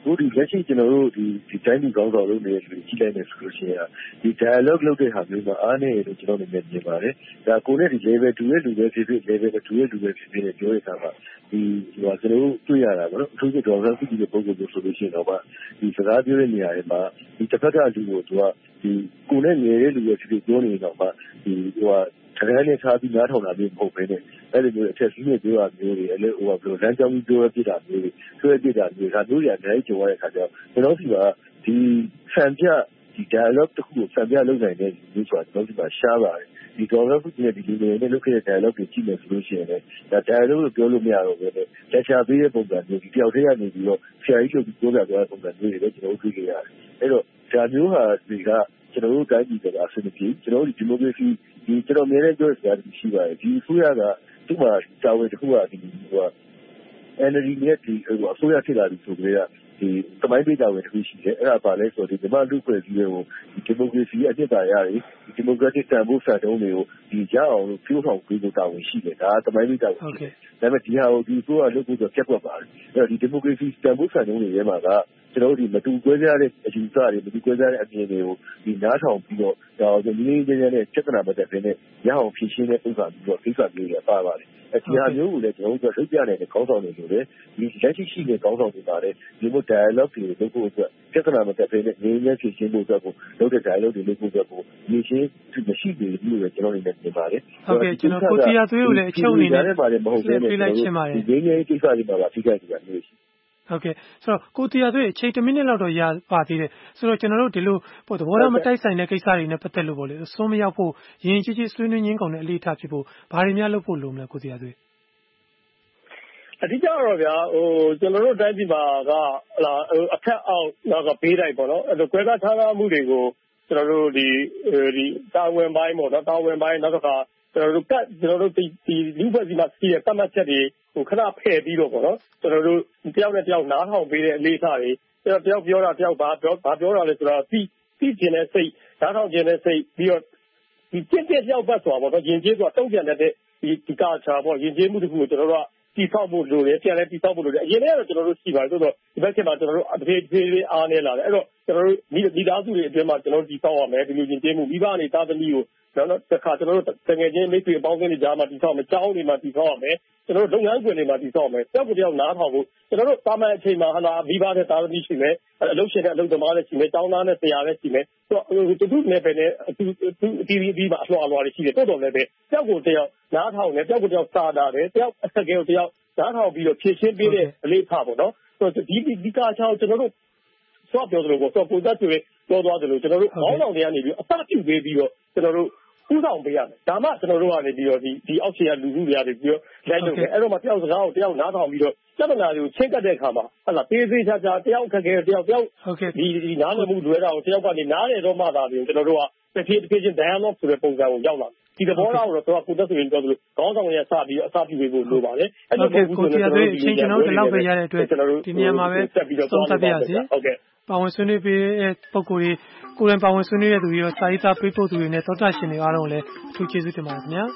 အခုဒီလက်ရှိကျွန်တော်တို့ဒီဒီတိုင်းပြည်ကောင်းဆောင်လုပ်နေတဲ့လူကြီးလိုက်နေဆိုလို့ရှိရင်ဒီ dialogue လုပ်တဲ့ဟာမျိုးမှာအားနည်းလို့ကျွန်တော်လည်းမြင်ပါတယ်ဒါကိုနဲ့ဒီ level twoရဲ့လူပဲဖြစ်ဖြစ် level twoရဲ့လူပဲဖြစ်ဖြစ်ပြောရတာပါဒီဟိုကျွန်တော်တို့တွေ့ရတာပေါ့နော်အထူးသဖြင့်ဒေါ်လာစုကြည့်တဲ့ပုံစံမျိုးဆိုလို့ရှိရင်တော့ဒီစကားပြောတဲ့နေရာတွေမှာဒီတစ်ဖက်ကလူကိုသူကဒီကိုနဲ့ငယ်တဲ့လူပဲဖြစ်ဖြစ်ပြောနေတော့မှဒီဟိုကတကယ်နဲ့ထားပြီးနားထောင်တာမျိုးမဟုတ်ဘဲနဲ့အဲ့လိုမျိုးအချက်ကြီးနဲ့ပြောတာမျိုးတွေအဲ့လိုဟိုဘယ်လိုလမ်းကြောင်းကြီးပြောရပြတာမျိုးတွေဆွဲပြတာမျိုးဒါမျိုးတွေအများကြီးကြုံရတဲ့အခါကျတော့ကျွန်တော်စီကဒီဆံပြဒီ dialogue တစ်ခုကိုဆံပြလုပ်နိုင်တဲ့လူဆိုတာကျွန်တော်စီကရှားပါတယ်ဒီဒေါ်လာစုကြည့်တဲ့ဒီလူတွေနဲ့လုပ်ခဲ့တဲ့ dialogue တွေကြည့်မယ်ဆိုလို့ရှိရင်လည်းဒါ dialogue လို့ပြောလို့မရတော့ဘူးလေလက်ချပေးတဲ့ပုံစံမျိုးဒီတယောက်တည်းကနေပြီးတော့ဆရာကြီးတို့ပြောပြသွားတဲ့ပုံစံမျိုးတွေလည်းကျွန်တော်တွေ့ခဲ့ရတယ်အဲ့တော့ဒါမျိုးဟာတွေကကျွန်တော်တို့တိုင်းပြည်ကအဆင်ပြေကျွန်တော်တို့ဒီမိုကရေစီဒီကျွန်တော်မြင်တဲ့ပြောစရာရှိပါတယ်ဒီအစိုးရကသူ့မှာတာဝန်တစ်ခုကဒီဟို energy နဲ့ဒီဟိုအစိုးရဖြစ်လာပြီဆိုကြတဲ့ဒီတမိုင်းပေးတာဝင်တစ်ခုရှိတယ်အဲ့ဒါပါလဲဆိုတော့ဒီမြန်မာလူ့ဖွဲ့စည်းတွေကိုဒီမိုကရေစီအဖြစ်ပါရတွေဒီမိုကရက်တစ်တန်ဖိုးစံတုံးတွေကိုဒီရအောင်လို့ပြုဆောင်ပေးဖို့တာဝန်ရှိတယ်ဒါကတမိုင်းပေးတာဝင်ရှိတယ်ဒါပေမဲ့ဒီဟာကိုဒီဆိုရလုပ်ဖို့တော့ပြတ်ကွက်ပါတယ်အဲ့တော့ဒီဒီမိုကရေစီတန်ဖိုးစံတုံးတွေထဲမှာကကျွန်တော်တို့ဒီမတူကွဲပြားတဲ့အယူဆတွေမတူကွဲပြားတဲ့အမြင်တွေကိုဒီနားထောင်ပြီးတော့ဒါကိုဒီနည်းနည်းချင်းနဲ့ပြဿနာမတက်ဘဲနဲ့ရအောင်ဖြေရှင်းတဲ့ဥစ္စာပြီးတော့ကိစ္စမျိုးတွေပါပါတယ်အဒီဟာမျိုးကိုလည်းကျွန်တော်တို့လုပ်ပြနေတဲ့ခေါင်းဆောင်တွေလိုလေဒီလက်ရှိရှိတဲ့ခေါင်းဆောင်တွေပါတယ်ဒီလို dialogue တွေလုပ်ဖို့အတွက်ပြဿနာမတက်ဘဲနဲ့ငြိမ်းချမ်းဖြေရှင်းဖို့အတွက်ကိုလုပ်တဲ့ dialogue တွေလုပ်ဖို့အတွက်ကိုဒီရှင်းမရှိသေးဘူးလို့ကျွန်တော်လည်းမြင်ပါတယ်ဟုတ်ကဲ့ကျွန်တော်ကိုတီယာသွေးကိုလည်းအချုပ်အနေနဲ့မဟုတ်ဘဲနဲ့ဒီငြိမ်းချမ်းရေးကိစ္စတွေမှာပါထိခိုက်နေတာမျိုးရှိဟုတ်ကဲ့ဆိုတော့ကိုတီယာသွေးအချိန်တစ်မိနစ်လောက်တော့ရပါသေးတယ်ဆိုတော့ကျွန်တော်တို့ဒီလိုပေါ့သဘောထားမတိုက်ဆိုင်တဲ့ကိစ္စတွေနဲ့ပတ်သက်လို့ပေါ့လေအစွန်းမရောက်ဖို့ယဉ်ကြီးကြီးဆွေးနွေးရင်းကုန်တဲ့အလေးထားဖြစ်ဖို့ဘာတွေများလုပ်ဖို့လိုမလဲကိုတီယာသွေးအဓိကကတော့ဗျာဟိုကျွန်တော်တို့တိုင်းပြည်မှာကဟလာအခက်အောက်နောက်ကဘေးတိုင်းပေါ့နော်အဲ့လိုကွဲကားခြားနားမှုတွေကိုကျွန်တော်တို့ဒီဒီတာဝန်ပိုင်းပေါ့နော်တာဝန်ပိုင်းနောက်တစ်ခါကျွန်တော်တို့ကကျွန်တော်တို့ဒီဒီလူ့ဘက်စီမှာစီးတဲ့တတ်မှတ်ချက်တွေဟိုခဏဖယ်ပြီးတော့ပေါ့နော်ကျွန်တော်တို့တယောက်နဲ့တယောက်နားထောင်ပေးတဲ့အလေးထားတွေကျွန်တော်တယောက်ပြောတာတယောက်ဘာပြောဘာပြောတာလဲဆိုတော့ပြီးပြီးကျင်တဲ့စိတ်နားထောင်ကျင်တဲ့စိတ်ပြီးတော့ဒီကျင့်တဲ့တယောက်ဘက်ဆိုတာပေါ့နော်ယဉ်ကျေးဆိုတာတုံ့ပြန်တဲ့ဒီဒီကာချာပေါ့ယဉ်ကျေးမှုတစ်ခုကိုကျွန်တော်တို့ကတီဆောက်ဖို့လိုတယ်ပြန်လဲတီဆောက်ဖို့လိုတယ်အရင်ကတော့ကျွန်တော်တို့ရှိပါတယ်ဆိုတော့ဒီဘက်ကျမှကျွန်တော်တို့အသေးသေးလေးအားနေလာတယ်အဲ့တော့ကျွန်တော်တို့ဒီသားစုတွေအတွင်းမှာကျွန်တော်တို့တီဆောက်ရမယ်ဒီလိုယဉ်ကျေးမှုမိဘအနေသားသမီးကိုနောက်တော့တစ်ခါကျွန်တော်တို့တကယ်ချင်းမိတ်ဆွေအပေါင်းအသင်းတွေကြားမှာတီဆောက်မယ်ကြောင်းတွေမှာတီဆောက်ရမယ်ကျွန်တော်တို့လုပ်ငန်းခွင်တွေမှာတီဆောက်မယ်တယောက်ကိုတယောက်နားထောင်ဖို့ကျွန်တော်တို့တာမန်အချိန်မှာဟာလာမိဘတဲ့သားသမီးရှိမယ်အလုပ်ရှင်တဲ့အလုပ်သမားတွေရှိမယ်ကျောင်းသားနဲ့ဆရာတွေရှိမယ်ဆိုတော့တူတူနဲ့ပဲနဲ့အတူတူအတီးပြီးပါအလွှာအလွှာတွေရှိတယ်တိုးတော်လည်းပဲတယောက်ကိုတယောက်နားထောင်တယ်တယောက်ကိုတယောက်စာတာတယ်တယောက်အစကဲကိုတယောက်နားထောင်ပြီးတော့ဖြည့်ရှင်းပေးတဲ့အလေးထားပေါ့နော်ဆိုတော့ဒီဒီကာချောင်းကျွန်တော်တို့စောပြောသလိုပေါ့စောပုံသက်တွေပြောသွားသလိုကျွန်တော်တို့ခေါင်းဆောင်တွေကနေပြီးအစပြုပေးပြီးတော့ကျွန်တော်တို့ဥဆောင်ပေးရမယ်ဒါမှကျွန်တော်တို့ကနေပြီးတော့ဒီဒီအောက်ခြေကလူလူတွေကနေပြီးတော့လိုက်လုပ်တယ်အဲ့တော့မှတယောက်စကားကိုတယောက်နားထောင်ပြီးတော့ပြဿနာတွေကိုချင်းကပ်တဲ့အခါမှာဟလာသေးသေးချာချာတယောက်ခက်ခဲတယောက်တယောက်ဒီဒီနားလည်မှုလွဲတာကိုတယောက်ကနေနားလည်တော့မှသာပြီးကျွန်တော်တို့ကတစ်ဖြည်းတစ်ဖြည်းချင်း dialogue ဆိုတဲ့ပုံစံကိုရောက်လာဒီသဘောထားကိုတော့ကိုသက်ဆိုရင်ပြောသလိုခေါင်းဆောင်ရဲ့စပြီးအစပြုပေးဖို့လိုပါတယ်အဲ့လိုပုံစံကိုကျွန်တော်တို့အချိန်ကျွန်တော်တို့ဒီလောက်ပဲရတဲ့အတွက်ဒီနေရာမှာပဲသုံးသပ်ပြရစီဟုတ်ကဲ့ပါဝင်ဆွေးနွေးပေးတဲ့ပုံကိုယ်တွေကိုယ်တိုင်ပါဝင်ဆွေးနွေးတဲ့သူတွေရောစာရေးသားပေးပို့သူတွေနဲ့သောတာရှင်တွေအားလုံးလည်းအထူးကျေးဇူးတင်ပါတယ်ခင်ဗျာ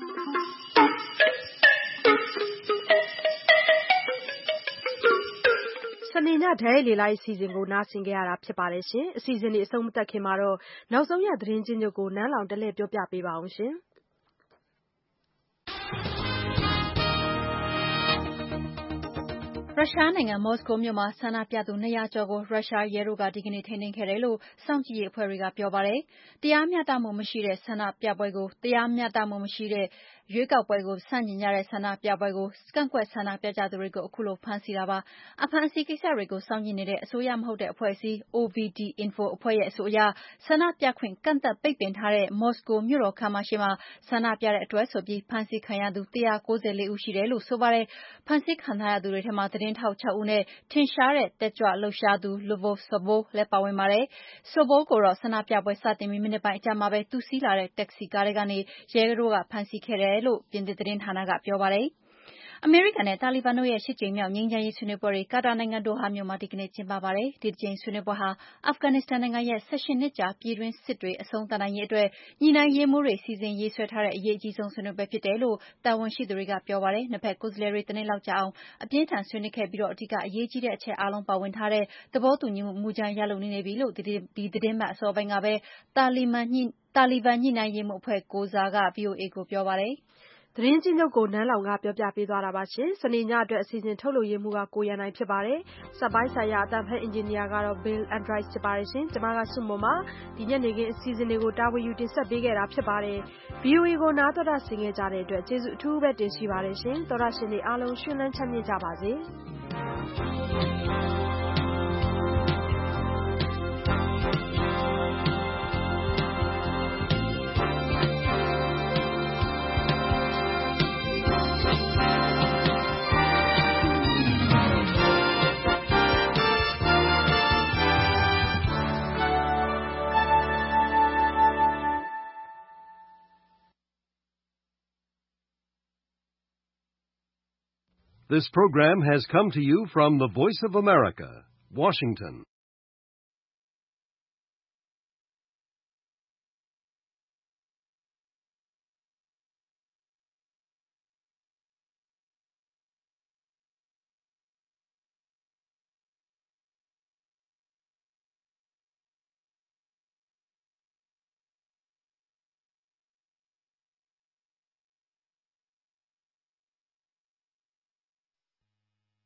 စနေညဒဲလေလိုက်အစီအစဉ်ကိုနားဆင်ကြရတာဖြစ်ပါတယ်ရှင်အစီအစဉ်တွေအဆုံးမသတ်ခင်မှာတော့နောက်ဆုံးရသတင်းချင်းချုပ်ကိုနန်းလောင်တလဲပြောပြပေးပါအောင်ရှင်ရုရှားနိုင်ငံမော်စကိုမြို့မှာဆန္ဒပြသူနှစ်ရာကျော်ကိုရုရှားရဲတို့ကဒီကနေ့ထိန်းသိမ်းခဲ့တယ်လို့စောင့်ကြည့်ရေးအဖွဲ့တွေကပြောပါတယ်။တရားမျှတမှုမရှိတဲ့ဆန္ဒပြပွဲကိုတရားမျှတမှုမရှိတဲ့ရွေးကောက်ပွဲကိုဆန့်ကျင်ကြတဲ့ဆန္ဒပြပွဲကိုကန့်ကွက်ဆန္ဒပြကြသူတွေကိုအခုလိုဖမ်းဆီးတာပါ။အဖမ်းအဆီးကိစ္စတွေကိုစောင့်ကြည့်နေတဲ့အစိုးရမဟုတ်တဲ့အဖွဲ့အစည်း O V D Info အဖွဲ့ရဲ့အဆိုအရဆန္ဒပြခွင့်ကန့်သတ်ပိတ်ပင်ထားတဲ့မော်စကိုမြို့တော်ခမ်းမရှိမှာဆန္ဒပြတဲ့အတွက်ဆိုပြီးဖမ်းဆီးခံရသူတစ်ရာကိုးဆယ်လေးဦးရှိတယ်လို့ဆိုပါတယ်။ဖမ်းဆီးခံထားရသူတွေထဲမှာသတင်းထောက်ခြောက်ဦးနဲ့ထင်ရှားတဲ့တက်ကြွလှုပ်ရှားသူ Lvov Sobol လည်းပါဝင်ပါတယ်။ Sobol ကိုတော့ဆန္ဒပြပွဲစတင်ပြီးမိနစ်ပိုင်းအကြာမှာပဲသူစီးလာတဲ့တက္ကစီကားထဲကနေရဲတို့ကဖမ်းဆီးခဲ့တယ်လို့ပြင်သစ်သတင်းဌာနကပြောပါတယ်။အမေရိကန်နဲ့တာလီဘန်တို့ရဲ့ရှစ်ကြိမ်မြောက်ငြိမ်းချမ်းရေးဆွေးနွေးပွဲတွေကာတာနိုင်ငံဒိုဟာမြို့မှာဒီကနေ့ကျင်းပပါတယ်။ဒီတစ်ကြိမ်ဆွေးနွေးပွဲဟာအာဖဂန်နစ္စတန်နိုင်ငံရဲ့၁၈နှစ်ကြာပြည်တွင်းစစ်တွေအဆုံးသတ်နိုင်ရေးအတွက်ညီနိုင်ရေးမှူးတွေစီစဉ်ရေးဆွဲထားတဲ့အရေးအကြီးဆုံးဆွေးနွေးပွဲဖြစ်တယ်လို့တာဝန်ရှိသူတွေကပြောပါတယ်။နှစ်ဖက်ကိုယ်စားလှယ်တွေတနေ့လောက်ကြာအောင်အပြင်းထန်ဆွေးနွေးခဲ့ပြီးအဓိကအရေးကြီးတဲ့အချက်အားလုံးပါဝင်ထားတဲ့သဘောတူညီမှုမူကြမ်းရလုပ်နေပြီလို့ဒီသတင်းပတ်အစောပိုင်းကပဲတာလီဘန်ညှိတာလီဘန်ညှိနှိုင်းရေးမှုအဖွဲ့ကိုယ်စားက ဗွီအိုအေကိုပြောပါတယ်။သတင်းကြီးချုပ်ကိုနန်းလောင်ကပြောပြပေးသွားတာပါရှင်။စနေညအတွက်အစီအစဉ်ထုတ်လုပ်ရေးမှူးကကိုရန်နိုင်ဖြစ်ပါတယ်။စက်ပိုင်းဆိုင်ရာအတံဖက်အင်ဂျင်နီယာကတော့ Bill Andrice ဖြစ်ပါတယ်ရှင်။ကျွန်မကစုမွန်ပါဒီညနေခင်းအစီအစဉ်တွေကိုတာဝန်ယူတင်ဆက်ပေးခဲ့တာဖြစ်ပါတယ်။ ဗွီအိုအေကိုနားတော်တာဆင်ခဲ့ကြတဲ့အတွက်ကျေးဇူးအထူးပဲတင်ရှိပါတယ်ရှင်။တော်တာရှင်တွေအားလုံးရှင်လန်းချမ်းမြေ့ကြပါစေ။ This program has come to you from the Voice of America, Washington.